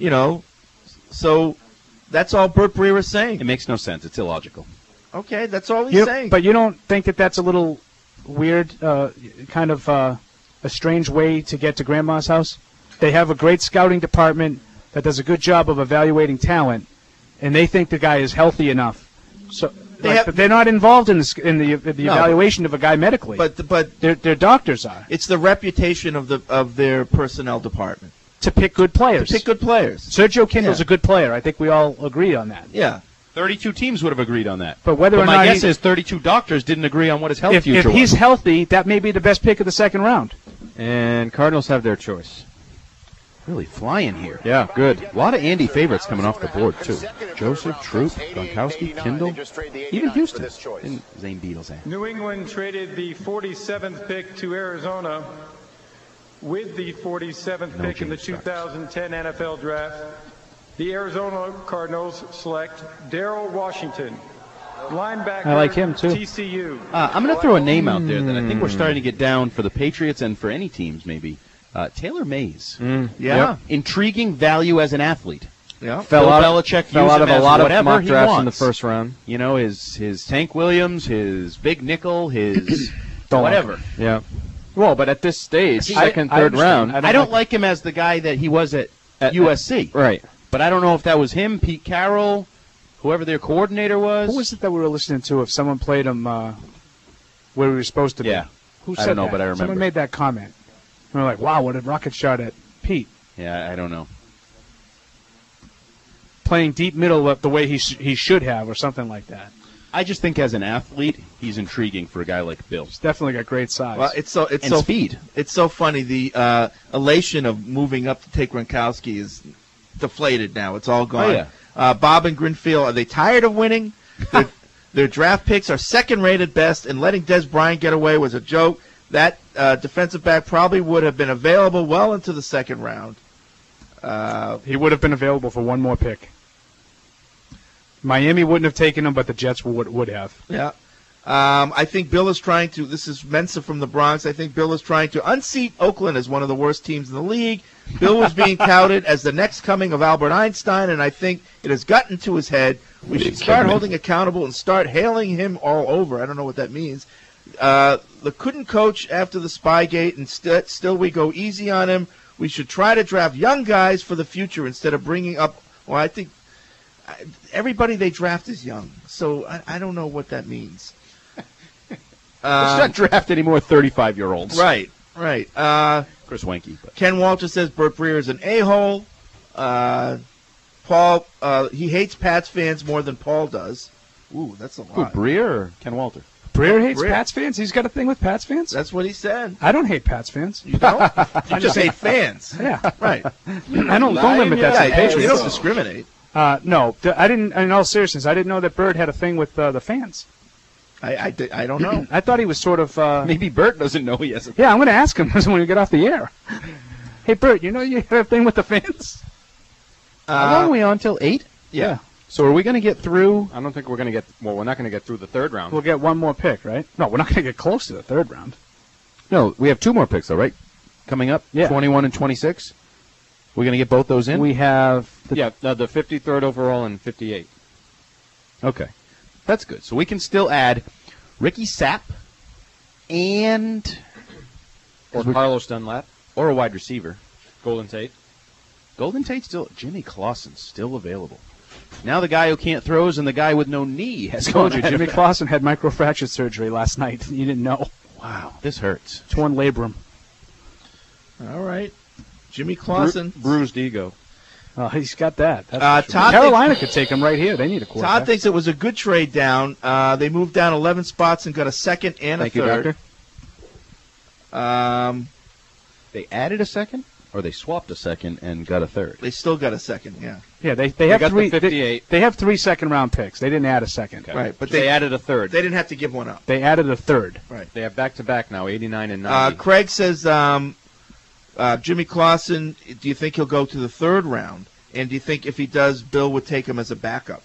so that's all Bert Breer is saying. It makes no sense. It's illogical. Okay, that's all he's saying. But you don't think that that's a little weird, kind of a strange way to get to Grandma's house? They have a great scouting department that does a good job of evaluating talent, and they think the guy is healthy enough. So they're not involved in the evaluation of a guy medically. But their doctors are. It's the reputation of their personnel department. to pick good players. Sergio Kindle's a good player. I think we all agree on that. Yeah. 32 teams would have agreed on that. But whether or my not guess is 32 doctors didn't agree on what his health future if was. he's healthy, that may be the best pick of the second round. And Cardinals have their choice. Really flying here. Yeah, good. A lot of Andy favorites coming off the board, too. Joseph, Troop, Gronkowski, Kindle, even Houston. And Zane Beadle's at. New England traded the 47th pick to Arizona. With the 47th pick in the 2010 NFL Draft, the Arizona Cardinals select Darrell Washington, linebacker. I like him, too. TCU. I'm going to throw a name out there that I think we're starting to get down for the Patriots and for any teams, maybe. Taylor Mays. Yeah. Intriguing value as an athlete. Yeah. Fell Bill out Belichick fell used out of him a as lot of whatever mock he drafts wants. in the first round. You know, his Tank Williams, his big nickel, his whatever. Yeah. Well, but at this stage, I second, third round. I don't like him as the guy that he was at USC. Right. But I don't know if that was him, Pete Carroll, whoever their coordinator was. Who was it that we were listening to if someone played him where we were supposed to be? Yeah. Who I said don't know, that? but I remember. Someone made that comment. And we're like, wow, what a rocket shot at Pete. Yeah, I don't know. Playing deep middle the way he should have or something like that. I just think as an athlete, he's intriguing for a guy like Bill. He's definitely got great size. Well, it's so speed. It's so funny. The elation of moving up to take Gronkowski is deflated now. It's all gone. Oh, yeah. Bob and Grinfield, are they tired of winning? Their draft picks are second-rated best, and letting Des Bryant get away was a joke. That defensive back probably would have been available well into the second round. He would have been available for one more pick. Miami wouldn't have taken him, but the Jets would have. Yeah. I think Bill is trying to, this is Mensa from the Bronx, I think Bill is trying to unseat Oakland as one of the worst teams in the league. Bill was being touted as the next coming of Albert Einstein, and I think it has gotten to his head. We should start holding accountable and start hailing him all over. I don't know what that means. The couldn't coach after the Spygate, and still we go easy on him. We should try to draft young guys for the future instead of bringing up, well, I think everybody they draft is young, so I don't know what that means. Let's not draft any more 35-year-olds. Right. Chris Wenke. But. Ken Walter says Burt Breer is an a-hole. Paul, he hates Pats fans more than Paul does. Ooh, that's a lot. Who, Breer or Ken Walter? Breer hates Pats fans? He's got a thing with Pats fans? That's what he said. I don't hate Pats fans. You don't? You just hate fans. Yeah. Right. I don't limit that to the Patriots. You don't discriminate. No, I didn't. In all seriousness, I didn't know that Bird had a thing with the fans. I don't know. I thought he was sort of. Maybe Bert doesn't know he has a. Yeah, I'm going to ask him when we get off the air. Hey, Bert, you know you had a thing with the fans? How long are we on till 8? Yeah. So are we going to get through? I don't think we're going to get. Well, we're not going to get through the third round. We'll get one more pick, right? No, we're not going to get close to the third round. No, we have 2 more picks, though, right? Coming up, Yeah. 21 and 26. We're going to get both those in. We have. The 53rd overall and 58. Okay, that's good. So we can still add Ricky Sapp and Or Carlos Dunlap. Or a wide receiver. Golden Tate. Golden Tate still. Jimmy Clausen's still available. Now the guy who can't throw and the guy with no knee has told you, gone Jimmy ahead. Clausen had microfracture surgery last night. You didn't know. Wow, this hurts. Torn labrum. All right. Jimmy Clausen. Bruised ego. Oh, he's got that. That's for sure. Todd Carolina could take him right here. They need a quarterback. Todd thinks it was a good trade down. They moved down 11 spots and got a second and Thank a third. you, Doctor. They added a second, or they swapped a second and got a third. They still got a second, yeah. Yeah, they have got three. the 58. They have 3 second-round picks. They didn't add a second. Okay. Right, but they added a third. They didn't have to give one up. They added a third. Right. They have back-to-back now, 89 and 90. Craig says Jimmy Clausen, do you think he'll go to the third round? And do you think if he does, Bill would take him as a backup?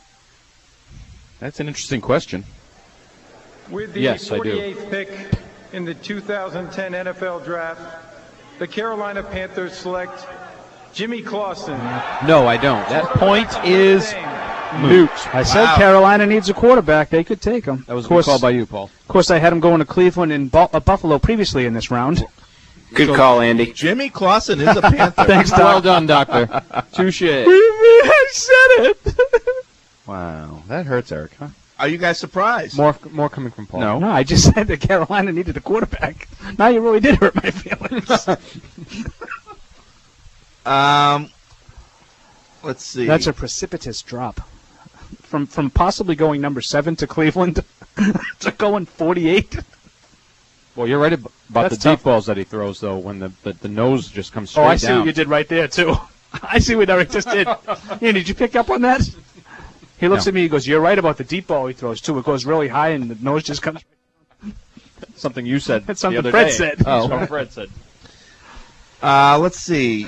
That's an interesting question. With the Yes, I do. 48th pick in the 2010 NFL Draft, the Carolina Panthers select Jimmy Clausen. No, I don't. That point is moot. I said Carolina needs a quarterback. They could take him. That was a good call by you, Paul. Of course, I had him going to Cleveland and Buffalo previously in this round. Good call, Andy. Jimmy Clausen is a Panther. Thanks, Doc. Well done, Doctor. Touche. I said it. Wow, that hurts, Eric. Huh? Are you guys surprised? More coming from Paul. No, I just said that Carolina needed a quarterback. Now you really did hurt my feelings. Let's see. That's a precipitous drop. From possibly going number 7 to Cleveland to going 48. Well, you're right about That's the tough. deep balls that he throws, though, when the nose just comes straight Oh, down. I see what you did right there, too. I see what Eric just did. Ian, did you pick up on that? He looks at me, he goes, you're right about the deep ball he throws, too. It goes really high, and the nose just comes. Something you said. That's the something other Fred day. said. Oh, what Fred said. Let's see.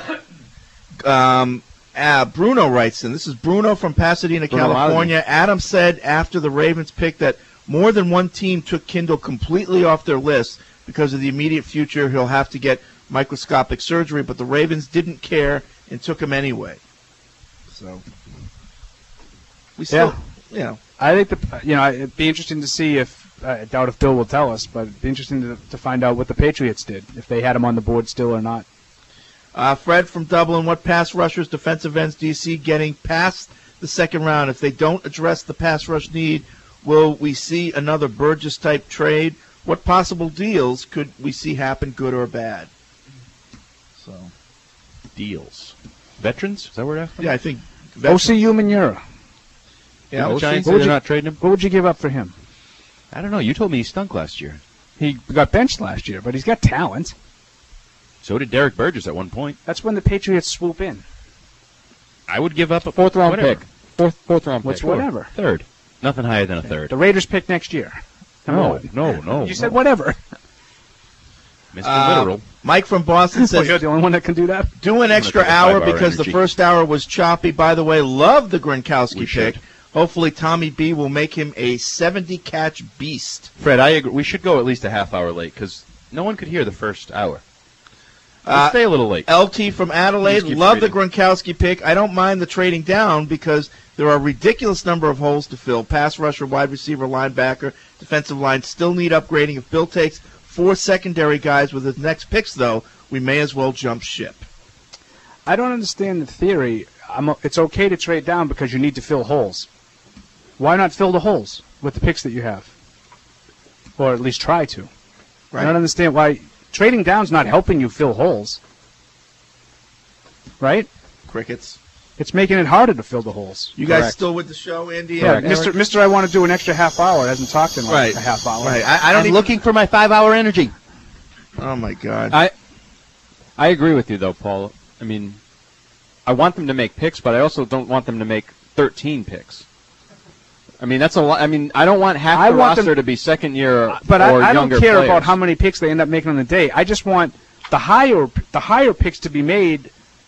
Bruno writes in. This is Bruno from Pasadena, Bruno California. Allen. Adam said after the Ravens pick that more than one team took Kindle completely off their list because of the immediate future. He'll have to get microscopic surgery, but the Ravens didn't care and took him anyway. So we still, I think it'd be interesting to see if. I doubt if Bill will tell us, but it'd be interesting to find out what the Patriots did, if they had him on the board still or not. Fred from Dublin, what pass rushers, defensive ends do you see getting past the second round? If they don't address the pass rush need, will we see another Burgess-type trade? What possible deals could we see happen, good or bad? So, deals. Veterans? Is that where that's from? Yeah, I think. O.C. Umanura. Yeah, the OC. Giants What would they're you- not trading him? What would you give up for him? I don't know. You told me he stunk last year. He got benched last year, but he's got talent. So did Derek Burgess at one point. That's when the Patriots swoop in. I would give up a Fourth round whatever. pick. Fourth round What's pick. whatever? Third. Nothing higher than a third. The Raiders pick next year. No. You said whatever. Mr. Literal. Mike from Boston Well, says, you're the only one that can do that. do an extra take a hour 5-hour because the energy. first hour was choppy. By the way, love the Gronkowski We pick. should. Hopefully Tommy B will make him a 70-catch beast. Fred, I agree. We should go at least a half hour late because no one could hear the first hour. Let's stay a little late. LT from Adelaide, Just keep love the reading. Gronkowski pick. I don't mind the trading down because there are a ridiculous number of holes to fill. Pass rusher, wide receiver, linebacker, defensive line still need upgrading. If Bill takes 4 secondary guys with his next picks, though, we may as well jump ship. I don't understand the theory. It's okay to trade down because you need to fill holes. Why not fill the holes with the picks that you have? Or at least try to. Right. I don't understand why trading down's not helping you fill holes. Right? Crickets. It's making it harder to fill the holes. You guys Correct. still with the show, Andy? Yeah, and Eric? Mr. I want to do an extra half hour. Hasn't talked in like Right. a half hour. Right. I don't I'm even... looking for my 5-hour energy. Oh, my God. I agree with you, though, Paul. I mean, I want them to make picks, but I also don't want them to make 13 picks. I mean, that's a lot. I mean, I don't want half the roster to be second year But or I don't younger care players. about how many picks they end up making on the day. I just want the higher picks to be made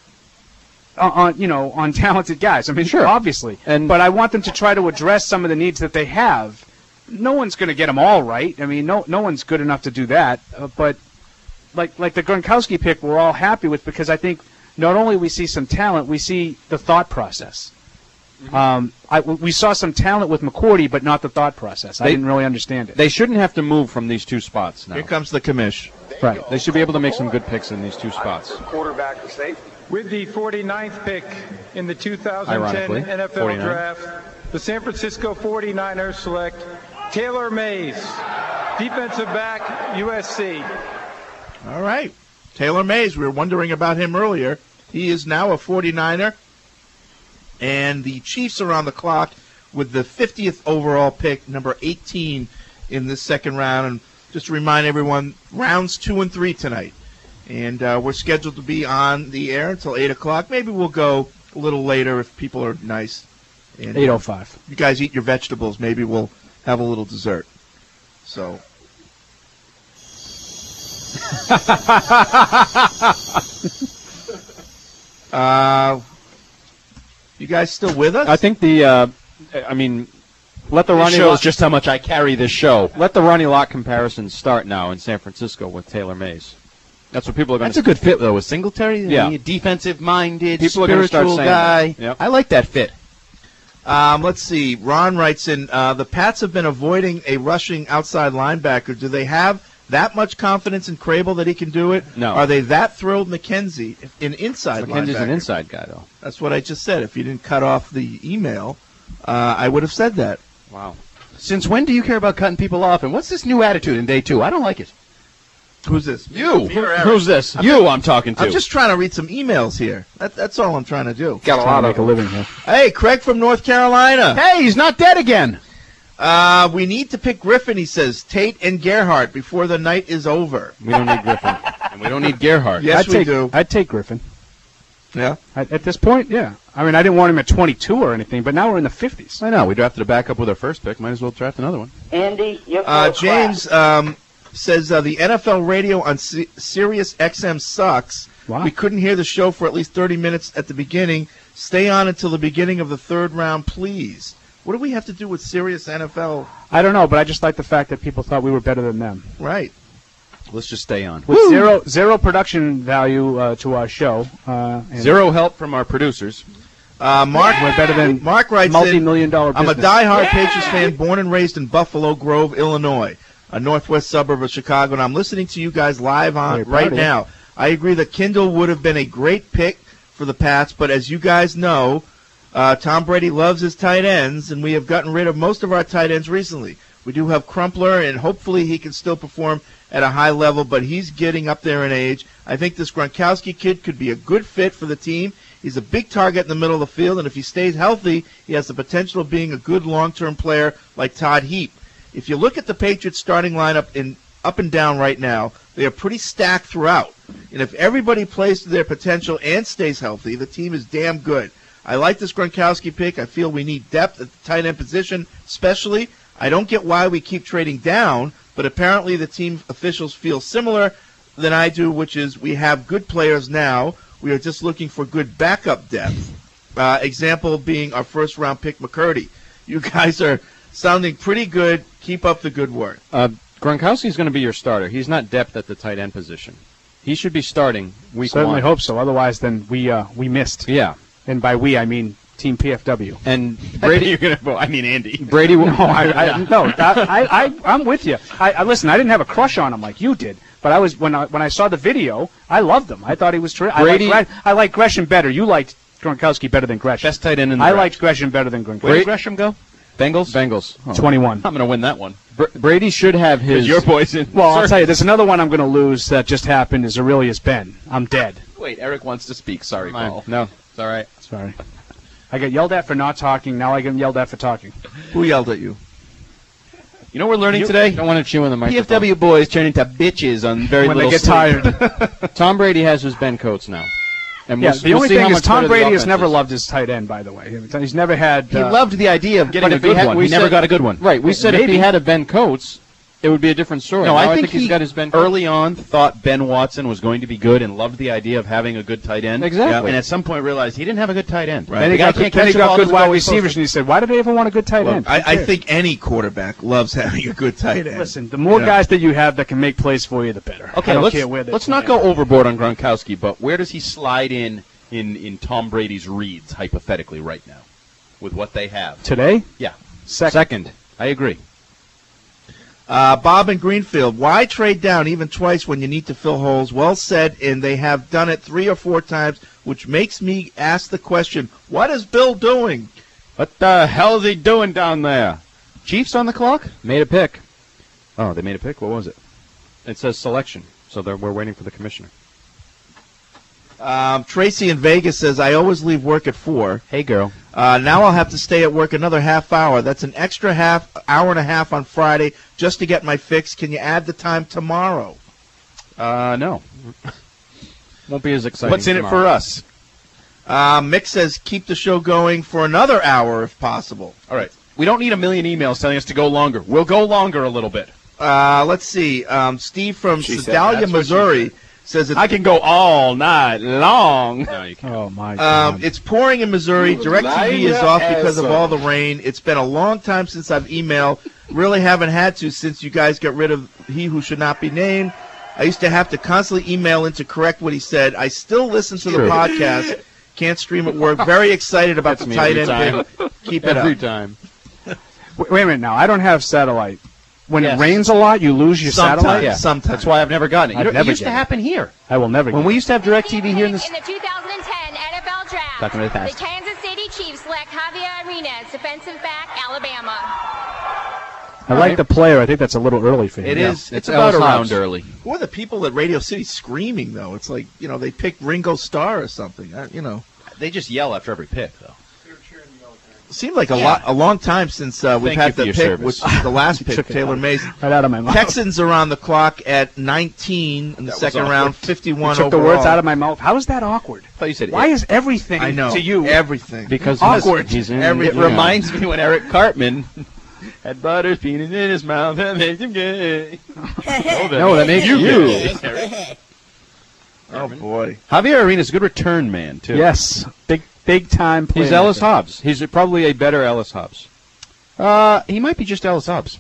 on talented guys. I mean, sure, obviously, but I want them to try to address some of the needs that they have. No one's going to get them all right. I mean, no one's good enough to do that. But like the Gronkowski pick, we're all happy with because I think not only we see some talent, we see the thought process. We saw some talent with McCourty, but not the thought process. I didn't really understand it. They shouldn't have to move from these two spots now. Here comes the commish. Right. They should be able to make some good picks in these two spots. Quarterback for safety. With the 49th pick in the 2010 Ironically, NFL 49. Draft, the San Francisco 49ers select Taylor Mays, defensive back, USC. All right. Taylor Mays, we were wondering about him earlier. He is now a 49er. And the Chiefs are on the clock with the 50th overall pick, number 18 in this second round. And just to remind everyone, rounds 2 and 3 tonight. And we're scheduled to be on the air until 8 o'clock. Maybe we'll go a little later if people are nice. And 8:05. You guys eat your vegetables. Maybe we'll have a little dessert. So... you guys still with us? I think let the Ronnie shows Lott, just how much I carry this show. Let the Ronnie Lott comparisons start now in San Francisco with Taylor Mays. That's what people are going to. That's a good fit though with Singletary. Yeah. Defensive-minded, People are gonna start spiritual saying guy. that. Yep. I like that fit. Let's see. Ron writes in, the Pats have been avoiding a rushing outside linebacker. Do they have that much confidence in Crable that he can do it? No. Are they that thrilled McKenzie, an inside McKenzie's linebacker? an inside guy, though. That's what I just said. If you didn't cut off the email, I would have said that. Wow. Since when do you care about cutting people off? And what's this new attitude in day 2? I don't like it. Who's this? You. Eric. Who's this? You I'm talking to. I'm just trying to read some emails here. That's all I'm trying to do. Got a lot of living here. Hey, Craig from North Carolina. Hey, he's not dead again. We need to pick Griffin, he says. Tate and Gerhardt before the night is over. We don't need Griffin. And we don't need Gerhardt. Yes, we do. I'd take Griffin. Yeah? At this point, yeah. I mean, I didn't want him at 22 or anything, but now we're in the 50s. I know. We drafted a backup with our first pick. Might as well draft another one. Andy, you're James says the NFL radio on Sirius XM sucks. Wow. We couldn't hear the show for at least 30 minutes at the beginning. Stay on until the beginning of the third round, please. What do we have to do with Sirius NFL? I don't know, but I just like the fact that people thought we were better than them. Right. Let's just stay on. With zero production value to our show. And zero help from our producers. Mark, we're better than Mark writes multi-million-dollar business. I'm a diehard Patriots fan, born and raised in Buffalo Grove, Illinois, a northwest suburb of Chicago, and I'm listening to you guys live on right now. I agree that Kindle would have been a great pick for the Pats, but as you guys know, Tom Brady loves his tight ends, and we have gotten rid of most of our tight ends recently. We do have Crumpler, and hopefully he can still perform at a high level, but he's getting up there in age. I think this Gronkowski kid could be a good fit for the team. He's a big target in the middle of the field, and if he stays healthy, he has the potential of being a good long-term player like Todd Heap. If you look at the Patriots starting lineup up and down right now, they are pretty stacked throughout. And if everybody plays to their potential and stays healthy, the team is damn good. I like this Gronkowski pick. I feel we need depth at the tight end position, especially. I don't get why we keep trading down, but apparently the team officials feel similar than I do, which is we have good players now. We are just looking for good backup depth. Example being our first-round pick, McCurdy. You guys are sounding pretty good. Keep up the good work. Gronkowski's going to be your starter. He's not depth at the tight end position. He should be starting week Certainly 1. hope so. Otherwise, then we missed. Yeah. And by we, I mean Team PFW. And Brady, I mean Andy. Brady. No, I'm with you. I listen. I didn't have a crush on him like you did, but I was when I saw the video, I loved him. I thought he was terrific. I like Gresham better. You liked Gronkowski better than Gresham. Best tight end in the I draft. liked Gresham better than Gronkowski. Where did Gresham go? Bengals. Oh. 21. I'm going to win that one. Brady should have his. Your boys in. Well, I'll tell you, there's another one I'm going to lose that just happened. Is Aurelius Ben. I'm dead. Wait, Eric wants to speak. Sorry, Paul. No, it's all right. Sorry. I get yelled at for not talking. Now I get yelled at for talking. Who yelled at you? You know what we're learning today? Don't want to chew in the microphone. PFW boys turn into bitches on very when little they get tired. Tom Brady has his Ben Coates now. And yeah, the only thing is Tom Brady has never loved. loved his tight end, by the way. He's never had... He loved the idea of getting a good one. He never got a good one. Right, we said if he had a Ben Coates, it would be a different story. No, now I think he's got his Ben Coates. Early on thought Ben Watson was going to be good and loved the idea of having a good tight end. Exactly. And at some point realized he didn't have a good tight end. Right. Then he got good wide receivers, and he said, why do they ever want a good tight end? I think any quarterback loves having a good tight end. Listen, the more guys that you have that can make plays for you, the better. Okay, I don't care where let's not go overboard on Gronkowski, but where does he slide in Tom Brady's reads, hypothetically, right now, with what they have? Today? Yeah. Second. I agree. Bob in Greenfield, why trade down even twice when you need to fill holes? Well said, and they have done it 3 or 4 times, which makes me ask the question, what is Bill doing? What the hell is he doing down there? Chiefs on the clock? Made a pick. Oh, they made a pick? What was it? It says selection, so we're waiting for the commissioner. Tracy in Vegas says, I always leave work at 4. Hey, girl. Now I'll have to stay at work another half hour. That's an extra hour and a half on Friday just to get my fix. Can you add the time tomorrow? No. Won't be as exciting. What's in tomorrow. it for us? Mick says, keep the show going for another hour if possible. All right. We don't need a million emails telling us to go longer. We'll go longer a little bit. Let's see. Steve from Sedalia, Missouri says I can go all night long. No, you can't. Oh, my God. It's pouring in Missouri. DirecTV is off because of all the rain. It's been a long time since I've emailed. Really haven't had to since you guys got rid of He Who Should Not Be Named. I used to have to constantly email in to correct what he said. I still listen to the podcast. Can't stream at work. Very excited about the tight end pick. Keep it up. Every time. Wait a minute now. I don't have satellite. When it rains a lot, you lose your satellite? Yeah. Sometimes. That's why I've never gotten it. It used to happen here. I will never get it. When we used to have DirecTV here in the... In the 2010 NFL Draft, Talking really fast. the Kansas City Chiefs select Javier Arenas, defensive back, Alabama. I like the player. I think that's a little early for him. It is. It's Ellis about around Hobbs. early. Who are the people at Radio City screaming, though? It's like, they picked Ringo Starr or something. They just yell after every pick, though. It seemed like a long time since we've Thank had you for the your pick, service. which is the last pick, Took it Taylor out. Mason. Right out of my mouth. Texans are on the clock at 19 in the That was second awkward. round, 51 You took the overall. words out of my mouth. How is that awkward? I thought you said Why it. is everything I know. to you Everything. Because awkward? he's in. It reminds me when Eric Cartman had Butter's penis in his mouth that makes him gay. No, that makes you gay. Oh, boy. Javier Arenas is a good return man, too. Yes, big time player. He's Ellis Hobbs. He's probably a better Ellis Hobbs. He might be just Ellis Hobbs.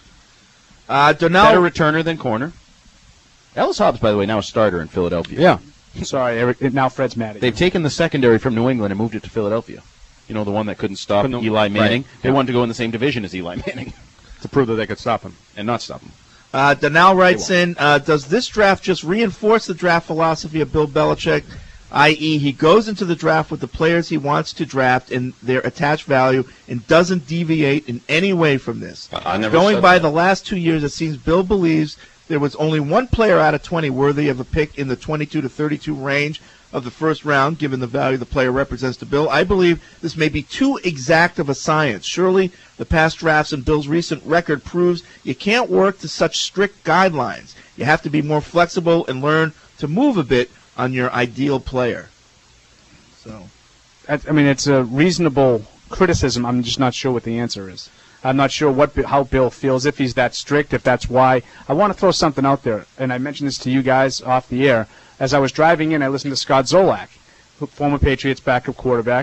Donnell Better returner than corner. Ellis Hobbs, by the way, now a starter in Philadelphia. Yeah. Sorry, Eric. Now Fred's mad at you. They've taken the secondary from New England and moved it to Philadelphia. You know, the one that couldn't stop Eli Manning. Right. They wanted to go in the same division as Eli Manning To prove that they could stop him. and not stop him. Donnell writes in, does this draft just reinforce the draft philosophy of Bill Belichick, i.e. he goes into the draft with the players he wants to draft and their attached value and doesn't deviate in any way from this? I never Going said by that. the last 2 years, it seems Bill believes there was only one player out of 20 worthy of a pick in the 22 to 32 range of the first round, given the value the player represents to Bill. I believe this may be too exact of a science. Surely the past drafts and Bill's recent record proves you can't work to such strict guidelines. You have to be more flexible and learn to move a bit on your ideal player. So, I mean, it's a reasonable criticism. I'm just not sure what the answer is. I'm not sure how Bill feels, if he's that strict, if that's why. I want to throw something out there, and I mentioned this to you guys off the air. As I was driving in, I listened to Scott Zolak, former Patriots backup quarterback.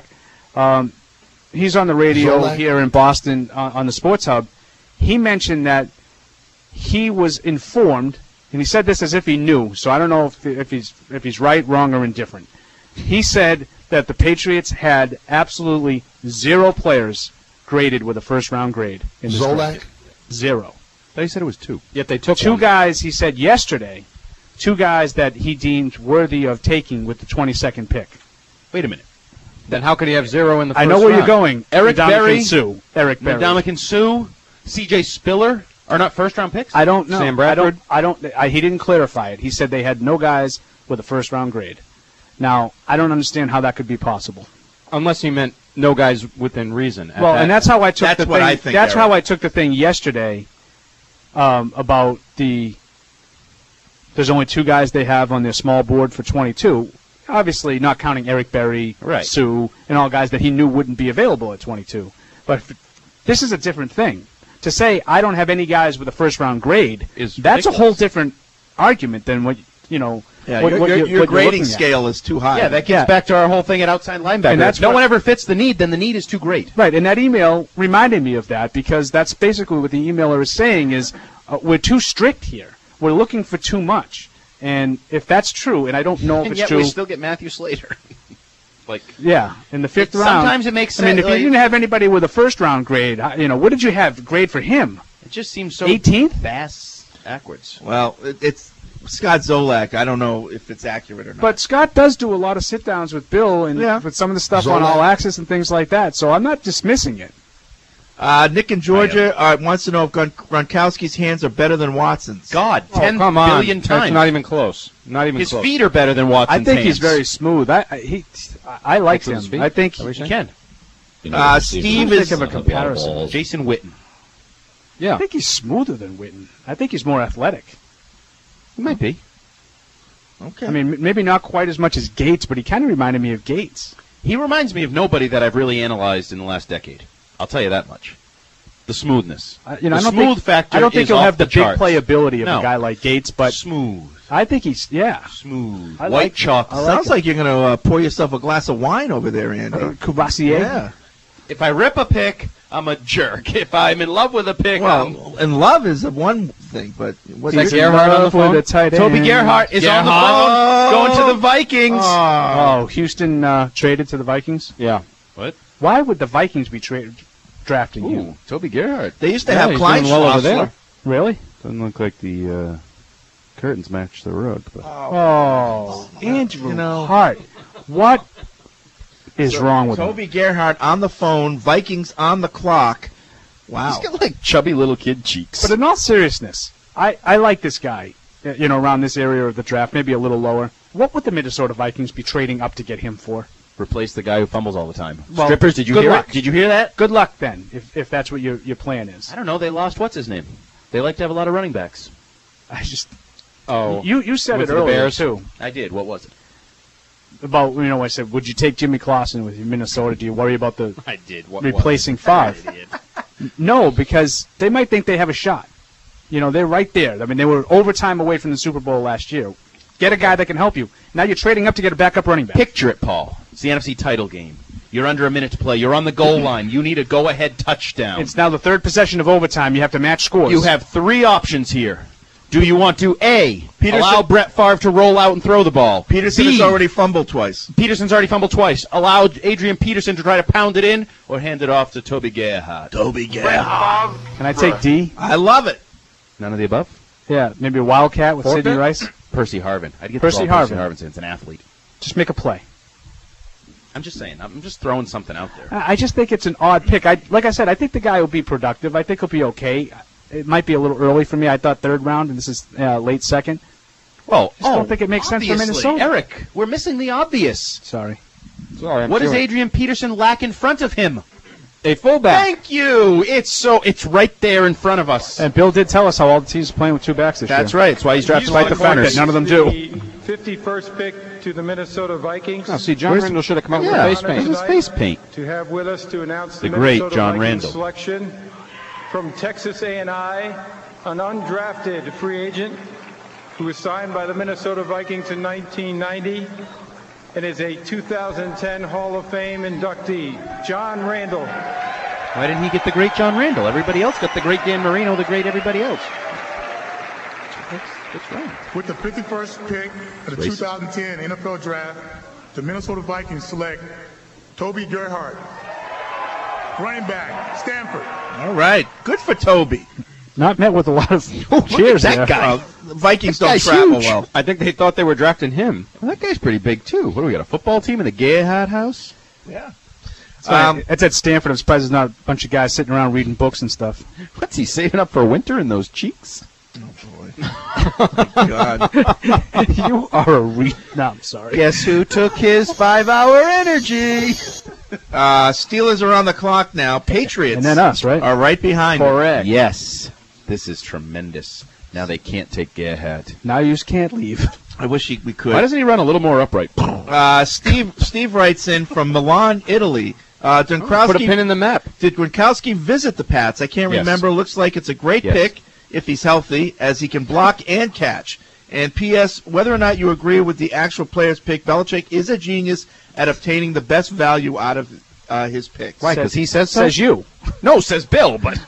He's on the radio here in Boston on the Sports Hub. He mentioned that he was informed, and he said this as if he knew, so I don't know if he's right, wrong, or indifferent. He said that the Patriots had absolutely 0 players graded with a first-round grade in this draft. 0. They said it was 2. Yet they took 2 one. guys, he said yesterday, 2 guys that he deemed worthy of taking with the 22nd pick. Wait a minute. Then how could he have 0 in the first I know where round? you're going. Eric Ndamukong Berry, Suh. Eric Berry. Ndamukong Suh, C.J. Spiller are not first-round picks? I don't know. Sam Bradford? He didn't clarify it. He said they had no guys with a first-round grade. Now, I don't understand how that could be possible. Unless he meant no guys within reason. Well, and that's how I took That's the what thing. I think, That's Eric. how I took the thing yesterday about there's only 2 guys they have on their small board for 22. Obviously, not counting Eric Berry, Right. Sue, and all guys that he knew wouldn't be available at 22. But this is a different thing. To say I don't have any guys with a first-round grade, Is that's a ridiculous. whole different argument than what, yeah, what your you're grading looking at. scale is too high. Yeah, that gets back to our whole thing at outside linebacker. And that's if no what- one ever fits the need, then the need is too great. Right, and that email reminded me of that because that's basically what the emailer is saying is we're too strict here. We're looking for too much. And if that's true, and I don't know if And it's yet true. we still get Matthew Slater. Yeah, in the 5th round. Sometimes it makes I mean, sense, if you like- didn't have anybody with a first-round grade, what did you have grade for him? It just seems so 18th? fast backwards. Well, it's Scott Zolak. I don't know if it's accurate or not. But Scott does do a lot of sit-downs with Bill and with some of the stuff on Zolak. All Access and things like that, so I'm not dismissing it. Nick in Georgia wants to know if Gronkowski's hands are better than Watson's. God, 10 come on. billion That's times. not even close. Not even His close. feet are better than Watson's I think he's hands. very smooth. I like With his him. feet? I think Is that what you're He saying? can. Steve think is of a comparison. Jason Witten. Yeah. I think he's smoother than Witten. I think he's more athletic. He might be. okay. I mean, maybe not quite as much as Gates, but he kind of reminded me of Gates. He reminds me of nobody that I've really analyzed in the last decade. I'll tell you that much. The smoothness. I the don't smooth think, factor I don't think is he'll off have the big charts. playability of No. a guy like Gates, but Smooth. I think he's Smooth. I White like- chocolate. I like Sounds like you're going to pour yourself a glass of wine over there, Andy. Courvoisier. Yeah. If I rip a pick, I'm a jerk. If I'm in love with a pick, Well, and love is one thing, but what Is that is Gerhardt on the phone? With a tight Toby end. Gerhardt is on the phone going to the Vikings. Oh, Houston traded to the Vikings. Yeah. What? Why would the Vikings be drafting Ooh, you? Toby Gerhardt. They used to Yeah, have he's Klein doing well over there. Really? Doesn't look like the curtains match the rug. But. Oh, Andrew Hart. What is wrong with him? Toby Gerhardt on the phone, Vikings on the clock. Wow. He's got like chubby little kid cheeks. But in all seriousness, I like this guy, around this area of the draft, maybe a little lower. What would the Minnesota Vikings be trading up to get him for? Replace the guy who fumbles all the time. Well, Strippers, did you good hear luck. it? Did you hear that? Good luck then, if that's what your plan is. I don't know. They lost what's his name. They like to have a lot of running backs. I just Oh, you said with it the earlier Bears? too. I did. What was it? About I said, would you take Jimmy Clausen with you, Minnesota? Do you worry about the I did. What replacing Favre? No, because they might think they have a shot. They're right there. I mean, they were overtime away from the Super Bowl last year. Get a guy that can help you. Now you're trading up to get a backup running back. Picture it, Paul. It's the NFC title game. You're under a minute to play. You're on the goal line. You need a go-ahead touchdown. It's now the third possession of overtime. You have to match scores. You have three options here. Do you want to, A, allow Brett Favre to roll out and throw the ball? Peterson has already fumbled twice. Peterson's already fumbled twice. Allow Adrian Peterson to try to pound it in, or hand it off to Toby Gerhardt. Can I take D? I love it. None of the above? Yeah, maybe a Wildcat with Forfeit? Sidney Rice. Percy Harvin. I'd get Percy the ball Harvin. Percy Harvin. It's an athlete. Just make a play. I'm just saying. I'm just throwing something out there. I just think it's an odd pick. Like I said, I think the guy will be productive. I think he'll be okay. It might be a little early for me. I thought third round, and this is late second. Well, I don't think it makes sense for Minnesota. Eric, we're missing the obvious. Sorry. What does Adrian Peterson lack in front of him? A fullback. Thank you. It's right there in front of us. And Bill did tell us how all the teams are playing with two backs this year. That's right. That's why he's drafted despite the fact that none of them do. The 51st pick to the Minnesota Vikings. Oh, see, John Randall should have come out with face paint. His face paint. To have with us to announce The the great Minnesota John Vikings Randall. selection from Texas A&I, an undrafted free agent who was signed by the Minnesota Vikings in 1990 and is a 2010 Hall of Fame inductee, John Randall. Why didn't he get the great John Randall? Everybody else got the great Dan Marino, the great everybody else. What's wrong? With the 51st pick of the 2010 NFL Draft, the Minnesota Vikings select Toby Gerhardt, running back, Stanford. All right. Good for Toby. Not met with a lot of cheers that there. guy. The Vikings That don't guy's travel huge. well. I think they thought they were drafting him. Well, that guy's pretty big, too. What do we got, a football team in the Gerhardt house? Yeah. It's at Stanford. I'm surprised there's not a bunch of guys sitting around reading books and stuff. What's he saving up for winter in those cheeks? God. You are a No, I'm sorry. Guess who took his 5-hour energy? Steelers are on the clock now. Patriots And then us, right? are right behind them. Correct. Yes. This is tremendous. Now they can't take Gerhardt. Now you just can't leave. I wish we could. Why doesn't he run a little more upright? Steve writes in from Milan, Italy. Gronkowski, Put a pin in the map. Did Gronkowski visit the Pats? I can't Yes. remember. Looks like it's a great Yes. pick if he's healthy, as he can block and catch. And P.S., whether or not you agree with the actual player's pick, Belichick is a genius at obtaining the best value out of his picks. Why? Because he says so? Says you. No, says Bill, but...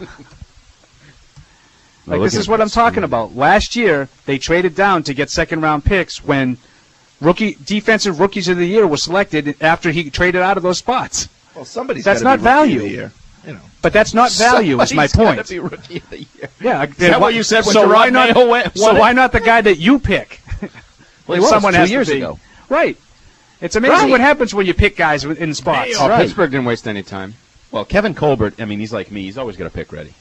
Like, this is what I'm talking about. Last year, they traded down to get second-round picks when defensive rookies of the year were selected after he traded out of those spots. Well, somebody's That's gotta not be rookie of value. the year, you know. But that's not value, is my Somebody's point. gotta be rookie of the year. Yeah, Is that what you said when so Gerard why not? Mayo won So it? why not the guy that you pick? Well, he was Someone 2 has years to be. ago. Right. It's amazing Right. what happens when you pick guys in spots. Oh, Right. Pittsburgh didn't waste any time. Well, Kevin Colbert, I mean, he's like me. He's always got a pick ready.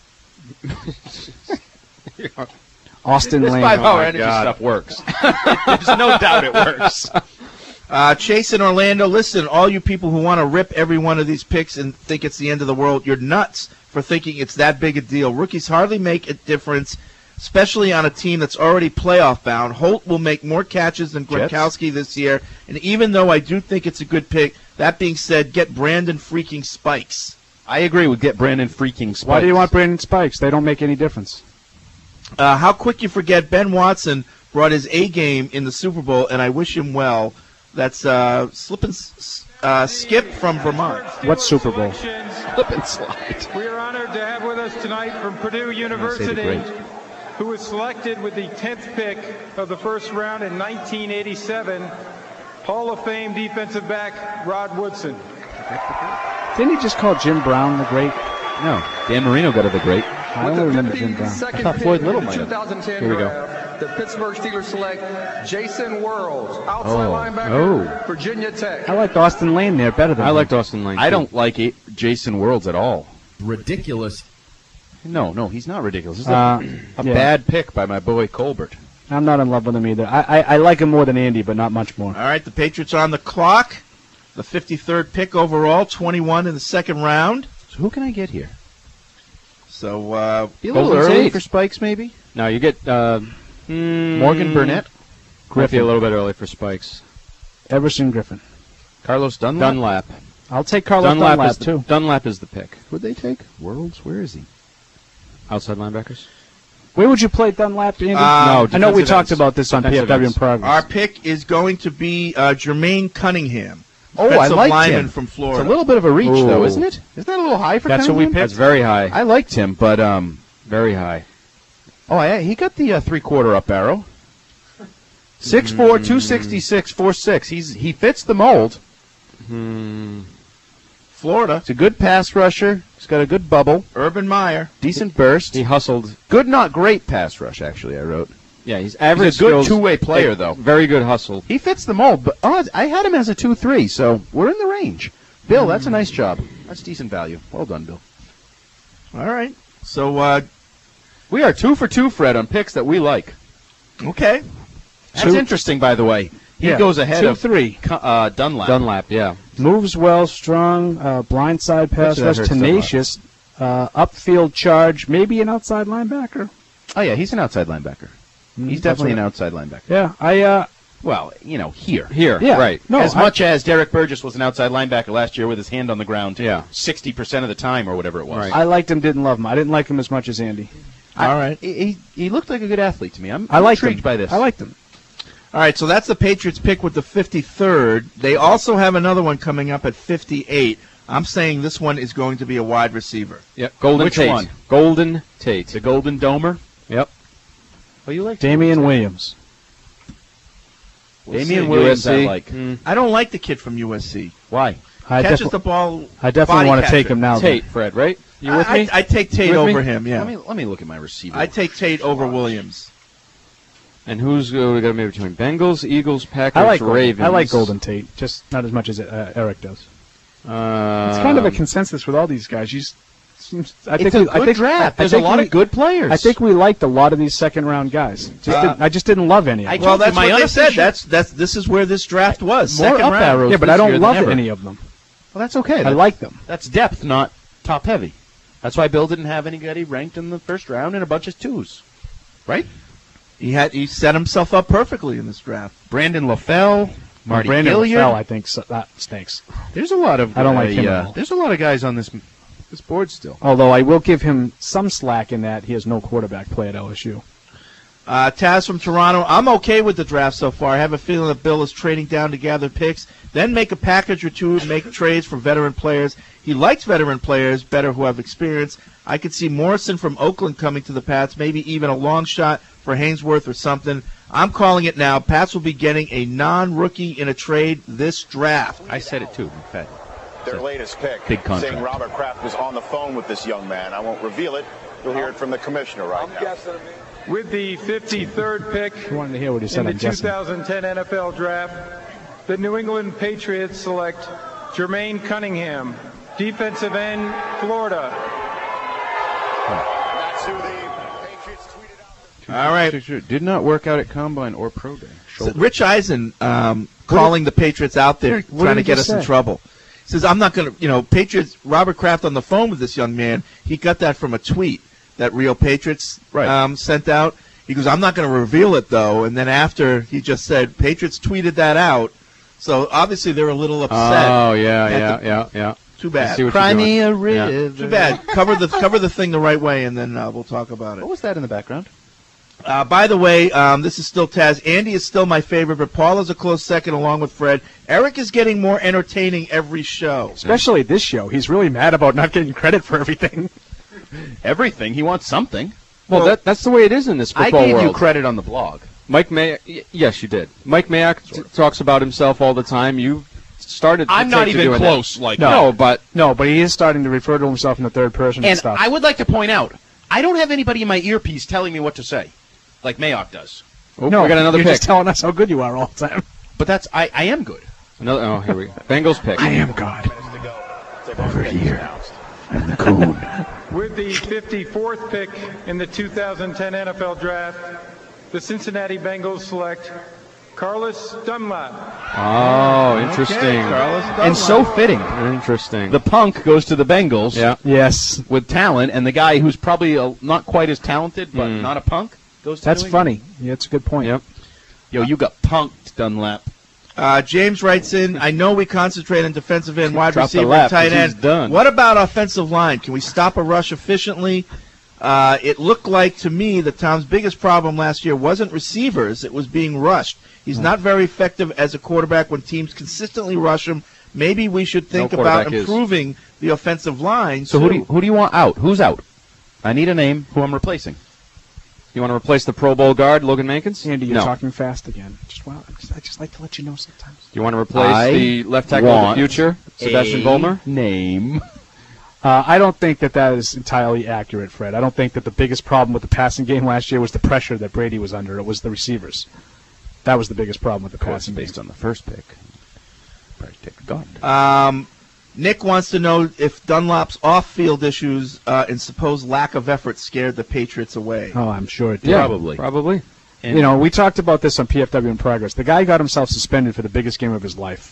Austin This Lane. 5-hour Oh, energy God. stuff works. There's no doubt it works. Chase in Orlando, listen, all you people who want to rip every one of these picks and think it's the end of the world, you're nuts for thinking it's that big a deal. Rookies hardly make a difference, especially on a team that's already playoff bound. Holt will make more catches than Gronkowski this year, and even though I do think it's a good pick, that being said, get Brandon freaking Spikes. I agree with get Brandon freaking Spikes. Why do you want Brandon Spikes? They don't make any difference. How quick you forget Ben Watson brought his A game in the Super Bowl, and I wish him well. That's Skip from Vermont. What Super Bowl? Slip and slide. We are honored to have with us tonight from Purdue University, who was selected with the 10th pick of the first round in 1987, Hall of Fame defensive back Rod Woodson. Didn't he just call Jim Brown the Great? No, Dan Marino got it the great. I only remember Jim Brown. I thought Floyd Little might have. 2010 Here we go. draft, the Pittsburgh Steelers select Jason Worlds, outside Oh. linebacker, Virginia Tech. I liked Austin Lane there better than I him. liked Austin Lane. I too. don't like Jason Worlds at all. Ridiculous. No, he's not ridiculous. This is a yeah. bad pick by my boy Colbert. I'm not in love with him either. I like him more than Andy, but not much more. All right, the Patriots are on the clock. The 53rd pick overall, 21 in the second round. So who can I get here? So be a little early for Spikes, maybe. No, you get Morgan Burnett. Might be a little bit early for Spikes. Everson Griffin. Carlos Dunlap. I'll take Carlos Dunlap too. Dunlap is the pick. Who'd they take? Worlds? Where is he? Outside linebackers. Where would you play Dunlap, Andy? No, I know we defensive talked ends. about this on Defensive PFW in ends. progress. Our pick is going to be Jermaine Cunningham. Oh, I defensive like lineman him from Florida. It's a little bit of a reach, though, Ooh. isn't it? Isn't that a little high for That's what Cunningham? we picked. That's very high. I liked him, but Very high. he got the three-quarter up arrow. 6'4", 266, 4'6". He fits the mold. Florida. He's a good pass rusher. He's got a good bubble. Urban Meyer. Decent burst. He hustled. Good, not great pass rush, actually, I wrote. Yeah, he's average. He's a good skills, two-way player, like, though. Very good hustle. He fits the mold, but I had him as a 2-3, so we're in the range. Bill, that's a nice job. That's decent value. Well done, Bill. All right. So, We are 2 for 2, Fred, on picks that we like. okay. That's interesting, by the way. He Yeah, goes ahead of 2-3. Dunlap. Dunlap, yeah. Moves well, strong, blindside pass that rush, hurts a lot. tenacious, upfield charge, maybe an outside linebacker. Oh, yeah, he's an outside linebacker. He's definitely an outside linebacker. Yeah, Well, here. Yeah. Right. No, as much as Derek Burgess was an outside linebacker last year with his hand on the ground Yeah. 60% of the time or whatever it was. Right. I liked him, didn't love him. I didn't like him as much as Andy. All right. He looked like a good athlete to me. I'm I liked intrigued him. by this. I liked him. All right, so that's the Patriots pick with the 53rd. They also have another one coming up at 58. I'm saying this one is going to be a wide receiver. Yep. Golden Which Tate. one? Golden Tate. The Golden Domer. Yep. Oh, you like Damian Williams. Damian Williams, I USC. like. I don't like the kid from USC. Why? Catches the ball. I definitely body want to catcher. take him now. Tate, Fred, right? You with me? I take Tate With me? over him, yeah. Let me look at my receiver. I take Tate over Williams. And who's we got maybe between Bengals, Eagles, Packers, I like Ravens. I like Golden Tate, just not as much as Eric does. It's kind of a consensus with all these guys. I think it's a good draft. There's a lot of good players. I think we liked a lot of these second-round guys. I just didn't love any of them. Well, that's what they said. This is where this draft was. More Second up round. arrows. Yeah, but this I don't year than love ever. any of them. Well, that's okay. I like them. That's depth, not top heavy. That's why Bill didn't have anybody ranked in the first round and a bunch of 2s. Right? He set himself up perfectly in this draft. Brandon LaFell, Marty Brandon Gilliard. LaFell, I think that stinks. There's a lot of I don't like him at all. There's a lot of guys on this board still. Although I will give him some slack in that he has no quarterback play at LSU. Taz from Toronto. I'm okay with the draft so far. I have a feeling that Bill is trading down to gather picks, then make a package or two, make trades for veteran players. He likes veteran players better who have experience. I could see Morrison from Oakland coming to the Pats, maybe even a long shot for Hainsworth or something. I'm calling it now. Pats will be getting a non-rookie in a trade this draft. I said it too, in fact. Their latest pick, Big contract. saying Robert Kraft was on the phone with this young man. I won't reveal it. You'll hear it from the commissioner right now. With the 53rd pick I wanted to hear what he said. in the I'm guessing. 2010 NFL Draft, the New England Patriots select Jermaine Cunningham, defensive end, Florida. That's who the Patriots tweeted out. All right. Did not work out at Combine or Pro Day. So Rich Eisen calling the Patriots out there, What trying did to he get just us in say? trouble. He says, I'm not going to, Patriots, Robert Kraft on the phone with this young man. He got that from a tweet that Real Patriots sent out. He goes, I'm not going to reveal it, though. And then after, he just said, Patriots tweeted that out. So obviously they're a little upset. Oh, yeah. Too bad. See what Cry you're me doing. a river. Too bad. Cover the thing the right way, and then we'll talk about it. What was that in the background? By the way, this is still Taz. Andy is still my favorite, but Paul is a close second along with Fred. Eric is getting more entertaining every show. Especially this show. He's really mad about not getting credit for everything. Everything. He wants something. Well, that's the way it is in this I football gave world. you credit on the blog. Mike Mayock, yes, you did. Mike Mayock talks about himself all the time. You started. I'm not even close like that. No, but he is starting to refer to himself in the third person and And stuff. I would like to point out, I don't have anybody in my earpiece telling me what to say, like Mayock does. no, we got another you're pick. just telling us how good you are all the time. But I am good. Another. Oh, here we go. Bengals pick. I am God. Over here. and the coon. With the 54th pick in the 2010 NFL Draft, the Cincinnati Bengals select Carlos Dunlap. Oh, interesting. Carlos Dunlap. And so fitting. Interesting. The punk goes to the Bengals. Yeah. Yes. With talent, and the guy who's probably not quite as talented, but not a punk, goes to That's New England. funny. Yeah, that's a good point. Yep. Yo, you got punked, Dunlap. James writes in, I know we concentrate on defensive end, wide Drop the receiver, left, tight 'cause he's end. done. What about offensive line? Can we stop a rush efficiently? It looked like to me that Tom's biggest problem last year wasn't receivers, it was being rushed. He's not very effective as a quarterback when teams consistently rush him. Maybe we should think about quarterback is. improving the offensive line. So who do you want out? Who's out? I need a name who I'm replacing. You want to replace the Pro Bowl guard, Logan Mankins? Andy, you're No. talking fast again. I just like to let you know sometimes. Do you want to replace the left tackle of the future, Sebastian Vollmer? Name. I don't think that is entirely accurate, Fred. I don't think that the biggest problem with the passing game last year was the pressure that Brady was under. It was the receivers. That was the biggest problem with the passing game. Based on the first pick. Probably take the guard. Nick wants to know if Dunlap's off-field issues and supposed lack of effort scared the Patriots away. Oh, I'm sure it did. Yeah, probably. And we talked about this on PFW in Progress. The guy got himself suspended for the biggest game of his life.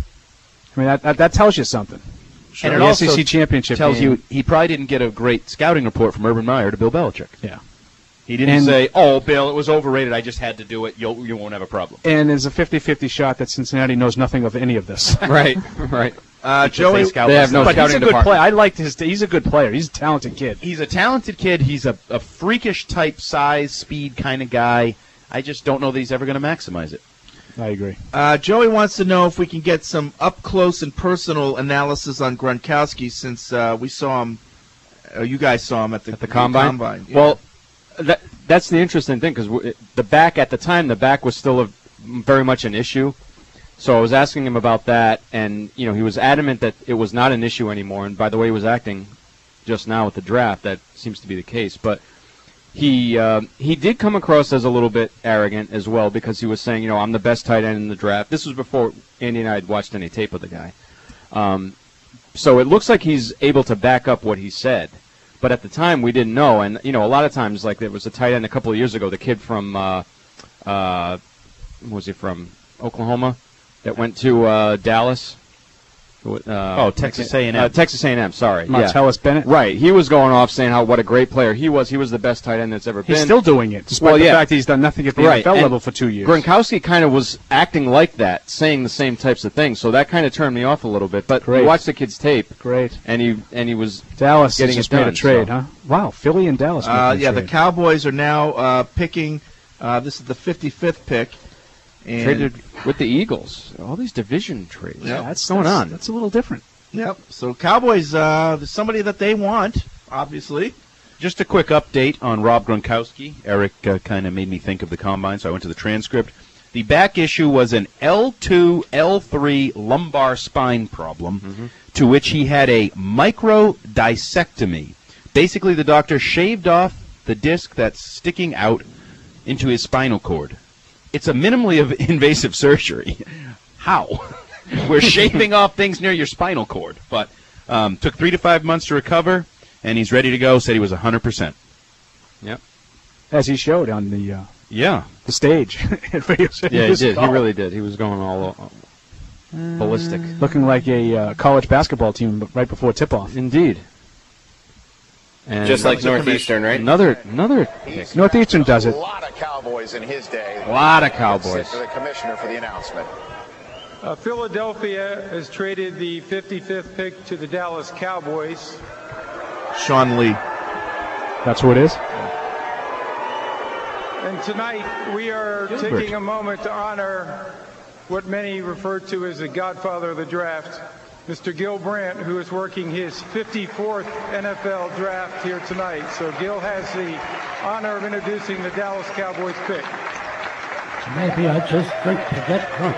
I mean, that tells you something. And it the also SEC championship tells game. you he probably didn't get a great scouting report from Urban Meyer to Bill Belichick. Yeah. He didn't say, "Oh, Bill, it was overrated. I just had to do it. You won't have a problem." And there's a 50-50 shot that Cincinnati knows nothing of any of this. Right. Joey, they have no but scouting he's a good department. player. I liked he's a good player. He's a talented kid. He's a talented kid. He's a freakish type, size, speed kind of guy. I just don't know that he's ever going to maximize it. I agree. Joey wants to know if we can get some up-close and personal analysis on Gronkowski since we saw him, you guys saw him at the Combine? Yeah. Well, that's the interesting thing because the back at the time, the back was still very much an issue. So I was asking him about that, and he was adamant that it was not an issue anymore. And by the way he was acting just now at the draft, that seems to be the case. But he did come across as a little bit arrogant as well because he was saying, I'm the best tight end in the draft. This was before Andy and I had watched any tape of the guy. So it looks like he's able to back up what he said. But at the time, we didn't know. And, a lot of times, like there was a tight end a couple of years ago, the kid from, was he from Oklahoma that went to Dallas? Texas A&M. Texas A&M, sorry. Martellus Bennett? Right. He was going off saying what a great player he was. He was the best tight end that's ever been. He's still doing it, despite the fact that he's done nothing at the NFL level for 2 years. Gronkowski kind of was acting like that, saying the same types of things. So that kind of turned me off a little bit. But we watched the kid's tape. Great. And he was Dallas getting just it done, made a trade, so. huh? Wow, Philly and Dallas. making a the trade. Cowboys are now picking. This is the 55th pick. And traded with the Eagles. All these division trades. Yep. What's going on? That's a little different. Yep. So Cowboys, there's somebody that they want, obviously. Just a quick update on Rob Gronkowski. Eric kind of made me think of the Combine, so I went to the transcript. The back issue was an L2, L3 lumbar spine problem, to which he had a microdiscectomy. Basically, the doctor shaved off the disc that's sticking out into his spinal cord. It's a minimally invasive surgery. How? We're shaving off things near your spinal cord. But took 3 to 5 months to recover, and he's ready to go. Said he was 100%. Yep. As he showed on the the stage at Radio City. Yeah, he did. He really did. He was going all ballistic. Looking like a college basketball team right before tip-off. Indeed. And just like Northeastern, right? Another pick. Northeastern does it. A lot of Cowboys in his day. A lot of Cowboys. To the commissioner for the announcement. Philadelphia has traded the 55th pick to the Dallas Cowboys. Sean Lee. That's who it is? And tonight we are taking a moment to honor what many refer to as the godfather of the draft, Mr. Gil Brandt, who is working his 54th NFL draft here tonight. So Gil has the honor of introducing the Dallas Cowboys pick. Maybe I just drink to get drunk.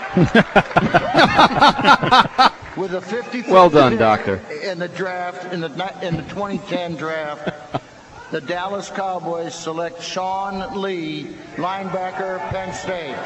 With the 55th well done, Doctor. In the draft, in the 2010 draft, the Dallas Cowboys select Sean Lee, linebacker, Penn State.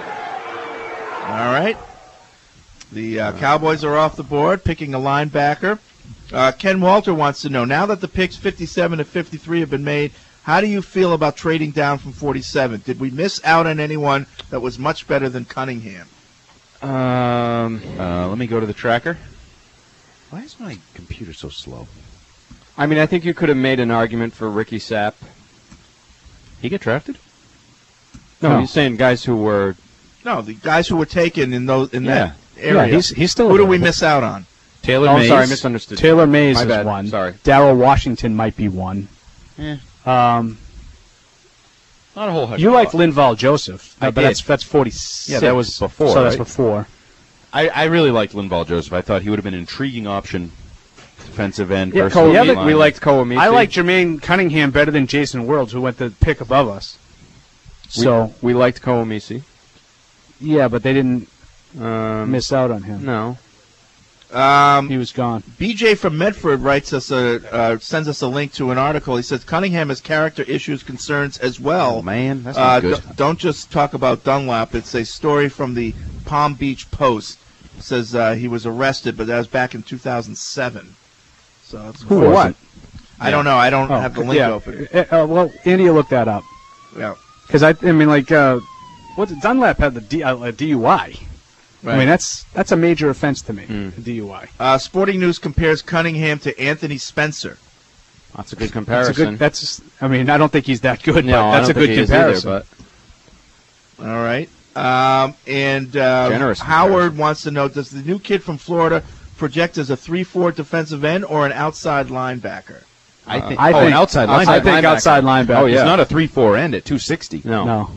All right. The Cowboys are off the board, picking a linebacker. Ken Walter wants to know, now that the picks 57 to 53 have been made, how do you feel about trading down from 47? Did we miss out on anyone that was much better than Cunningham? Let me go to the tracker. Why is my computer so slow? I mean, I think you could have made an argument for Ricky Sapp. He get drafted? No, he's saying guys who were... No, the guys who were taken in that area. Yeah, he's still... Who do we miss out on? Taylor Mays. Sorry, I misunderstood. Taylor Mays My is bad. one. Sorry. Darryl Washington might be one. Yeah. Not a whole heck You of liked a lot. Linval Joseph, I but did. that's 46. Yeah, that was before, So that's right? before. I really liked Linval Joseph. I thought he would have been an intriguing option, defensive end. Yeah, versus we D-line. liked Koa I like Jermaine Cunningham better than Jason Worlds, who went the pick above us. So we liked Kouamisi. Yeah, but they didn't miss out on him. No. He was gone. BJ from Medford writes us sends us a link to an article. He says Cunningham has character issues, concerns as well. Oh, man, that's not good. Don't just talk about Dunlap. It's a story from the Palm Beach Post. It says he was arrested, but that was back in 2007. So it's Who was it? I don't know. I don't have the link open. Well, Andy will look that up. Yeah. Because I mean, like, Dunlap had the DUI. Right. I mean, that's a major offense to me, the DUI. Sporting News compares Cunningham to Anthony Spencer. That's a good comparison. I mean, I don't think he's that good, No, but that's I a don't good think he is comparison. either, All right. And Generous Howard wants to know, does the new kid from Florida project as a 3-4 defensive end or an outside linebacker? I think an outside linebacker. I think outside linebacker. Oh, yeah. He's not a 3-4 end at 260. No.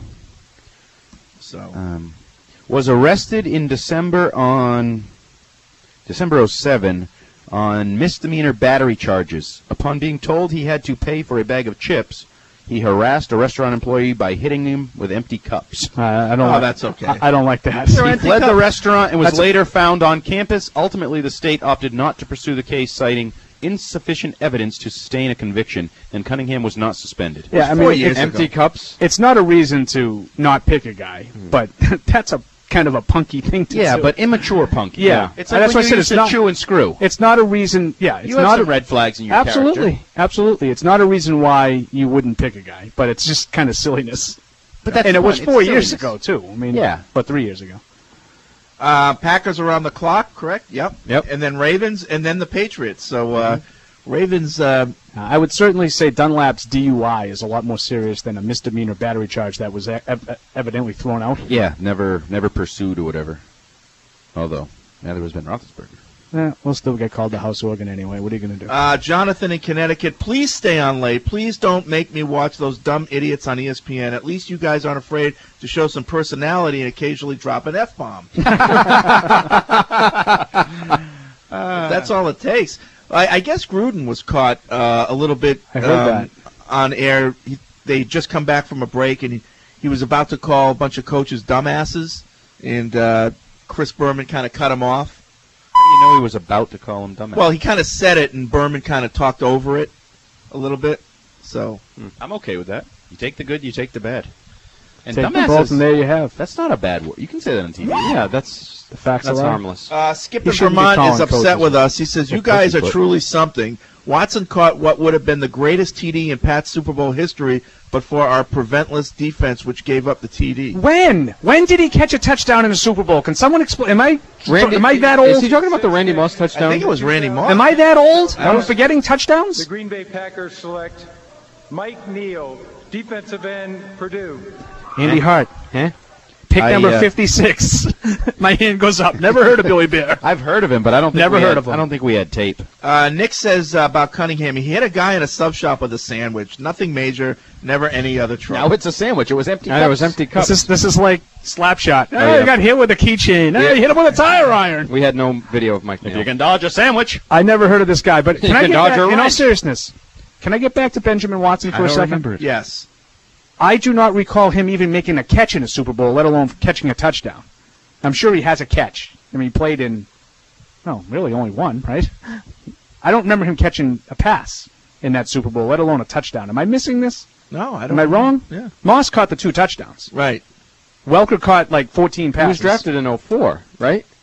So was arrested in December 07 on misdemeanor battery charges. Upon being told he had to pay for a bag of chips, he harassed a restaurant employee by hitting him with empty cups. I don't. That's okay. I don't like that. He fled the restaurant and was later found on campus. Ultimately, the state opted not to pursue the case, citing insufficient evidence to sustain a conviction, and Cunningham was not suspended. Yeah, I mean, years empty ago. cups. It's not a reason to not pick a guy, but that's a kind of a punky thing to do. but immature punk. Yeah. It's like That's when why I you said used it's to not- chew and screw. It's not a reason. Yeah, it's You have not some red flags in your absolutely, character. absolutely. It's not a reason why you wouldn't pick a guy, but it's just kind of silliness. But that's and it was fun. 4 It's years silliness. ago too. I mean, Yeah. but 3 years ago. Packers are on the clock, correct? Yep. Yep. And then Ravens, and then the Patriots. So Ravens. I would certainly say Dunlap's DUI is a lot more serious than a misdemeanor battery charge that was evidently thrown out. Yeah, never pursued or whatever. Although, neither was Ben Roethlisberger. We'll still get called the house organ anyway. What are you going to do? Jonathan in Connecticut, please stay on late. Please don't make me watch those dumb idiots on ESPN. At least you guys aren't afraid to show some personality and occasionally drop an F-bomb. That's all it takes. I guess Gruden was caught a little bit I heard that. on air. They just come back from a break, and he was about to call a bunch of coaches dumbasses, and Chris Berman kind of cut him off. How do you know he was about to call him dumbass? Well, he kind of said it, and Berman kind of talked over it a little bit. So I'm okay with that. You take the good, you take the bad. And Take dumbass both, is- and there you have. That's not a bad word. You can say that on TV. Yeah, that's The facts that's are harmless. Skip He in shouldn't be Vermont calling is upset coaches. with us. He says, you guys are truly something. Watson caught what would have been the greatest TD in Pat's Super Bowl history, but for our preventless defense, which gave up the TD. When did he catch a touchdown in a Super Bowl? Can someone explain? Am I that old? Is he talking about the Randy Moss touchdown? I think it was Randy Moss. Am I that old? Am I forgetting touchdowns? The Green Bay Packers select Mike Neal, defensive end, Purdue. Andy Hart. Pick number 56. My hand goes up. Never heard of Billy Bear. I've heard of him, but I don't think Never heard of him. I don't think we had tape. Nick says about Cunningham, he hit a guy in a sub shop with a sandwich. Nothing major, never any other trouble. Now it's a sandwich. It was empty. It was empty cups. This is like Slapshot. yeah. You got hit with a keychain. You hit him with a tire iron. We had no video of Mike If Neal. you can dodge a sandwich. I never heard of this guy, but can You I can get dodge back, a in all wrench. seriousness, can I get back to Benjamin Watson for I a don't second? remember it. Yes. I do not recall him even making a catch in a Super Bowl, let alone catching a touchdown. I'm sure he has a catch. I mean, he played in, really only one, right? I don't remember him catching a pass in that Super Bowl, let alone a touchdown. Am I missing this? No, I don't Am I wrong? Yeah. Moss caught the 2 touchdowns. Right. Welker caught like 14 passes. He was drafted in 04, right?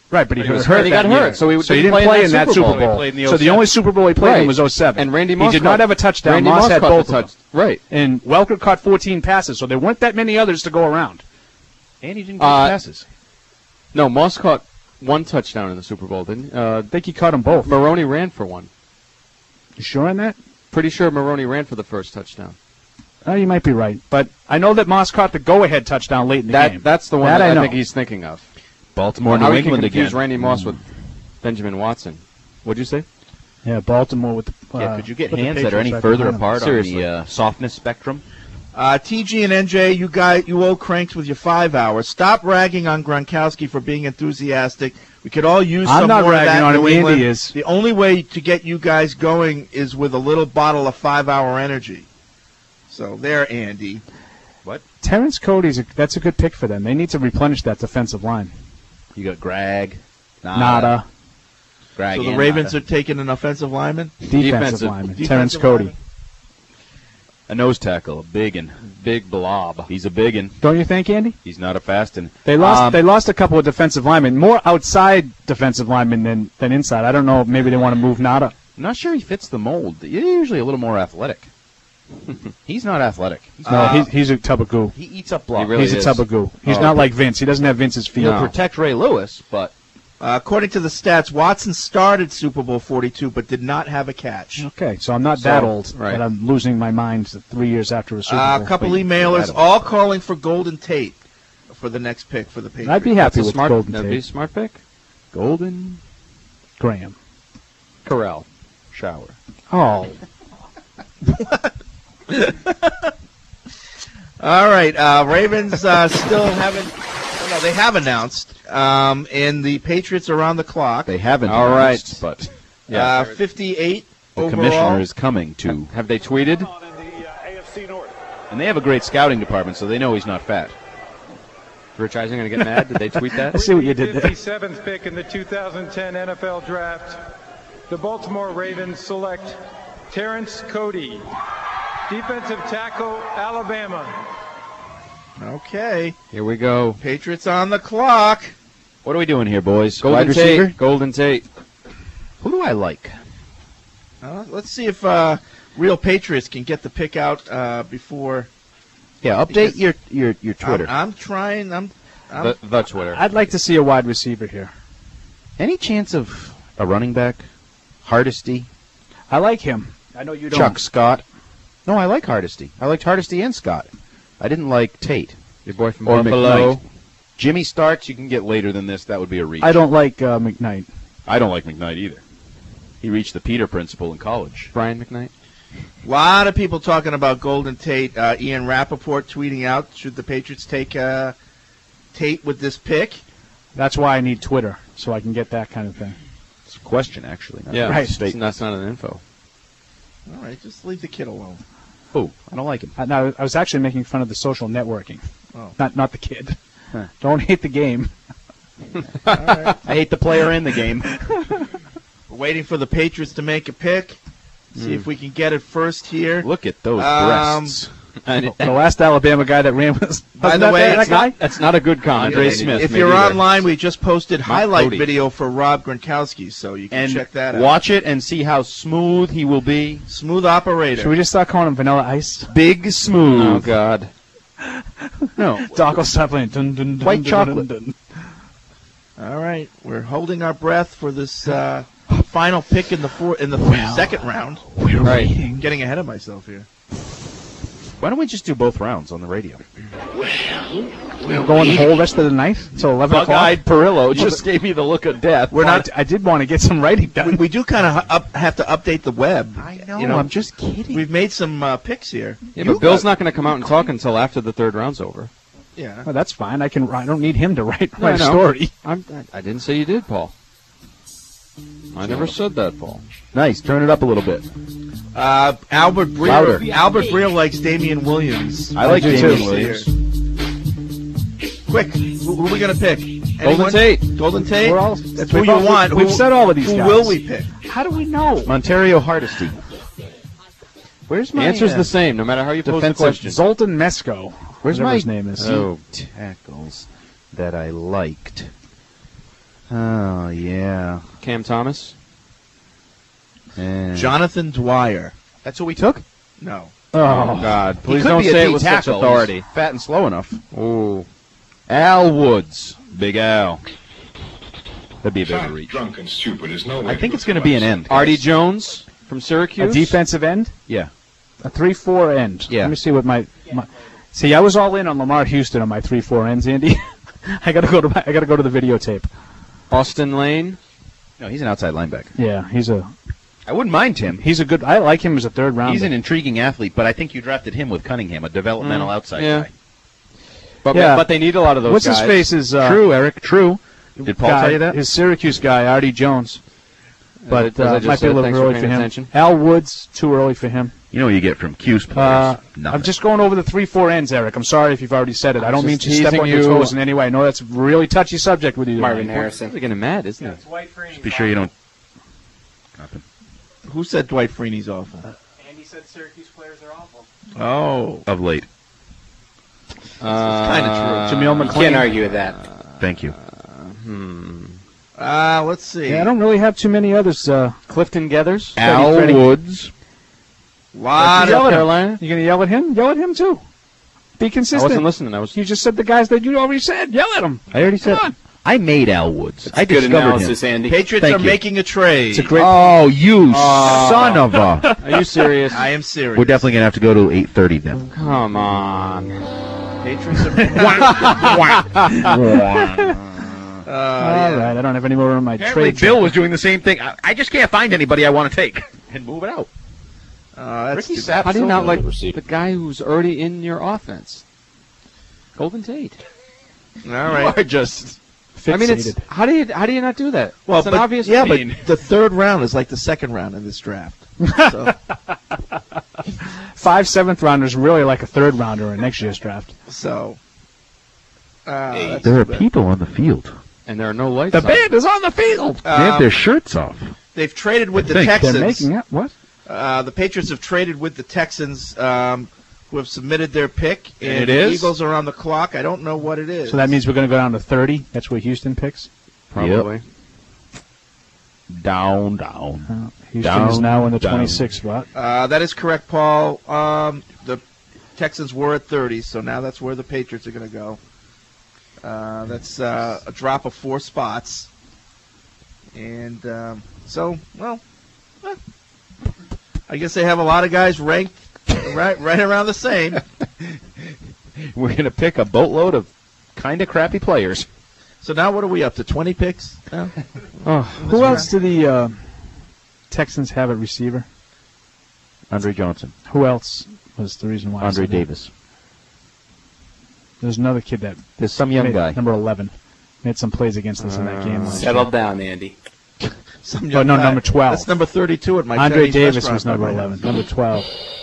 Right, but he was hurt. He got that hurt, year. so he didn't play in that Super Bowl. He played in the So the 07. only Super Bowl he played in Right. was 07. And Randy he Moss did not have a touchdown. Randy Moss Moss had caught both the of them. Right. And Welker caught 14 passes, so there weren't that many others to go around. And he didn't catch passes. No, Moss caught one touchdown in the Super Bowl, didn't he? I think he caught them both. Maroney ran for one. You sure on that? Pretty sure Maroney ran for the first touchdown. Oh, you might be right. But I know that Moss caught the go-ahead touchdown late in the game. That's the one that that I know. think he's thinking of. Baltimore, How New he can England confuse again. Randy Moss with Benjamin Watson. What'd you say? Yeah, Baltimore with the Could you get with the hands that are any Patriots right further behind them. apart Seriously. on the softness spectrum? TG and NJ, you old cranks with your 5 hours. Stop ragging on Gronkowski for being enthusiastic. We could all use I'm some not more of ragging that on in New him. Andy England. is. The only way to get you guys going is with a little bottle of 5-hour energy. So there, Andy. What? Terrence Cody's that's a good pick for them. They need to replenish that defensive line. You got Greg, Nada. Greg, So the and Ravens Nada. are taking an offensive lineman? Defensive lineman. Defensive Terrence lineman. Cody. A nose tackle, a big blob. He's a big un. Don't you think, Andy? He's not a fast un. They lost a couple of defensive linemen, more outside defensive linemen than inside. I don't know. Maybe they want to move Nada. I'm not sure he fits the mold. He's usually a little more athletic. He's not athletic. He's a tub of goo. He eats up blocks. really He's a is. tub of goo. He's Oh, not okay. like Vince. He doesn't have Vince's feet. He'll protect Ray Lewis, but According to the stats, Watson started Super Bowl 42 but did not have a catch. Okay, so I'm not that old, but I'm losing my mind 3 years after a Super Bowl. A couple emailers all calling for Golden Tate for the next pick for the Patriots. I'd be happy That's a with smart, Golden that'd be a Tate. smart pick. Golden Graham. Corral. Shower. Oh. All right, Ravens still haven't. No, they have announced, and the Patriots are on the clock. They haven't. All announced, right. but 58 the overall. commissioner is coming to. Have they tweeted? And they have a great scouting department, so they know he's not fat. Rich Eisen going to get mad? Did they tweet that? I see what you did there. 57th pick in the 2010 NFL Draft, the Baltimore Ravens select Terrence Cody, defensive tackle, Alabama. Okay. Here we go. Patriots on the clock. What are we doing here, boys? Golden Wide Tate. receiver? Golden Tate. Who do I like? Let's see if real Patriots can get the pick out before. Yeah, update your Twitter. I'm trying. I'm The Twitter. I'd like to see a wide receiver here. Any chance of a running back? Hardesty? I like him. I know you don't. Chuck Scott? No, I like Hardesty. I liked Hardesty and Scott. I didn't like Tate. Your boy from Or Buffalo. McKnight. Jimmy Starks, you can get later than this. That would be a reach. I don't like McKnight. I don't like McKnight either. He reached the Peter principle in college. Brian McKnight. A lot of people talking about Golden Tate. Ian Rappaport tweeting out, should the Patriots take Tate with this pick? That's why I need Twitter, so I can get that kind of thing. It's a question, actually. Not Yeah, a Right. statement. that's not an info. All right, just leave the kid alone. Oh, I don't like him. No, I was actually making fun of the social networking, Oh. not the kid. Don't hate the game. I hate the player in the game. We're waiting for the Patriots to make a pick. See if we can get it first here. Look at those breasts. The last Alabama guy that ran was. By the way, that guy? That's not a good comment. Andre Smith. If maybe you're there. online, we just posted highlight Cody. video for Rob Gronkowski, so you can And check that out. watch it and see how smooth he will be. Smooth operator. Should we just start calling him Vanilla Ice? Big smooth. Oh, God. No. Doc will start playing. Dun, dun, dun, White dun, chocolate. dun, dun. All right, we're holding our breath for this final pick in the second round. We're waiting. Getting ahead of myself here. Why don't we just do both rounds on the radio? We're going the whole rest of the night until 11 o'clock. Bug-eyed Perillo just gave me the look of death. We're not. I did want to get some writing done. We do kind of have to update the web. I know. You know, I'm just kidding. We've made some picks here. Yeah, but Bill's not going to come out and talk until after the third round's over. Yeah. Well, that's fine. I don't need him to write I a know. story. I didn't say you did, Paul. I never said that, Paul. Nice. Turn it up a little bit. Albert Breer. Louder. Albert Breer likes Damian Williams. I like do Damian too. Williams. Quick, who are we going to pick? Golden Anyone? Tate. Golden Tate? We're all- That's we've who you all- want. we've said all of these Who guys. will we pick? How do we know? Montario Hardesty. Where's The my answer's the same, no matter how you pose the defensive question. Zoltan Mesko. Where's whatever my his name is? two tackles that I liked? Oh, yeah. Cam Thomas. And Jonathan Dwyer. That's who we took? No. Oh, God. He Please could don't be a say it D with tackle. such authority. He's fat and slow enough. Ooh. Al Woods. Big Al. That'd be a bit of a reach. Drunk and stupid is no way I think it's going to be an end. Artie Jones from Syracuse. A defensive end? Yeah. A 3-4 end. Yeah. Let me see what my see. I was all in on Lamar Houston on my 3-4 ends, Andy. I got to go to the videotape. Austin Lane. No, he's an outside linebacker. Yeah, I wouldn't mind Tim. He's a good. I like him as a third rounder. He's an intriguing athlete, but I think you drafted him with Cunningham, a developmental outside guy. But they need a lot of those What's guys. his face is True, Eric. True. Did Paul tell you that? His Syracuse guy, Artie Jones. But Was I just might be a said, little thanks for early paying for him. attention. Al Woods, too early for him. You know what you get from Q's players? I'm Nothing. just going over the 3-4 ends, Eric. I'm sorry if you've already said it. I don't mean to step on your teasing toes you. in any way. I know that's a really touchy subject with you. Marvin tonight. Harrison. They're getting mad, isn't it? Just be sure you don't. Nothing. Who said Dwight Freeney's awful? Andy said Syracuse players are awful. Oh. Of late. kind of true. Jameel You McLean. can't argue with that. Thank you. Let's see. Yeah, I don't really have too many others. Clifton Geathers. Al Freddie. Woods. Lot Yell of at him. You gonna yell at him? Yell at him too. Be I consistent. wasn't listening. I was. You just said the guys that you already said. Yell at them. I already said. Come on. I made Al Woods. I Good discovered analysis, him. Andy. Patriots Thank are you. making a trade. It's a great. Oh, you son of a! Are you serious? I am serious. We're definitely gonna have to go to 8:30 then. Come on. Patriots are All right, I don't have any more on my Apparently, trade. Bill was doing the same thing. I just can't find anybody I want to take and move it out. that's Ricky Sapp. How do you not like receiver. the guy who's already in your offense? Golden Tate. all right. You are just. I mean, it's Fixated. how do you not do that? Well, it's an but, obvious. yeah, I mean, but the third round is like the second round in this draft. So, 5 7th rounders really like a third rounder in next year's draft. so that's There are too bad. people on the field. and there are no lights. The on. band is on the field. They have their shirts off. They've traded with the think. Texans. They're making it. What? The Patriots have traded with the Texans, who have submitted their pick, and it the is? Eagles are on the clock. I don't know what it is. So that means we're going to go down to 30. That's where Houston picks. Probably. Down. Houston Down, is now in the down. 26th spot. That is correct, Paul. The Texans were at 30, so now that's where the Patriots are going to go. That's a drop of 4 spots. And I guess they have a lot of guys ranked right around the same. We're gonna pick a boatload of kind of crappy players. So now what are we up to? 20 picks? Now? Who else do the Texans have at receiver? Andre Johnson, Who else was the reason why? I Andre said that? Davis. There's another kid that There's some young made, guy. number 11, made some plays against us in that game. last year. Settle down, Andy. Some Oh, young no, guy. number 12. That's number 32 at my Andre Chinese Davis restaurant was number by my 11. house. Number 12.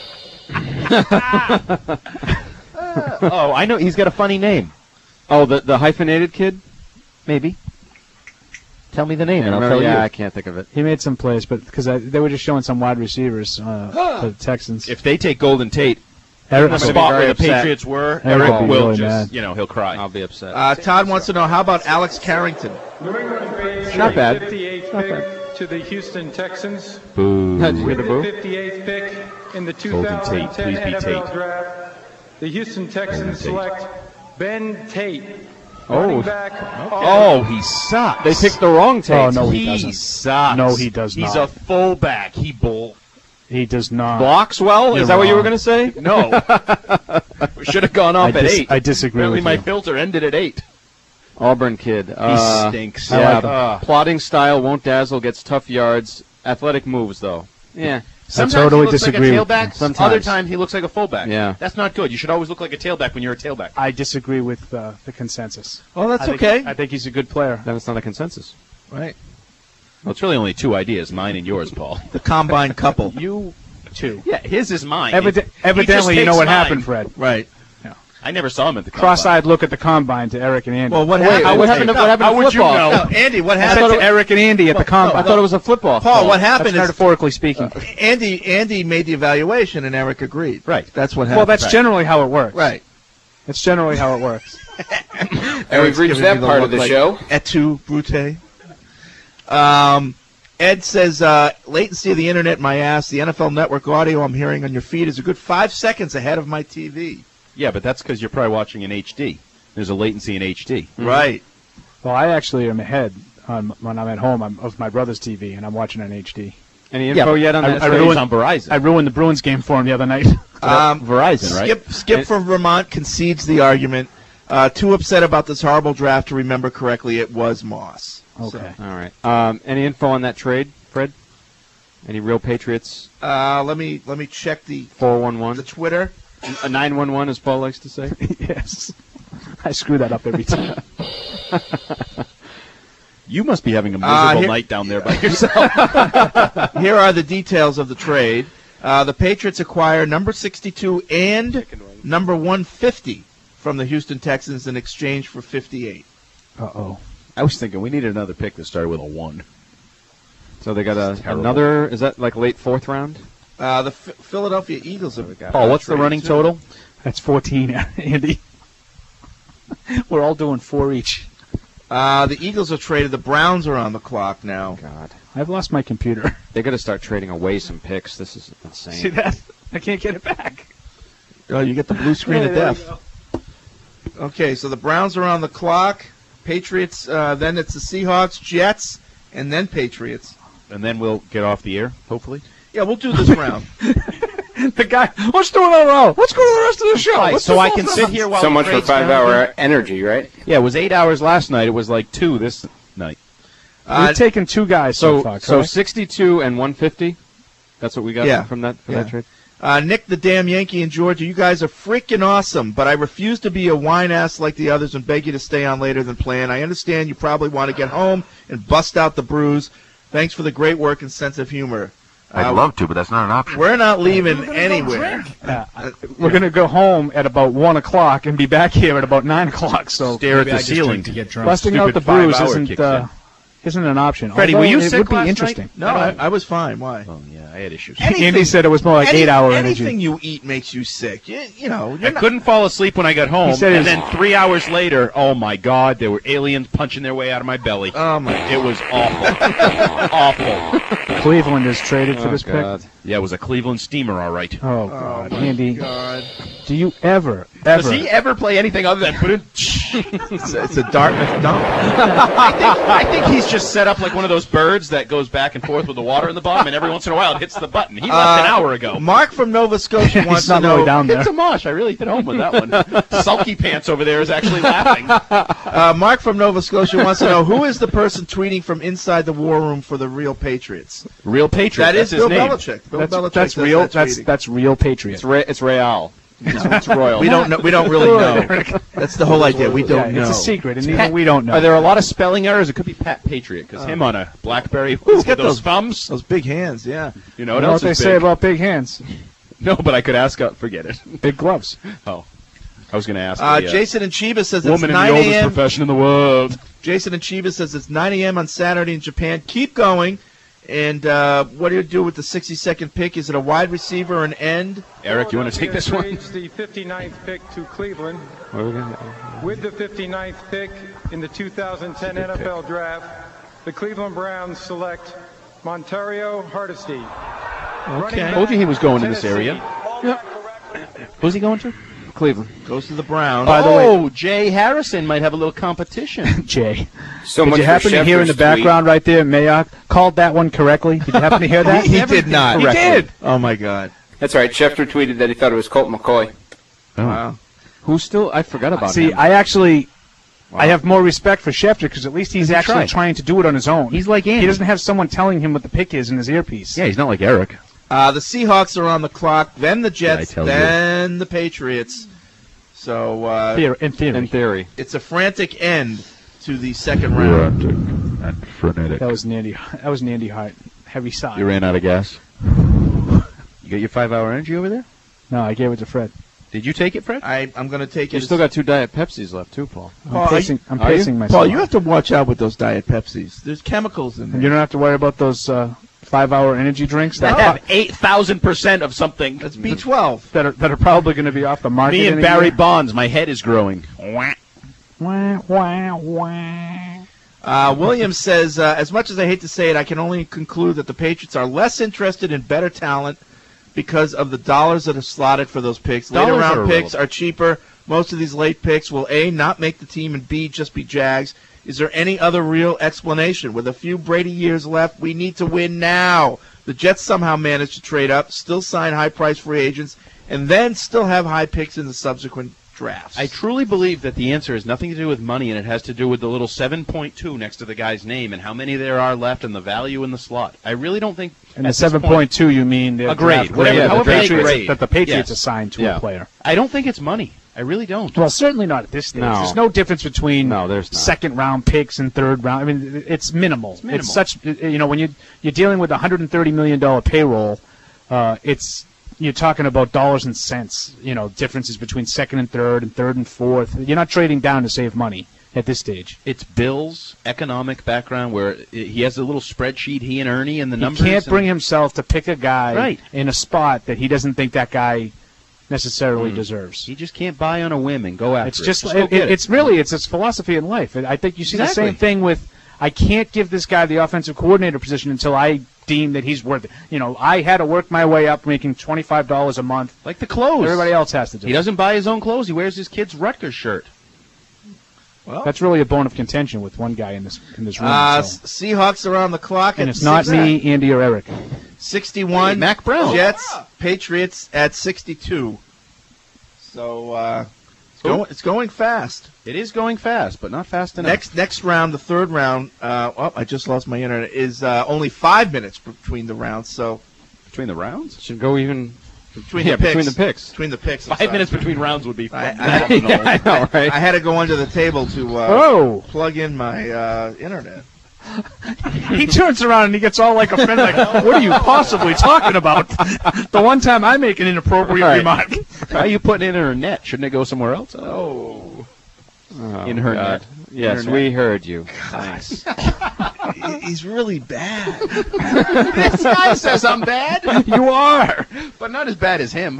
Oh, I know. He's got a funny name. Oh, the hyphenated kid. Maybe. Tell me the name, and I'll Remember- tell yeah, you. I can't think of it. He made some plays, but because they were just showing some wide receivers for the Texans. If they take Golden Tate, Eric, the gonna be spot very where the upset. Patriots were, Eric Eric will be will really just, mad. he'll cry. I'll be upset. Todd wants to know, how about Alex Carrington? New England Patriots Not bad. 58th Not pick to the Houston Texans. Boo. Did you hear With the the boo? 58th pick in the Golden Tate, 2010 please be NFL Tate. Draft, the Houston Texans Golden Tate. select Ben Tate, Oh. running back. Oh, he sucks. They picked the wrong Tate. Oh, no, he he doesn't. sucks. No, he does He's not. a fullback. He bull. He does not. Blocks well? You're Is that what you were wrong. going to say? No. We should have gone off at 8. I disagree Apparently with my you. filter ended at 8. Auburn kid. He stinks. Yeah, I like him. plotting style, won't dazzle, gets tough yards. Athletic moves, though. Yeah. Sometimes totally he looks disagree like a with you. tailback. Sometimes. Other times he looks like a fullback. Yeah. That's not good. You should always look like a tailback when you're a tailback. I disagree with the consensus. Oh, that's I think- okay. I think he's a good player. Then it's not a consensus. Right. Well, it's really only 2 ideas, mine and yours, Paul. The combine couple. You too. Yeah, his is mine. Evidently, you know what happened, Fred. Right. I never saw him at the Cross-eyed look at the combine to Eric and Andy. Well, what Wait, happened? what happened to How would you football? know? No, Andy, what I happened? said to Eric and Andy at the combine. I thought it was a football. Paul, what That's happened is metaphorically speaking. Andy made the evaluation and Eric agreed. Right. That's what happened. Well, that's generally how it works. right. That's generally how it works. And we've reached that part of the show. Et tu, Brute. Ed says, latency of the internet, my ass. The NFL Network audio I'm hearing on your feed is a good 5 seconds ahead of my TV. Yeah, but that's because you're probably watching in HD. There's a latency in HD. Right. Well, I actually am ahead when I'm at home. I'm of my brother's TV, and I'm watching on HD. Any info yet on that? I ruined, on Verizon. I ruined the Bruins game for him the other night. Verizon, right? Skip from Vermont concedes the argument. Too upset about this horrible draft to remember correctly. It was Moss. Okay. So. All right. Any info on that trade, Fred? Any real Patriots? Let me check the 411. The Twitter. A 911, as Paul likes to say. Yes. I screw that up every time. You must be having a miserable night down there by yourself. Here are the details of the trade. The Patriots acquire number 62 and number 150 from the Houston Texans in exchange for 58. Uh-oh. I was thinking we needed another pick that started with a 1. So they got another, is that like late 4th round? The Philadelphia Eagles have got. Paul, what's the running total? That's 14, Andy. We're all doing 4 each. The Eagles are traded. The Browns are on the clock now. God. I've lost my computer. They got to start trading away some picks. This is insane. See that? I can't get it back. Oh, you get the blue screen of death. Okay, so the Browns are on the clock. Patriots, then it's the Seahawks, Jets, and then Patriots. And then we'll get off the air, hopefully. Yeah, we'll do this round. The guy, let's do another round. Let's go to the rest of the show. Right, so I can sit here while so much for 5-hour energy, right? Yeah, it was 8 hours last night. It was like 2 this night. We've taken 2 guys so far. So 62 and 150. That's what we got from that trade. Nick the Damn Yankee in Georgia, you guys are freaking awesome, but I refuse to be a whine ass like the others and beg you to stay on later than planned. I understand you probably want to get home and bust out the brews. Thanks for the great work and sense of humor. I'd love to, but that's not an option. We're not leaving anywhere. We're going to go home at about 1 o'clock and be back here at about 9 o'clock. So stare at the ceiling to get drunk. Busting out the brews isn't an option. Freddie, were you sick It would be last interesting. night? No, I was fine. Why? Oh, yeah, I had issues. Andy said it was more like 8 hour energy. Anything you eat makes you sick. You know, I couldn't fall asleep when I got home, and then 3 hours later, oh my God, there were aliens punching their way out of my belly. Oh my! It was awful, awful. Cleveland is traded for this pick. Yeah, it was a Cleveland steamer, all right. Oh God, Andy! God. Do you ever? Does he ever play anything other than put it? It's a Dartmouth dump. I think he's just set up like one of those birds that goes back and forth with the water in the bottom, and every once in a while it hits the button. He left an hour ago. Mark from Nova Scotia wants to know. Really down there. It's a mosh. I really hit home with that one. Sulky Pants over there is actually laughing. Mark from Nova Scotia wants to know who is the person tweeting from inside the war room for the Real Patriots. Real Patriots. That is his Bill name. Belichick. Bill Belichick. That's real. That's real Patriot. It's Real. It's royal. We don't know. We don't really know. That's the whole idea. We don't know. It's a secret, and even we don't know. Are there a lot of spelling errors? It could be Pat Patriot, because him on a BlackBerry with those thumbs. Those big hands, yeah. You know what they say about big hands? No, but I could ask. Forget it. Big gloves. Oh, I was going to ask. Jason and Chiba says woman it's 9 in the oldest a.m. profession in the world. Jason and Chiba says it's 9 a.m. on Saturday in Japan. Keep going. And what do you do with the 62nd pick? Is it a wide receiver or an end? Eric, you want to take this one? Trades the 59th pick to Cleveland. With the 59th pick in the 2010 NFL Draft, the Cleveland Browns select Montario Hardesty. Okay. I told you he was going in this area. Yep. Who's he going to? Cleveland. Goes to the Browns. By the way, Jay Harrison might have a little competition. Jay. So did much you happen to hear in the background right there, Mayock called that one correctly? Did you happen to hear that? He did not. He did. Oh, my God. That's right. Schefter tweeted that he thought it was Colt McCoy. Oh. Wow. Who's still? I forgot about him. See, I actually... Wow. I have more respect for Schefter because at least he's actually trying to do it on his own. He's like Andy. He doesn't have someone telling him what the pick is in his earpiece. Yeah, he's not like Eric. The Seahawks are on the clock, then the Jets, then the Patriots. So, in theory, it's a frantic end to the second round. Frantic and frenetic. That was Nandy Hart. Heavy sigh. You ran out of gas. You got your 5-hour energy over there? No, I gave it to Fred. Did you take it, Fred? I'm going to take it. You still got 2 Diet Pepsis left, too, Paul. I'm pacing myself. Paul, you have to watch out with those Diet Pepsis. There's chemicals in there. And you don't have to worry about those 5-hour energy drinks that have 8,000% of something. That's B12. That are probably going to be off the market. Me and Barry Bonds, my head is growing. Wah, wah, wah. Williams says, as much as I hate to say it, I can only conclude that the Patriots are less interested in better talent because of the dollars that are slotted for those picks. Later round picks are cheaper. Most of these late picks will A, not make the team, and B, just be Jags. Is there any other real explanation? With a few Brady years left, we need to win now. The Jets somehow managed to trade up, still sign high-priced free agents, and then still have high picks in the subsequent drafts. I truly believe that the answer has nothing to do with money, and it has to do with the little 7.2 next to the guy's name and how many there are left and the value in the slot. I really don't think. And the 7.2, you mean the grade, that the Patriots assigned to a player. I don't think it's money. I really don't. Well, certainly not at this stage. No. There's no difference between there's not. second-round picks and third round. I mean, it's minimal. It's such, when you're dealing with a $130 million payroll, you're talking about dollars and cents, differences between second and third and fourth. You're not trading down to save money at this stage. It's Bill's economic background where he has a little spreadsheet, he and Ernie, and the numbers. He can't bring himself to pick a guy in a spot that he doesn't think that guy necessarily deserves. He just can't buy on a whim and go after it. It's his philosophy in life. I think you see the same thing with, I can't give this guy the offensive coordinator position until I deem that he's worth it. I had to work my way up making $25 a month. Like the clothes. Everybody else has to do. He doesn't buy his own clothes. He wears his kid's Rutgers shirt. Well, that's really a bone of contention with one guy in this room. Seahawks around the clock. And it's not me, Andy, or Eric. 61. Hey, Mac Brown. Jets, Patriots at 62. So it's going fast. It is going fast, but not fast enough. Next round, the third round. I just lost my internet. Is only 5 minutes between the rounds. So between the rounds should go even. Between the picks. Between the picks. 5 minutes between rounds would be fun. I know, right? I had to go under the table to plug in my internet. He turns around and he gets all like offended. Like, what are you possibly talking about? The one time I make an inappropriate remark. How are you putting in her net? Shouldn't it go somewhere else? In her net. Yes, Internet. We heard you. Nice. He's really bad. This guy says I'm bad. You are. But not as bad as him.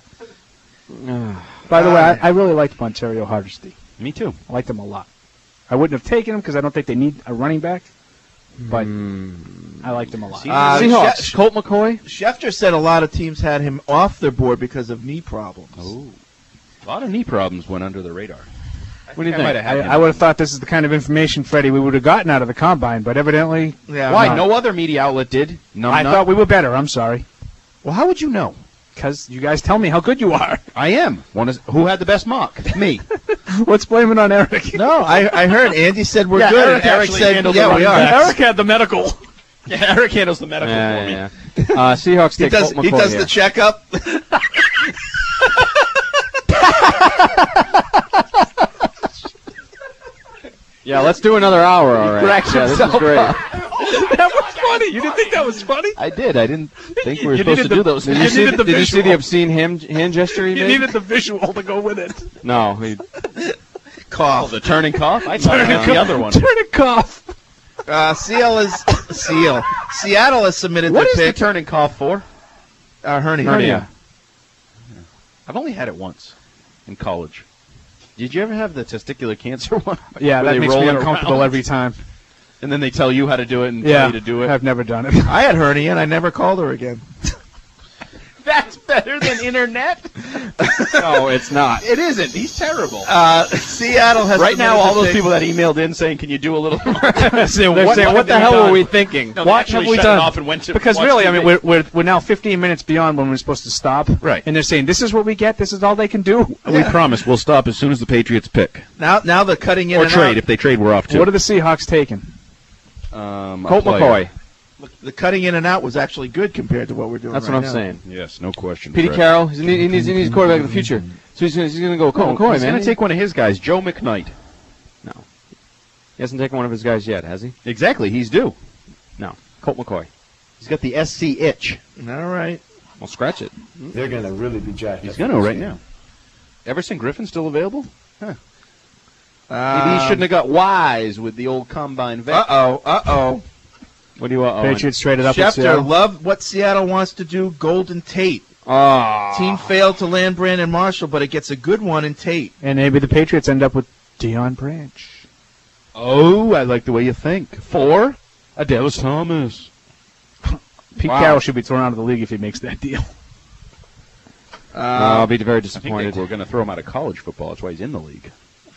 By the way, I really liked Montario Hardesty. Me too. I liked him a lot. I wouldn't have taken him because I don't think they need a running back. But I liked him a lot. Seahawks. Colt McCoy. Schefter said a lot of teams had him off their board because of knee problems. Oh. A lot of knee problems went under the radar. What do you think? I would have thought this is the kind of information, Freddie, we would have gotten out of the combine, but evidently... Why? Not. No other media outlet did. I thought we were better. I'm sorry. Well, how would you know? Because you guys tell me how good you are. I am. Who had the best mock? Me. Let's blame it on Eric. No, I heard Andy said we're good. Eric said, we are. Eric had the medical. Yeah, Eric handles the medical for me. Yeah. Seahawks take Colt McCoy. He does the checkup. Yeah, let's do another hour, all right. Yeah, this is great. That was funny. You didn't think that was funny? I did. I didn't think we were supposed to do those. Did you see the obscene hand gesture he made? You needed the visual to go with it. No. Cough. Oh, the turn and cough? I thought it was the other one. Turn and cough. Seattle has submitted what their is the turn and cough for? Hernia. I've only had it once in college. Did you ever have the testicular cancer one? Yeah, that makes me uncomfortable every time. And then they tell you how to do it and tell you to do it. I've never done it. I had hernia and I never called her again. That's better than internet? No, it's not. It isn't. He's terrible. Seattle has right now. All those people that emailed in saying, "Can you do a little?" They're saying, "What the hell were we thinking? No, what have we done?" Off and went to because really, TV. I mean, we're now 15 minutes beyond when we're supposed to stop. Right. And they're saying, "This is what we get. This is all they can do." We promise we'll stop as soon as the Patriots pick. Now they're cutting in or and trade. Out. If they trade, we're off too. What are the Seahawks taking? Colt McCoy. The cutting in and out was actually good compared to what we're doing. That's right what I'm now. saying. Yes, no question. Petey Carroll, he needs a quarterback in the future. So he's going to go Colt McCoy, he's man. He's going to take one of his guys, Joe McKnight. No. He hasn't taken one of his guys yet, has he? Exactly, he's due. No. Colt McCoy. He's got the SC itch. All right. Well, scratch it. They're going to really be jacked. He's going to right now. Everson Griffin still available? Huh. Maybe he shouldn't have got wise with the old combine vet. Uh-oh. What do you want? Patriots traded up with Schefter loved what Seattle wants to do. Golden Tate. Team failed to land Brandon Marshall, but it gets a good one in Tate. And maybe the Patriots end up with Deion Branch. Oh, I like the way you think. 4, Adelis Thomas. Pete Carroll should be thrown out of the league if he makes that deal. I'll be very I think disappointed. we're going to throw him out of college football. That's why he's in the league.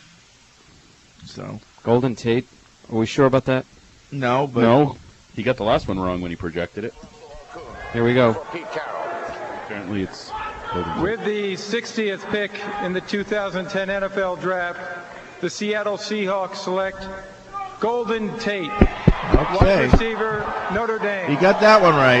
So Golden Tate. Are we sure about that? no, but No, he got the last one wrong when he projected it. Here we go. Apparently it's... With the 60th pick in the 2010 NFL Draft, the Seattle Seahawks select Golden Tate, wide receiver, Notre Dame. you got that one right.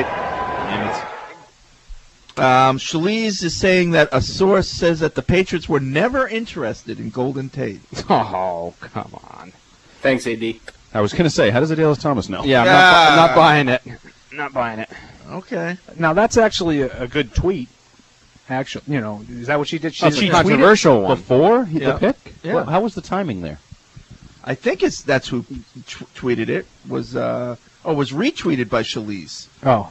Shaliz is saying that a source says that the Patriots were never interested in Golden Tate. Oh, come on. Thanks, AD. I was going to say, how does Adelis Thomas know? Yeah, I'm not buying it. Not buying it. Okay. Now that's actually a good tweet. Actually, is that what she did? She did a controversial one before Yeah. the pick. Yeah. Well, how was the timing there? I think that's who tweeted it. Was retweeted by Shaliz. Oh.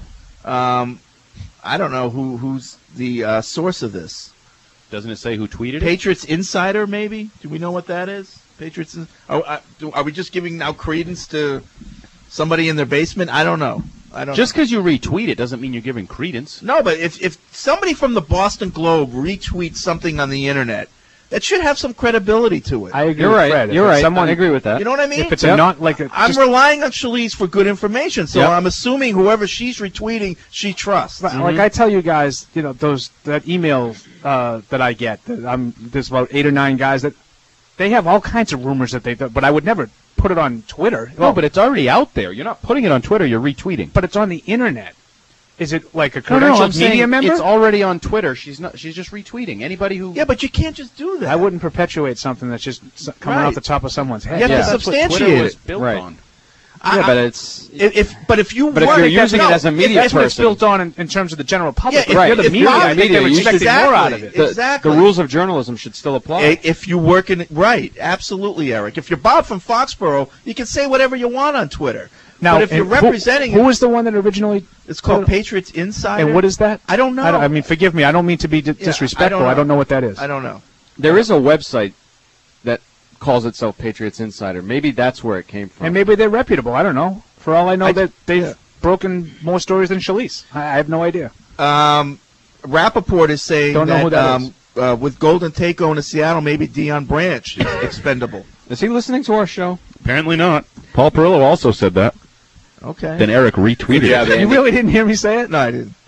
I don't know who's the source of this. Doesn't it say who tweeted it? Patriots Insider, maybe? Do we know what that is? Patriots. Are we just giving now credence to somebody in their basement? I don't know. Just because you retweet it doesn't mean you're giving credence. No, but if somebody from the Boston Globe retweets something on the internet, that should have some credibility to it. I agree. You're with right. Fred. You're If right. Someone, I agree with that. You know what I mean? If it's I'm relying on Shaliz for good information, so Yep. I'm assuming whoever she's retweeting, she trusts. Like I tell you guys, that email that I get. There's about 8 or 9 guys that they have all kinds of rumors that but I would never put it on Twitter. No, but it's already out there. You're not putting it on Twitter. You're retweeting. But it's on the internet. Is it like a No, credentialed I'm saying media member? it's already on Twitter. She's just retweeting. Anybody who... Yeah, but you can't just do that. I wouldn't perpetuate something that's just coming Right. off the top of someone's head. You have to That's what substantiate Twitter was it. built Right. on. But it's if you But if want you're to get- using it no, as a media That's what it's person, built on in terms of the general public. Yeah, If right. you're the If media, you're I think they're you expecting should- more out of it. Exactly. the rules of journalism should still apply. If you work in right, absolutely, Eric. If you're Bob from Foxborough, you can say whatever you want on Twitter. Now, but if you're and representing, who was the one that originally? it's called Patriots Insider. And what is that? I don't know. I mean, forgive me. I don't mean to be disrespectful. I don't know what that is. I don't know. There is a website that calls itself Patriots Insider. Maybe that's where it came from. And maybe they're reputable. I don't know. For all I know, that they've broken more stories than Shaliz. I have no idea. Rappaport is saying Don't know that, who that is. With Golden Tate going to Seattle, maybe Deion Branch is expendable. Is he listening to our show? Apparently not. Paul Perillo also said that. Okay. Then Eric retweeted it. You really didn't hear me say it? No, I didn't.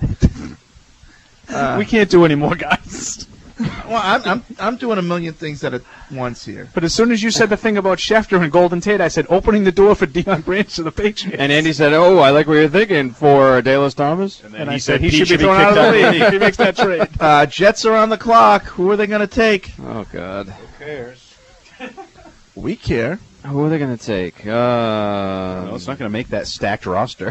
We can't do any more, guys. Well, I'm doing a million things at once here. But as soon as you said the thing about Schefter and Golden Tate, I said opening the door for Deion Branch to the Patriots. And Andy said, "Oh, I like what you're thinking for Dallas Thomas." And I said he should be thrown out of the league if he makes that trade. Jets are on the clock. Who are they going to take? Oh God, Who cares? We care. who are they going to take? No, it's not going to make that stacked roster.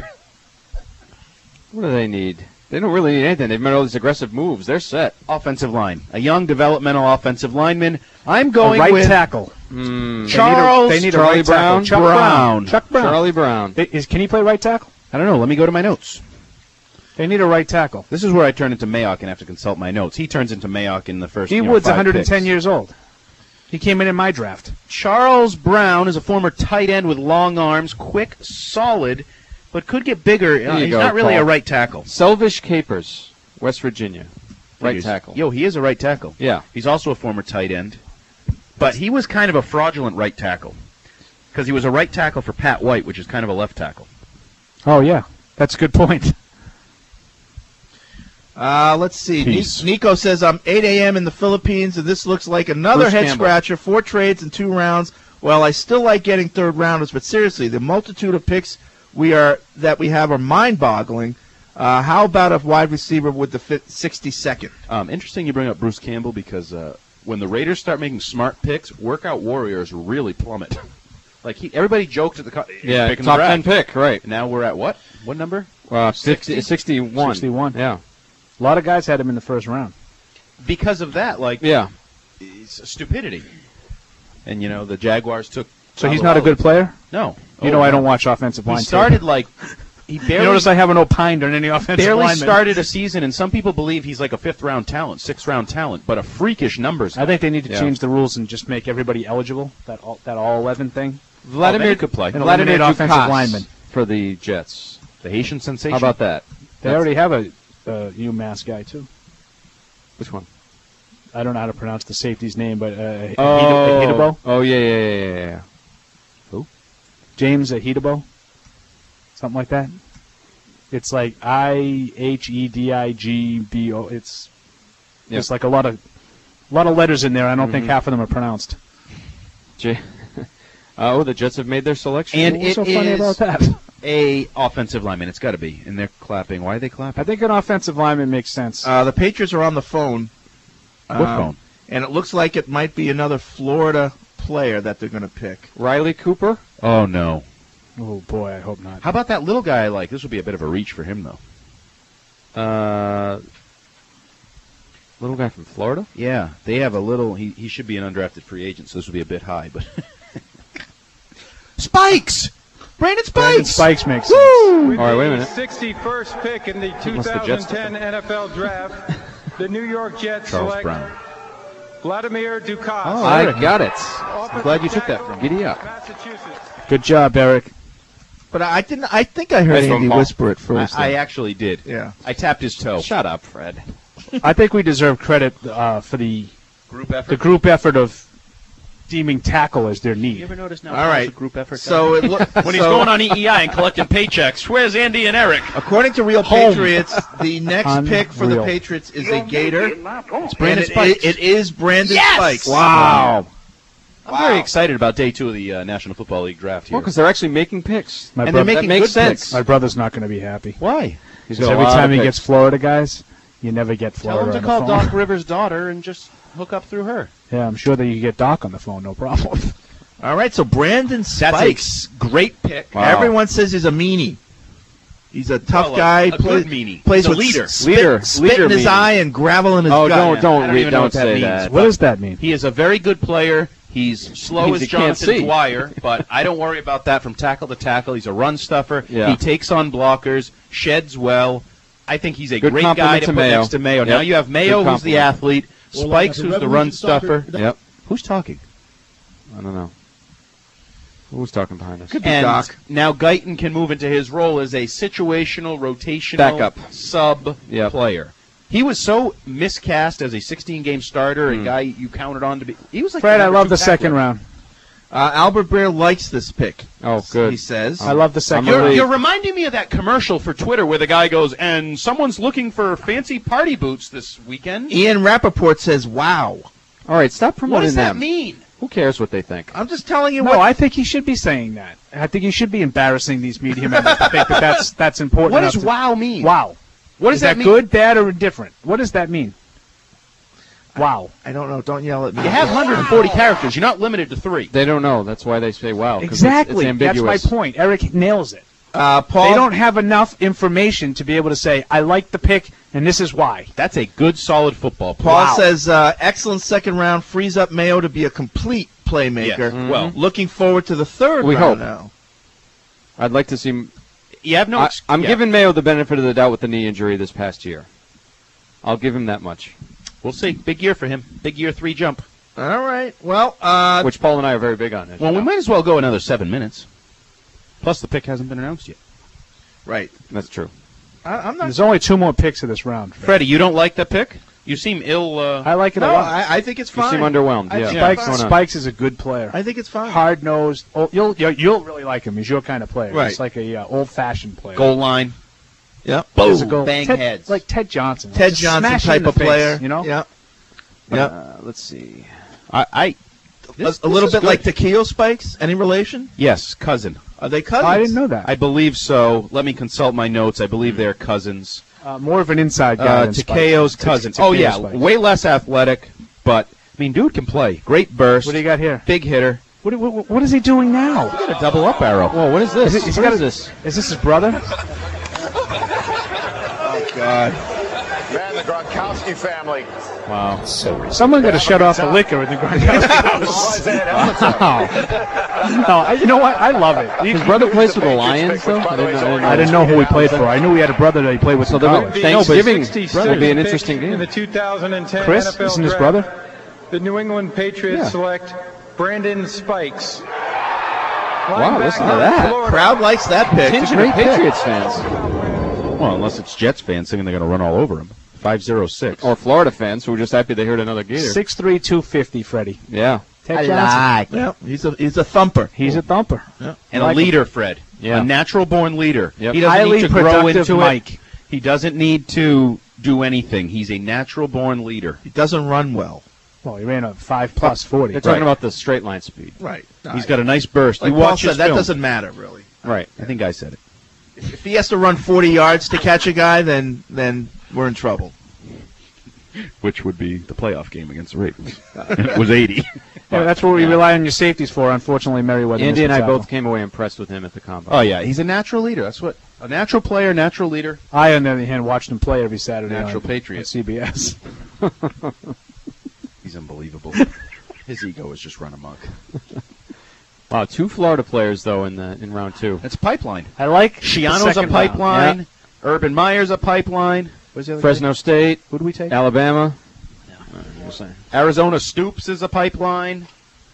What do they need? They don't really need anything. They've made all these aggressive moves. They're set. Offensive line. A young developmental offensive lineman. I'm going right with tackle. Charles They need a Charlie right Brown. tackle. Chuck Brown. Chuck Brown. Charlie Brown. Can he play right tackle? I don't know. Let me go to my notes. They need a right tackle. This is where I turn into Mayock and have to consult my notes. He turns into Mayock in the first. D. Wood's 5 110 picks. years old. He came in my draft. Charles Brown is a former tight end with long arms, quick, solid, but could get bigger. He's go, not really Paul. a right tackle. Selvish Capers, West Virginia. Right Figures. tackle. Yo, he is a right tackle. Yeah. He's also a former tight end. But he was kind of a fraudulent right tackle. Because he was a right tackle for Pat White, which is kind of a left tackle. Oh, yeah. That's a good point. Let's see. Nico says, I'm 8 a.m. in the Philippines, and this looks like another Bruce Campbell. head-scratcher. 4 trades in 2 rounds. Well, I still like getting third-rounders, but seriously, the multitude of picks we have are mind-boggling. How about a wide receiver with the 62nd? Interesting you bring up Bruce Campbell because when the Raiders start making smart picks, workout warriors really plummet. Everybody joked at the top 10 pick, right? Now we're at what? What number? 61. 61. Yeah. A lot of guys had him in the first round. Because of that, it's stupidity. And the Jaguars took. So he's not a good player? No. I don't watch offensive line. He started he barely. You notice I haven't opined on any offensive barely lineman. started a season, and some people believe he's like a 5th-round talent, 6th-round talent, but a freakish numbers. I think they need to change the rules and just make everybody eligible. That all 11 thing. Vladimir could play. An Vladimir eliminate offensive Dukas lineman. for the Jets. The Haitian sensation. How about that? They already have a UMass guy, too. Which one? I don't know how to pronounce the safety's name, but Ahidebo? Oh, yeah. Who? James Ahidebo? Something like that. It's like Ihedigibo. It's there's like a lot of letters in there. I don't think half of them are pronounced. The Jets have made their selection. And What's so funny about that? A offensive lineman. It's got to be. And they're clapping. Why are they clapping? I think an offensive lineman makes sense. The Patriots are on the phone. What phone? And it looks like it might be another Florida player that they're going to pick. Riley Cooper? Oh, no. Oh, boy, I hope not. How about that little guy I like? This would be a bit of a reach for him, though. Little guy from Florida? Yeah. They have a little... He should be an undrafted free agent, so this would be a bit high, but... Spikes! Brandon Spikes! Brandon Spikes makes sense. Woo! With All right, wait a the minute. 61st pick in the Must the Jets 2010 NFL Draft, the New York Jets Charles select Brown. Vladimir Dukas. Oh, I got it. I'm glad you took that from me. Giddy up. Massachusetts. Good job, Eric. But I didn't. I think I heard Andy whisper at first. I actually did. Yeah. I tapped his toe. Shut up, Fred. I think we deserve credit for the Group effort? the group effort of deeming tackle as their need. You ever notice now? All right. A group effort. So it when he's going on EEI and collecting paychecks, where's Andy and Eric? According to Real Home. Patriots, the next pick for the Unreal. Patriots is a Gator. It's Brandon And Spikes. it is Brandon Yes! Spikes. Wow. I'm very excited about day 2 of the National Football League draft here. Well, because they're actually making picks. My and brother- they're that making makes good sense. picks. My brother's not going to be happy. Why? He's Because got a every lot time of he picks. gets Florida guys, you never get Tell Florida him to on the call phone. Doc Rivers' daughter and just hook up through her. Yeah, I'm sure that you can get Doc on the phone, no problem. All right, so Brandon Spikes. That's a great pick. Wow. Everyone says he's a meanie. He's a tough Well, guy. a good meanie. Plays He's a with leader. Spit Leader in his meanie. eye and gravel in his Oh, gut. don't I don't even know what that say means. that. What does that mean? He is a very good player. He's slow Means as he can't Jonathan see. Dwyer, but I don't worry about that from tackle to tackle. He's a run stuffer. Yeah. He takes on blockers, sheds well. I think he's a Good great guy compliment to to put Mayo. next to Mayo. Yep. Now you have Mayo, Good who's the compliment. athlete, Spikes, who's the run stuffer. Yep. Who's talking? I don't know. Who's talking behind us? And Doc. now Guyton can move into his role as a situational, rotational Backup. sub Yep. player. He was so miscast as a 16-game starter, a guy you counted on to be. He was like Fred, I number love 2 the second tackler. round. Albert Breer likes this pick. Oh, good. He says. I love the second I'm a round. lead. You're reminding me of that commercial for Twitter where the guy goes, and someone's looking for fancy party boots this weekend. Ian Rappaport says, "Wow." All right, stop promoting What does that them. mean? Who cares what they think? I'm just telling you No, what. I think he should be saying that. I think he should be embarrassing these media members to think that that's important. What enough does to- wow mean? Wow. What does Is that mean? good, bad, or indifferent? What does that mean? Wow. I don't know. Don't yell at me. You have 140 characters. You're not limited to 3. They don't know. That's why they say wow. 'cause Exactly. It's That's ambiguous. my point. Eric nails it. Paul. They don't have enough information to be able to say, I like the pick, and this is why. That's a good, solid football player. Paul says, excellent second round, frees up Mayo to be a complete playmaker. Yes. Well, looking forward to the third We round hope. now. I'd like to see. you have no. I'm yeah. giving Mayo the benefit of the doubt with the knee injury this past year. I'll give him that much. We'll see. Big year for him. Big year 3 jump. All right. Well, Which Paul and I are very big on. Well, we might as well go another 7 minutes. Plus, the pick hasn't been announced yet. right. That's true. I'm not. There's only 2 more picks of this round. Fred. Freddie, you don't like that pick? You seem ill. I like it No, a lot. I think it's You fine. seem underwhelmed. I Yeah. think Spikes, it's fine. Spikes is a good player. I think it's fine. Hard nosed. Oh, you'll really like him. He's your kind of player. Right. He's like a old fashioned player. goal line. Yep. Physical. Bang Ted, heads. like Ted Johnson. Ted Just Johnson smash you in type the of face, player. You know. Yep. Yep. Let's see. I this, a little this bit is like good. Takeo Spikes. Any relation? Yes, cousin. Are they cousins? I didn't know that. I believe so. Let me consult my notes. I believe they're cousins. More of an inside guy than Takeo's Spikes. cousin. Takeo Oh, yeah. Spikes. Way less athletic, but, I mean, dude can play. Great burst. What do you got here? Big hitter. What is he doing now? You got a double up arrow. Whoa, what is this? Is What is this? Is this his brother? Oh God. Man, the Gronkowski family. Wow. Someone got to shut off the liquor in the Gronkowski house. No, you know what? I love it. His brother plays for the Lions, though? I didn't know who he played for. I knew he had a brother that he played with. So in the college. Thanksgiving The will be an 66th interesting pick In the game. 2010 Chris, NFL isn't his Draft, brother? The New England Patriots Yeah. select Brandon Spikes. Wow, listen to that. Crowd likes that pick. Tinge It's a of great pick. Patriots fans. Well, unless it's Jets fans thinking they're going to run all over him. 506. Or Florida fans who were just happy they heard another Gator. 6'3", 250, Freddie. Yeah. Ted Johnson. Yeah, he's a thumper. He's a thumper. Yeah. And a leader, Fred. Yeah. A natural-born leader. Yep. He doesn't Highly need to grow productive into Mike. it. He doesn't need to do anything. He's a natural-born leader. He doesn't run well. Well, he ran a 5+ 40. They're talking about the straight line speed. Right. He's got a nice burst. Like you Paul watch said, his that film. doesn't matter, really. Right. I think I said it. If he has to run 40 yards to catch a guy, then we're in trouble. Which would be the playoff game against the Ravens. It was 80. Yeah, that's what we rely on your safeties for. Unfortunately, Merriweather. Andy and I missed the both tackle. came away impressed with him at the combine. Oh, yeah. He's a natural leader. That's what a natural player, natural leader. I, on the other hand, watched him play every Saturday. Natural on patriot. CBS. He's unbelievable. His ego is just run amok. Wow, 2 Florida players though in round 2. It's pipeline. I like Shiano's the a second pipeline. round. Urban Meyer's a pipeline. What's the other Fresno State. Who do we take? Alabama. Arizona Stoops is a pipeline.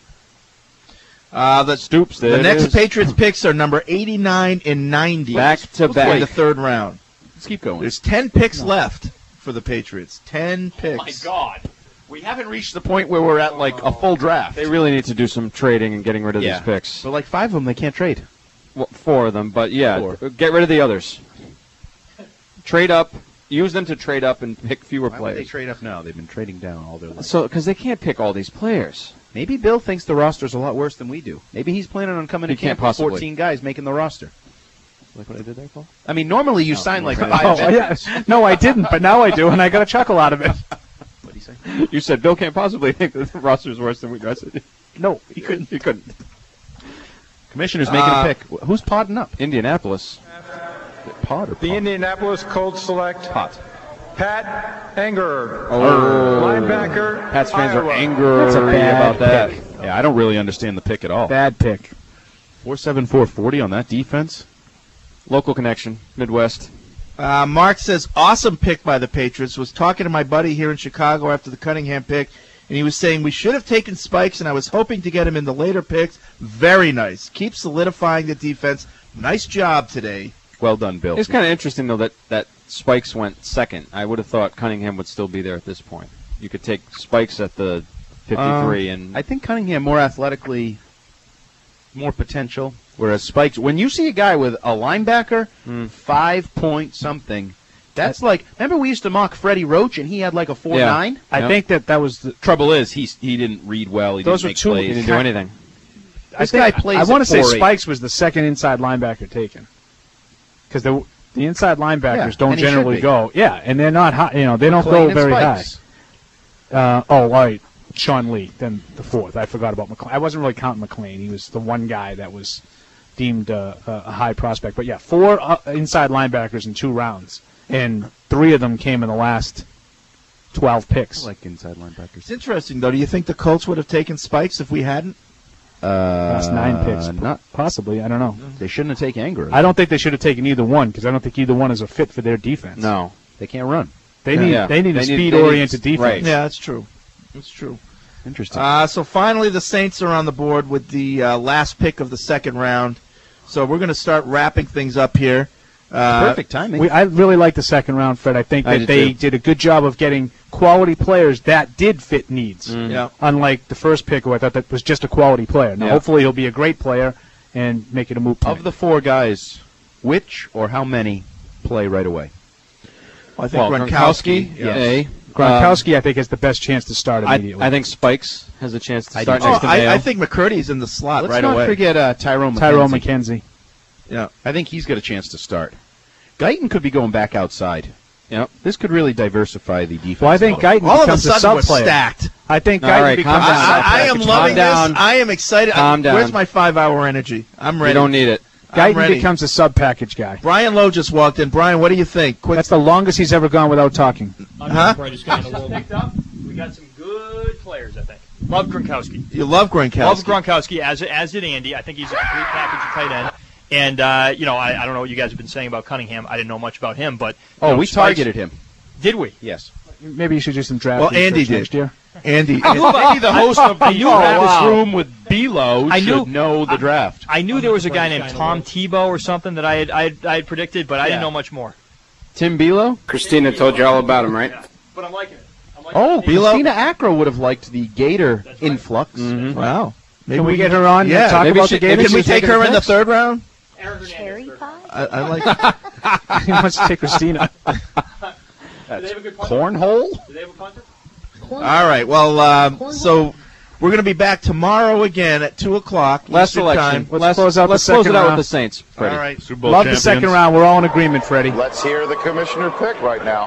The Stoops. The next Patriots picks are number 89 and 90. Back to back. In the third round. Let's keep going. There's 10 picks left for the Patriots. 10 picks. Oh, my God. We haven't reached the point where we're at, like, a full draft. They really need to do some trading and getting rid of these picks. But, like, 5 of them they can't trade. Well, 4 of them, but yeah, 4. Get rid of the others. Trade up. Use them to trade up and pick fewer Why would they players. trade up now? They've been trading down all their life. So, because they can't pick all these players. Maybe Bill thinks the roster's a lot worse than we do. Maybe he's planning on coming He to camp can't with possibly. 14 guys making the roster. Like what I did there, Paul? I mean, normally you sign like 5 Oh, veterans. yeah. No, I didn't, but now I do, and I got a chuckle out of it. What did he say? You said Bill can't possibly think that the roster's worse than we do. I said, No, he couldn't. He couldn't. Commissioner's making a pick. Who's podding up? Indianapolis. Pod or The pod? Indianapolis Colts select Pot. Pat Angerer, Oh. linebacker. Pats fans are Iowa. angry That's a bad about that. pick. Yeah, I don't really understand the pick at all. Bad pick. 4.7440 on that defense. Local connection, Midwest. Mark says, awesome pick by the Patriots. Was talking to my buddy here in Chicago after the Cunningham pick, and he was saying we should have taken Spikes, and I was hoping to get him in the later picks. Very nice. Keep solidifying the defense. Nice job today. Well done, Bill. It's kind of interesting, though, that Spikes went second. I would have thought Cunningham would still be there at this point. You could take Spikes at the 53 and I think Cunningham more athletically, more potential. Whereas Spikes, when you see a guy with a linebacker, 5 point something, that's like. Remember we used to mock Freddie Roach and he had like a 4.9. Yeah. I think that was the Trouble is he didn't read well. He Those didn't were make two- plays. he didn't do anything. This guy plays. I want to at say 4.8. Spikes was the second inside linebacker taken, because the inside linebackers Yeah, don't and he should generally be. go. Yeah, and they're not high. You know, they don't McLean go and very Spikes. high. All right, Sean Lee, then the fourth. I forgot about McLean. I wasn't really counting McLean. He was the one guy that was deemed a high prospect. But yeah, 4 inside linebackers in 2 rounds, and 3 of them came in the last 12 picks. I like inside linebackers. It's interesting, though. Do you think the Colts would have taken Spikes if we hadn't? Last 9 picks, Not. possibly. I don't know. They shouldn't have taken Anger. I don't think they should have taken either one, because I don't think either one is a fit for their defense. No. They can't run. They need Yeah. they need a They need- speed-oriented defense. right. Yeah, that's true. That's true. Interesting. So finally, the Saints are on the board with the last pick of the second round. So we're going to start wrapping things up here. Perfect timing. I really like the second round, Fred. I think I that did they too. did a good job of getting quality players that did fit needs. Yeah. Unlike the first pick, who I thought that was just a quality player. Now, Yeah. hopefully, he'll be a great player and make it a moot point. Of the 4 guys, which or how many play right away? I think Gronkowski. yes. A. Gronkowski, I think, has the best chance to start immediately. I think Spikes has a chance to I start do, next too. to Mayo. I think McCurdy's in the slot Let's right not away. forget Tyrone McKenzie. Yeah. I think he's got a chance to start. Guyton could be going back outside. Yep. This could really diversify the defense. Well, I think Guyton All of a becomes a sudden, sub we're player. stacked. I think All Guyton right, becomes calm a down. sub I am package. loving down. this. I am excited. Calm down. Where's my 5-hour energy? I'm ready. You don't need it. I'm Guyton ready. becomes a sub package guy. Brian Lowe just walked in. Brian, what do you think? Quick. That's the longest he's ever gone without talking. Huh? Brightest guy in the world. We got some good players, I think. Love Gronkowski. You love Gronkowski. Love Gronkowski, as did Andy. I think he's a complete package of tight end. And, I don't know what you guys have been saying about Cunningham. I didn't know much about him, but... we targeted him. Did we? Yes. Maybe you should do some draft Well, research Andy did. next year. Andy. Maybe the host of the Oh, You Have wow. This Room with Belo should know the draft. I knew there was a guy named Tom Tebow or something that I had predicted, but I didn't know much more. Tim Belo? Christina told you all about him, right? Yeah. But I'm liking it. Christina Acro would have liked the Gator influx. Mm-hmm. Wow. Maybe can we get her on? Yeah. Talk about the Gators. Can we take her in the third round? Cherry pie? I like. He wants to take Christina. Cornhole? Do they have a punter? All right. Well, so we're going to be back tomorrow again at 2:00. Last Eastern selection. time. Let's close out Let's the close second it out round. with the Saints, Freddie. All right. Super Bowl Love champions. the second round. We're all in agreement, Freddie. Let's hear the commissioner pick right now.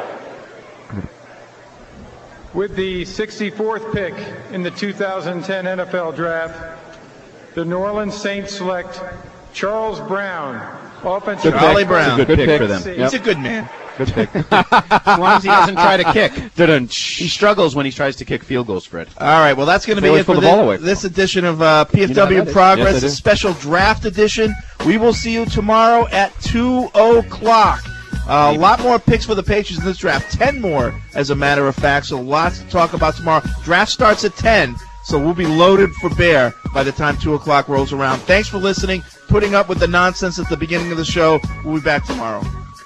With the 64th pick in the 2010 NFL Draft, the New Orleans Saints select Charles Brown, offensive Charlie Brown. It's a good pick for them. He's a good man. Good pick. As long as he doesn't try to kick. He struggles when he tries to kick field goals, Fred. All right. Well, that's going to be always it for pull the ball away. this edition of PFW in Progress, Yes, I a do. special draft edition. We will see you tomorrow at 2:00. A lot more picks for the Patriots in this draft. 10 more, as a matter of fact. So lots to talk about tomorrow. Draft starts at 10, so we'll be loaded for bear by the time 2:00 rolls around. Thanks for listening, putting up with the nonsense at the beginning of the show. We'll be back tomorrow.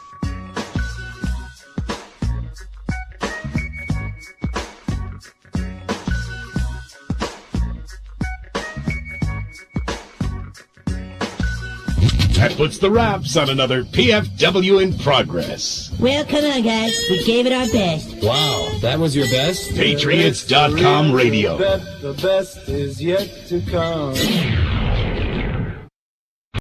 That puts the wraps on another PFW in Progress. Well, come on, guys. We gave it our best. Wow, that was your best? Patriots.com radio. The best is yet to come.